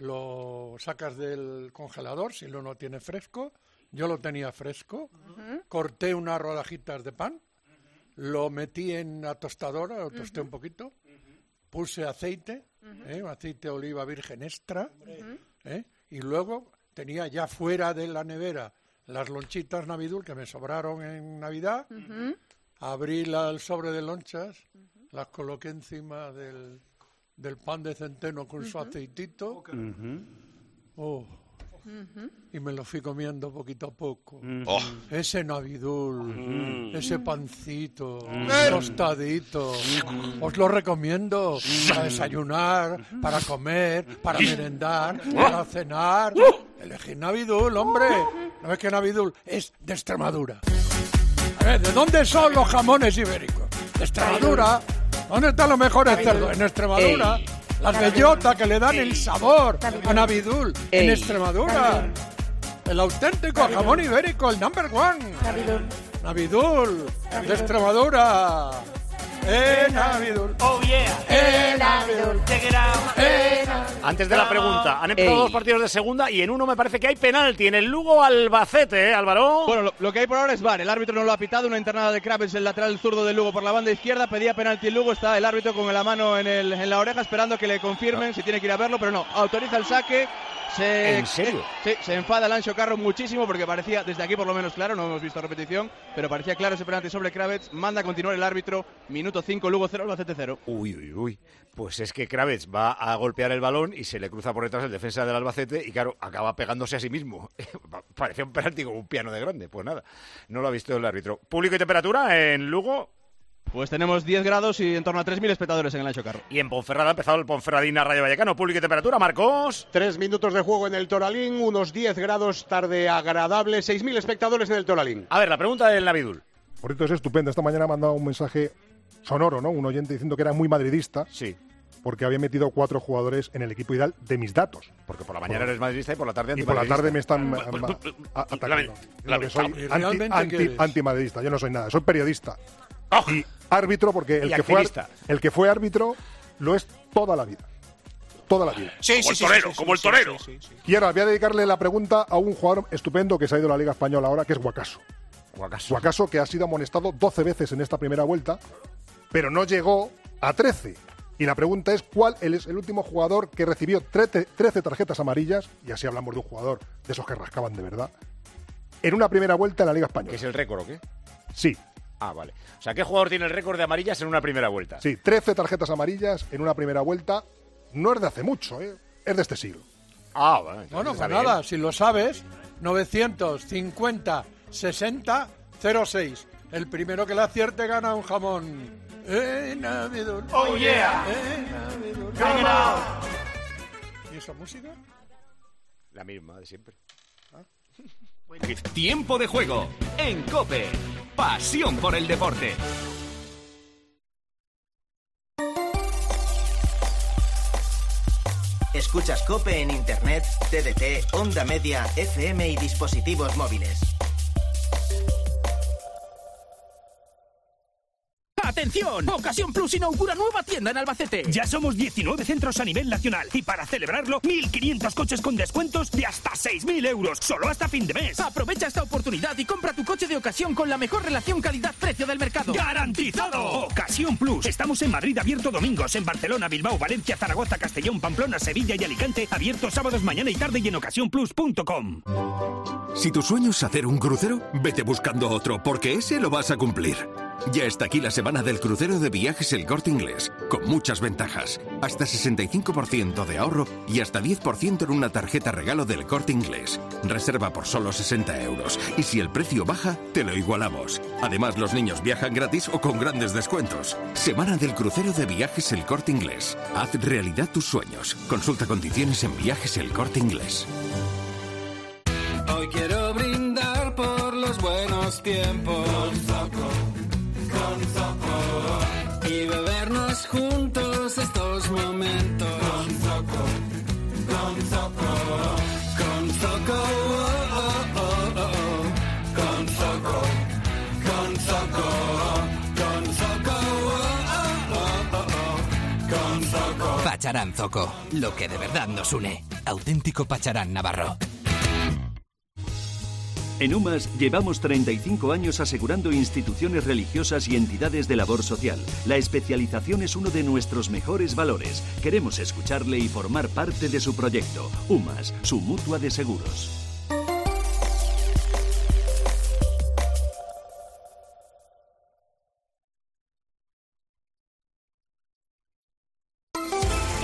Lo sacas del congelador si lo no tiene fresco. Yo lo tenía fresco. Uh-huh. Corté unas rodajitas de pan. Uh-huh. Lo metí en la tostadora, lo tosté uh-huh. un poquito. Puse aceite, uh-huh. ¿eh? aceite de oliva virgen extra, uh-huh. ¿eh? y luego tenía ya fuera de la nevera las lonchitas Navidul que me sobraron en Navidad, uh-huh. abrí la, el sobre de lonchas, uh-huh. las coloqué encima del, del pan de centeno con uh-huh. su aceitito. Uh-huh. Oh. Uh-huh. Y me lo fui comiendo poquito a poco. Uh-huh. Oh. Ese navidul, uh-huh. ese pancito, uh-huh. tostadito. Uh-huh. Os lo recomiendo uh-huh. para desayunar, uh-huh. para comer, para merendar, uh-huh. para cenar. Uh-huh. Elegir navidul, hombre. ¿No ves que navidul es de Extremadura? A ver, ¿de dónde son los jamones ibéricos? De Extremadura. ¿Dónde están los mejores cerdos? En Extremadura. Ey. Las bellotas que le dan Ey. el sabor a Navidul Ey. en Extremadura. Navidul. El auténtico Navidul. jamón ibérico, el number one. Navidul. Navidul, Navidul. de Extremadura. Eh, Navidul. Oh yeah. Eh, Navidul. Eh, Antes de la pregunta, han empezado Ey. dos partidos de segunda y en uno me parece que hay penalti en el Lugo Albacete, ¿eh, Álvaro? Bueno, lo, lo que hay por ahora es V A R. El árbitro no lo ha pitado. Una internada de Kravets, el lateral zurdo del Lugo por la banda izquierda. Pedía penalti el Lugo. Está el árbitro con la mano en, el, en la oreja esperando que le confirmen no. si tiene que ir a verlo, pero no. Autoriza el saque. Se, ¿En serio? Sí, se enfada Lancho Carro muchísimo porque parecía, desde aquí por lo menos claro, no hemos visto repetición, pero parecía claro ese penalti sobre Kravets. Manda a continuar el árbitro, minuto cinco, Lugo cero, Albacete cero. Uy, uy, uy. Pues es que Kravets va a golpear el balón y se le cruza por detrás el defensa del Albacete y claro, acaba pegándose a sí mismo. Parecía un penalti como un piano de grande. Pues nada, no lo ha visto el árbitro. ¿Público y temperatura en Lugo? Pues tenemos diez grados y en torno a tres mil espectadores en el Ancho Carro. Y en Ponferrada ha empezado el Ponferradina Rayo Vallecano. Público y temperatura, Marcos. Tres minutos de juego en el Toralín, unos diez grados, tarde agradable, seis mil espectadores en el Toralín. A ver, la pregunta del Navidul. Por esto es estupendo. Esta mañana ha mandado un mensaje sonoro, ¿no? Un oyente diciendo que era muy madridista. Sí. Porque había metido cuatro jugadores en el equipo ideal de mis datos. Porque por la mañana por... eres madridista y por la tarde antimadridista. Y por la tarde me están pues, a, a, atacando. La, la, soy anti, anti, antimadridista. Yo no soy nada, soy periodista. Oh. Y árbitro, porque el que, fue, el que fue árbitro lo es toda la vida. Toda la vida. Sí, como sí, el torero, sí, sí, como el torero. Sí, sí, sí. Y ahora voy a dedicarle la pregunta a un jugador estupendo que se ha ido a la Liga Española ahora, que es Guacaso. Guacaso. Guacaso, que ha sido amonestado doce veces en esta primera vuelta, pero no llegó a trece. Y la pregunta es, ¿cuál es el último jugador que recibió trece tarjetas amarillas? Y así hablamos de un jugador de esos que rascaban de verdad, en una primera vuelta en la Liga Española. ¿Qué es el récord o qué? Sí. Ah, vale. O sea, ¿qué jugador tiene el récord de amarillas en una primera vuelta? Sí, trece tarjetas amarillas en una primera vuelta. No es de hace mucho, ¿eh? Es de este siglo. Ah, vale. Bueno, pues nada, si lo sabes, novecientos cincuenta sesenta cero seis. El primero que le acierte gana un jamón. ¡Eh, Navidul! ¡Oh, yeah! ¡Eh, Navidul! ¡Gana! ¿Y esa música? La misma de siempre. ¿Ah? Tiempo de juego en COPE. Pasión por el deporte. Escuchas COPE en Internet, T D T, Onda Media, F M y dispositivos móviles. ¡Atención! Ocasión Plus inaugura nueva tienda en Albacete. Ya somos diecinueve centros a nivel nacional y para celebrarlo, mil quinientos coches con descuentos de hasta seis mil euros, solo hasta fin de mes. Aprovecha esta oportunidad y compra tu coche de ocasión con la mejor relación calidad-precio del mercado. ¡Garantizado! Ocasión Plus. Estamos en Madrid abierto domingos, en Barcelona, Bilbao, Valencia, Zaragoza, Castellón, Pamplona, Sevilla y Alicante, abierto sábados, mañana y tarde y en ocasión plus punto com. Si tu sueño es hacer un crucero, vete buscando otro, porque ese lo vas a cumplir. Ya está aquí la semana del crucero de Viajes El Corte Inglés, con muchas ventajas. Hasta sesenta y cinco por ciento de ahorro y hasta diez por ciento en una tarjeta regalo del Corte Inglés. Reserva por solo sesenta euros. Y si el precio baja, te lo igualamos. Además, los niños viajan gratis o con grandes descuentos. Semana del crucero de Viajes El Corte Inglés. Haz realidad tus sueños. Consulta condiciones en Viajes El Corte Inglés. Hoy quiero brindar por los buenos tiempos. Con Zoco, con Zoco. Y bebernos juntos estos momentos. Con Zoco, con Zoco. Con Zoco, oh, oh, oh, oh. Con Zoco, con Zoco. Con Zoco, oh, oh, oh, oh. Con Zoco. Pacharán Zoco, lo que de verdad nos une. Auténtico Pacharán Navarro. En UMAS llevamos treinta y cinco años asegurando instituciones religiosas y entidades de labor social. La especialización es uno de nuestros mejores valores. Queremos escucharle y formar parte de su proyecto. UMAS, su mutua de seguros.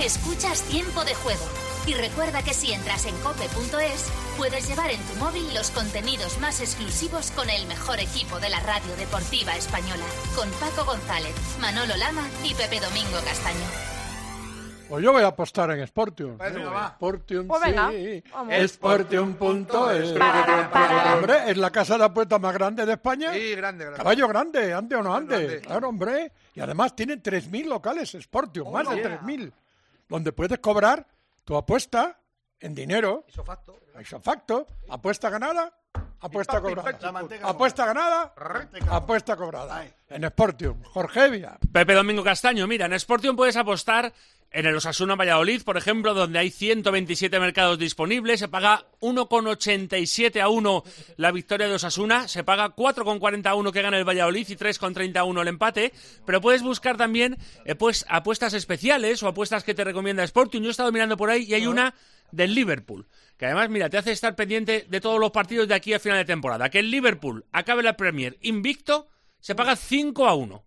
Escuchas Tiempo de Juego. Y recuerda que si entras en cope punto es, puedes llevar en tu móvil los contenidos más exclusivos con el mejor equipo de la radio deportiva española. Con Paco González, Manolo Lama y Pepe Domingo Castaño. Pues yo voy a apostar en Sportium. Venga, va. Sportium, Pues venga, sí. vamos. Sportium punto es. Para, para. Hombre, es la casa de apuestas más grande de España. Sí, grande, grande. Caballo grande, antes o no antes. Grande. Claro, hombre. Y además tienen tres mil locales Sportium, más de yeah. tres mil. Donde puedes cobrar tu apuesta en dinero. Isofacto. Isofacto. Apuesta ganada, apuesta cobrada. Apuesta ganada, apuesta cobrada. En Sportium. Jorge Evia. Pepe Domingo Castaño, mira, en Sportium puedes apostar en el Osasuna Valladolid, por ejemplo, donde hay ciento veintisiete mercados disponibles, se paga uno coma ochenta y siete a uno la victoria de Osasuna, se paga cuatro coma cuarenta a uno que gana el Valladolid y tres coma treinta a uno el empate, pero puedes buscar también eh, pues apuestas especiales o apuestas que te recomienda Sportium. Yo he estado mirando por ahí y hay una del Liverpool, que además, mira, te hace estar pendiente de todos los partidos de aquí a final de temporada. Que el Liverpool acabe la Premier invicto, se paga cinco a uno.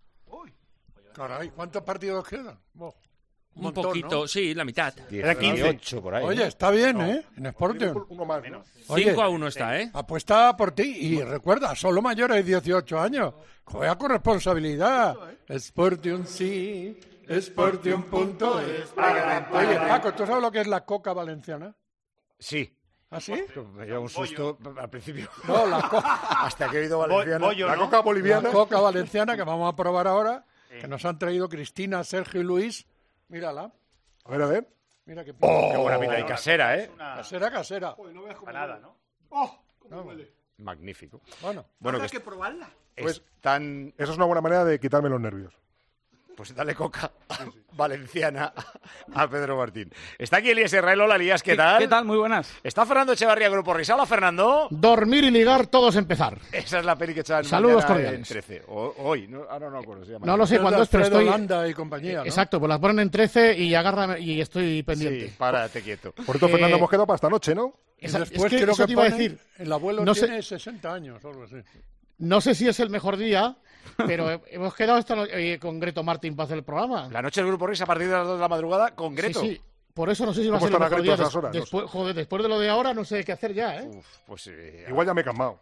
Caray, ¿cuántos partidos quedan? Oh. Un montón, poquito, ¿no? sí, la mitad. Era quince por ahí. Oye, ¿no? está bien, No. ¿eh? En Sportium. Uno más, ¿no? cinco a uno está, ¿eh? Apuesta por ti y recuerda, solo mayores de dieciocho años. Juega con responsabilidad. Sportium sí, Sportium punto es. Oye, Paco, ¿tú sabes lo que es la coca valenciana? Sí. ¿Ah, sí? Me dio un susto al principio. No, la coca. Hasta que he oído valenciana. Bollo, la ¿no? coca boliviana. La coca valenciana que vamos a probar ahora, que nos han traído Cristina, Sergio y Luis. Mírala. A ver, a ver. Mira qué, Oh, qué buena pinta y casera, ¿eh? Casera, casera. no veas cómo nada, huele. ¿no? ¡Oh! ¿Cómo No. huele? Magnífico. Bueno, Bueno, Habrá que que probarla. pues tan... Eso es una buena manera de quitarme los nervios. Pues dale coca valenciana a Pedro Martín. Está aquí Elías Israel. Hola, Elías, ¿qué tal? ¿Qué tal? Muy buenas. Está Fernando Echevarría, Grupo Risa. Hola, Fernando. Dormir y ligar, todos empezar. Esa es la peli que echaban Saludos mañana cordiales. en trece. O, hoy, no, ahora no me acuerdo. Se llama. No lo sé cuándo es, pero Alfredo estoy... Landa y compañía, ¿no? Exacto, pues las ponen en trece y agarra y estoy pendiente. Sí, párate quieto. Por eso, Eh, Fernando, hemos quedado para esta noche, ¿no? Y Esa- después es que creo eso que te iba a ponen, decir. el abuelo No sé- tiene sesenta años o algo así. No sé si es el mejor día, pero he- hemos quedado esta no- eh, con Greto Martín para hacer el programa. La noche del Grupo Risa a partir de las dos de la madrugada con Greto. Sí, sí. Por eso no sé si va a ¿Cómo ser el estará mejor Greto día. a esas des- horas? No después, joder, después de lo de ahora no sé qué hacer ya, ¿eh? Uf, pues eh, Igual ya me he calmado.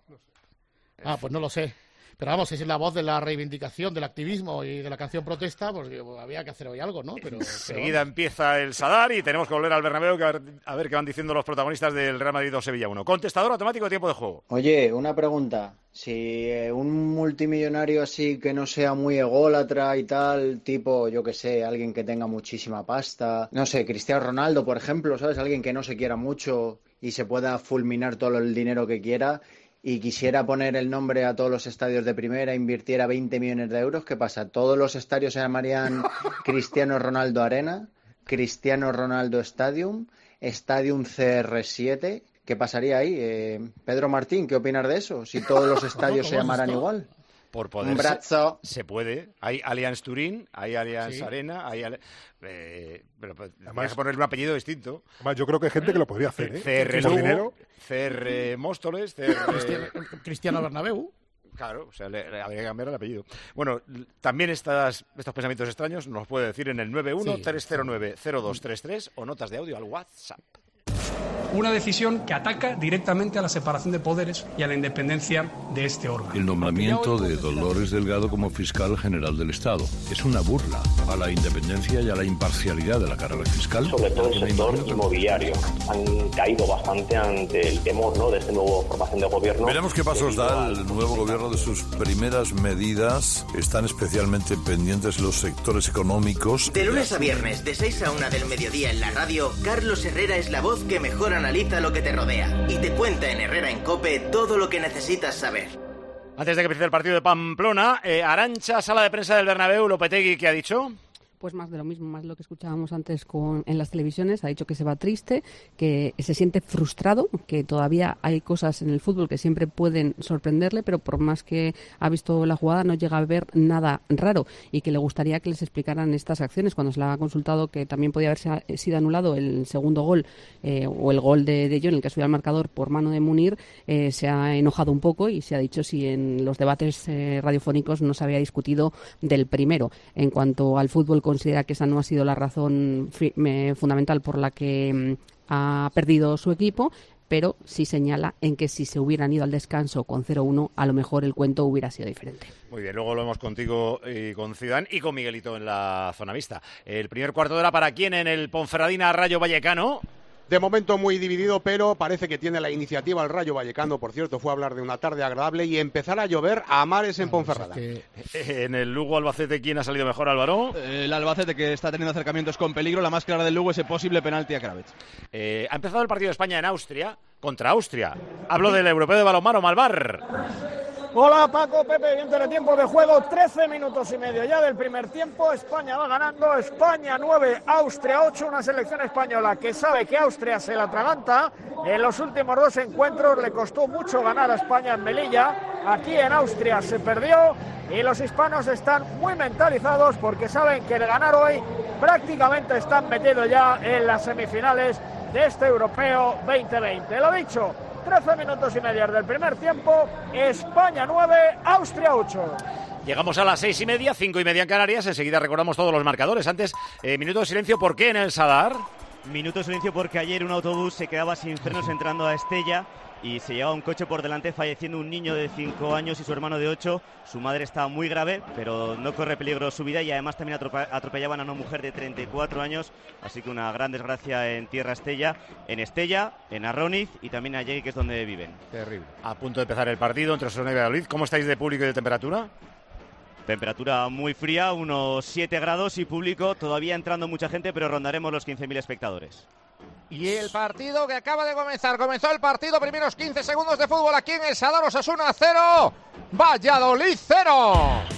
Ah, pues no lo sé. Pero vamos, es la voz de la reivindicación, del activismo y de la canción protesta, pues digo, había que hacer hoy algo, ¿no? Pero, pero Enseguida empieza el Sadar y tenemos que volver al Bernabéu que a ver, a ver qué van diciendo los protagonistas del Real Madrid dos Sevilla uno. Contestador automático de tiempo de juego. Oye, una pregunta. Si eh, un multimillonario así que no sea muy ególatra y tal, tipo, yo que sé, alguien que tenga muchísima pasta, no sé, Cristiano Ronaldo, por ejemplo, ¿sabes? Alguien que no se quiera mucho y se pueda fulminar todo el dinero que quiera y quisiera poner el nombre a todos los estadios de primera, invirtiera veinte millones de euros, ¿qué pasa? ¿Todos los estadios se llamarían Cristiano Ronaldo Arena, Cristiano Ronaldo Stadium, Stadium C R siete? ¿Qué pasaría ahí? Eh, Pedro Martín, ¿qué opinas de eso? Si todos los estadios se llamaran igual. Por poder Un brazo. se, se puede. Hay Allianz Turín, hay Allianz Sí. Arena, hay Ale- eh, pero pues, tendrías que ponerle un apellido distinto. Además, yo creo que hay gente que lo podría hacer, ¿eh? C R Por Lugo, dinero. C R Móstoles, C R... Cristiano, Cristiano Bernabéu. Claro, o sea, le, le habría que cambiar el apellido. Bueno, l- también estas, estos pensamientos extraños nos los puede decir en el nueve uno tres cero nueve cero dos tres tres o notas de audio al WhatsApp. Una decisión que ataca directamente a la separación de poderes y a la independencia de este órgano. El nombramiento de Dolores Delgado como fiscal general del Estado es una burla a la independencia y a la imparcialidad de la carrera fiscal. Sobre todo el sector inmobiliario. Han caído bastante ante el temor, ¿no?, de esta nueva formación de gobierno. Veremos qué pasos da el nuevo gobierno de sus primeras medidas. Están especialmente pendientes los sectores económicos. De lunes a viernes, de seis a una del mediodía en la radio, Carlos Herrera es la voz que mejor analiza lo que te rodea y te cuenta en Herrera en COPE todo lo que necesitas saber. Antes de que empiece el partido de Pamplona, eh, Arantxa, sala de prensa del Bernabéu, Lopetegui, ¿qué ha dicho? Pues más de lo mismo, más de lo que escuchábamos antes con, en las televisiones. Ha dicho que se va triste, que se siente frustrado, que todavía hay cosas en el fútbol que siempre pueden sorprenderle, pero por más que ha visto la jugada no llega a ver nada raro y que le gustaría que les explicaran estas acciones. Cuando se le ha consultado que también podía haberse sido anulado el segundo gol eh, o el gol de De Jong, el que subió al marcador por mano de Munir, eh, se ha enojado un poco y se ha dicho si en los debates eh, radiofónicos no se había discutido del primero. En cuanto al fútbol considera que esa no ha sido la razón fi- me, fundamental por la que mm, ha perdido su equipo, pero sí señala en que si se hubieran ido al descanso con cero uno, a lo mejor el cuento hubiera sido diferente. Muy bien, luego lo vemos contigo y con Zidane y con Miguelito en la zona mixta. El primer cuarto de hora para quién en el Ponferradina Rayo Vallecano. De momento muy dividido, pero parece que tiene la iniciativa el Rayo Vallecano. Por cierto, fue a hablar de una tarde agradable y empezar a llover a mares en Ponferrada. En el Lugo Albacete, ¿quién ha salido mejor, Álvaro? El Albacete, que está teniendo acercamientos con peligro. La más clara del Lugo, ese posible penalti a Kravets. Eh, ha empezado el partido de España en Austria contra Austria. Hablo del europeo de balonmano, Malvar. Hola Paco, Pepe, bien teletiempo de juego, trece minutos y medio ya del primer tiempo. España va ganando, España nueve, Austria ocho, una selección española que sabe que Austria se la atraganta. En los últimos dos encuentros le costó mucho ganar a España en Melilla, aquí en Austria se perdió y los hispanos están muy mentalizados porque saben que de ganar hoy prácticamente están metidos ya en las semifinales de este europeo veinte veinte. Lo dicho, trece minutos y medio del primer tiempo, España nueve, Austria ocho. Llegamos a las seis y media, cinco y media en Canarias, enseguida recordamos todos los marcadores. Antes, eh, minuto de silencio, ¿por qué en el Sadar? Minuto de silencio porque ayer un autobús se quedaba sin frenos entrando a Estella y se llevaba un coche por delante, falleciendo un niño de cinco años y su hermano de ocho. Su madre está muy grave, pero no corre peligro su vida, y además también atrope- atropellaban a una mujer de treinta y cuatro años, así que una gran desgracia en tierra Estella, en Estella, en Arroniz y también allí, que es donde viven. Terrible. A punto de empezar el partido entre Osasuna y Valladolid. ¿Cómo estáis de público y de temperatura? Temperatura muy fría, unos siete grados, y público todavía entrando mucha gente, pero rondaremos los quince mil espectadores. Y el partido que acaba de comenzar. Comenzó el partido, primeros quince segundos de fútbol aquí en el Sadar. Osasuna cero, Valladolid cero.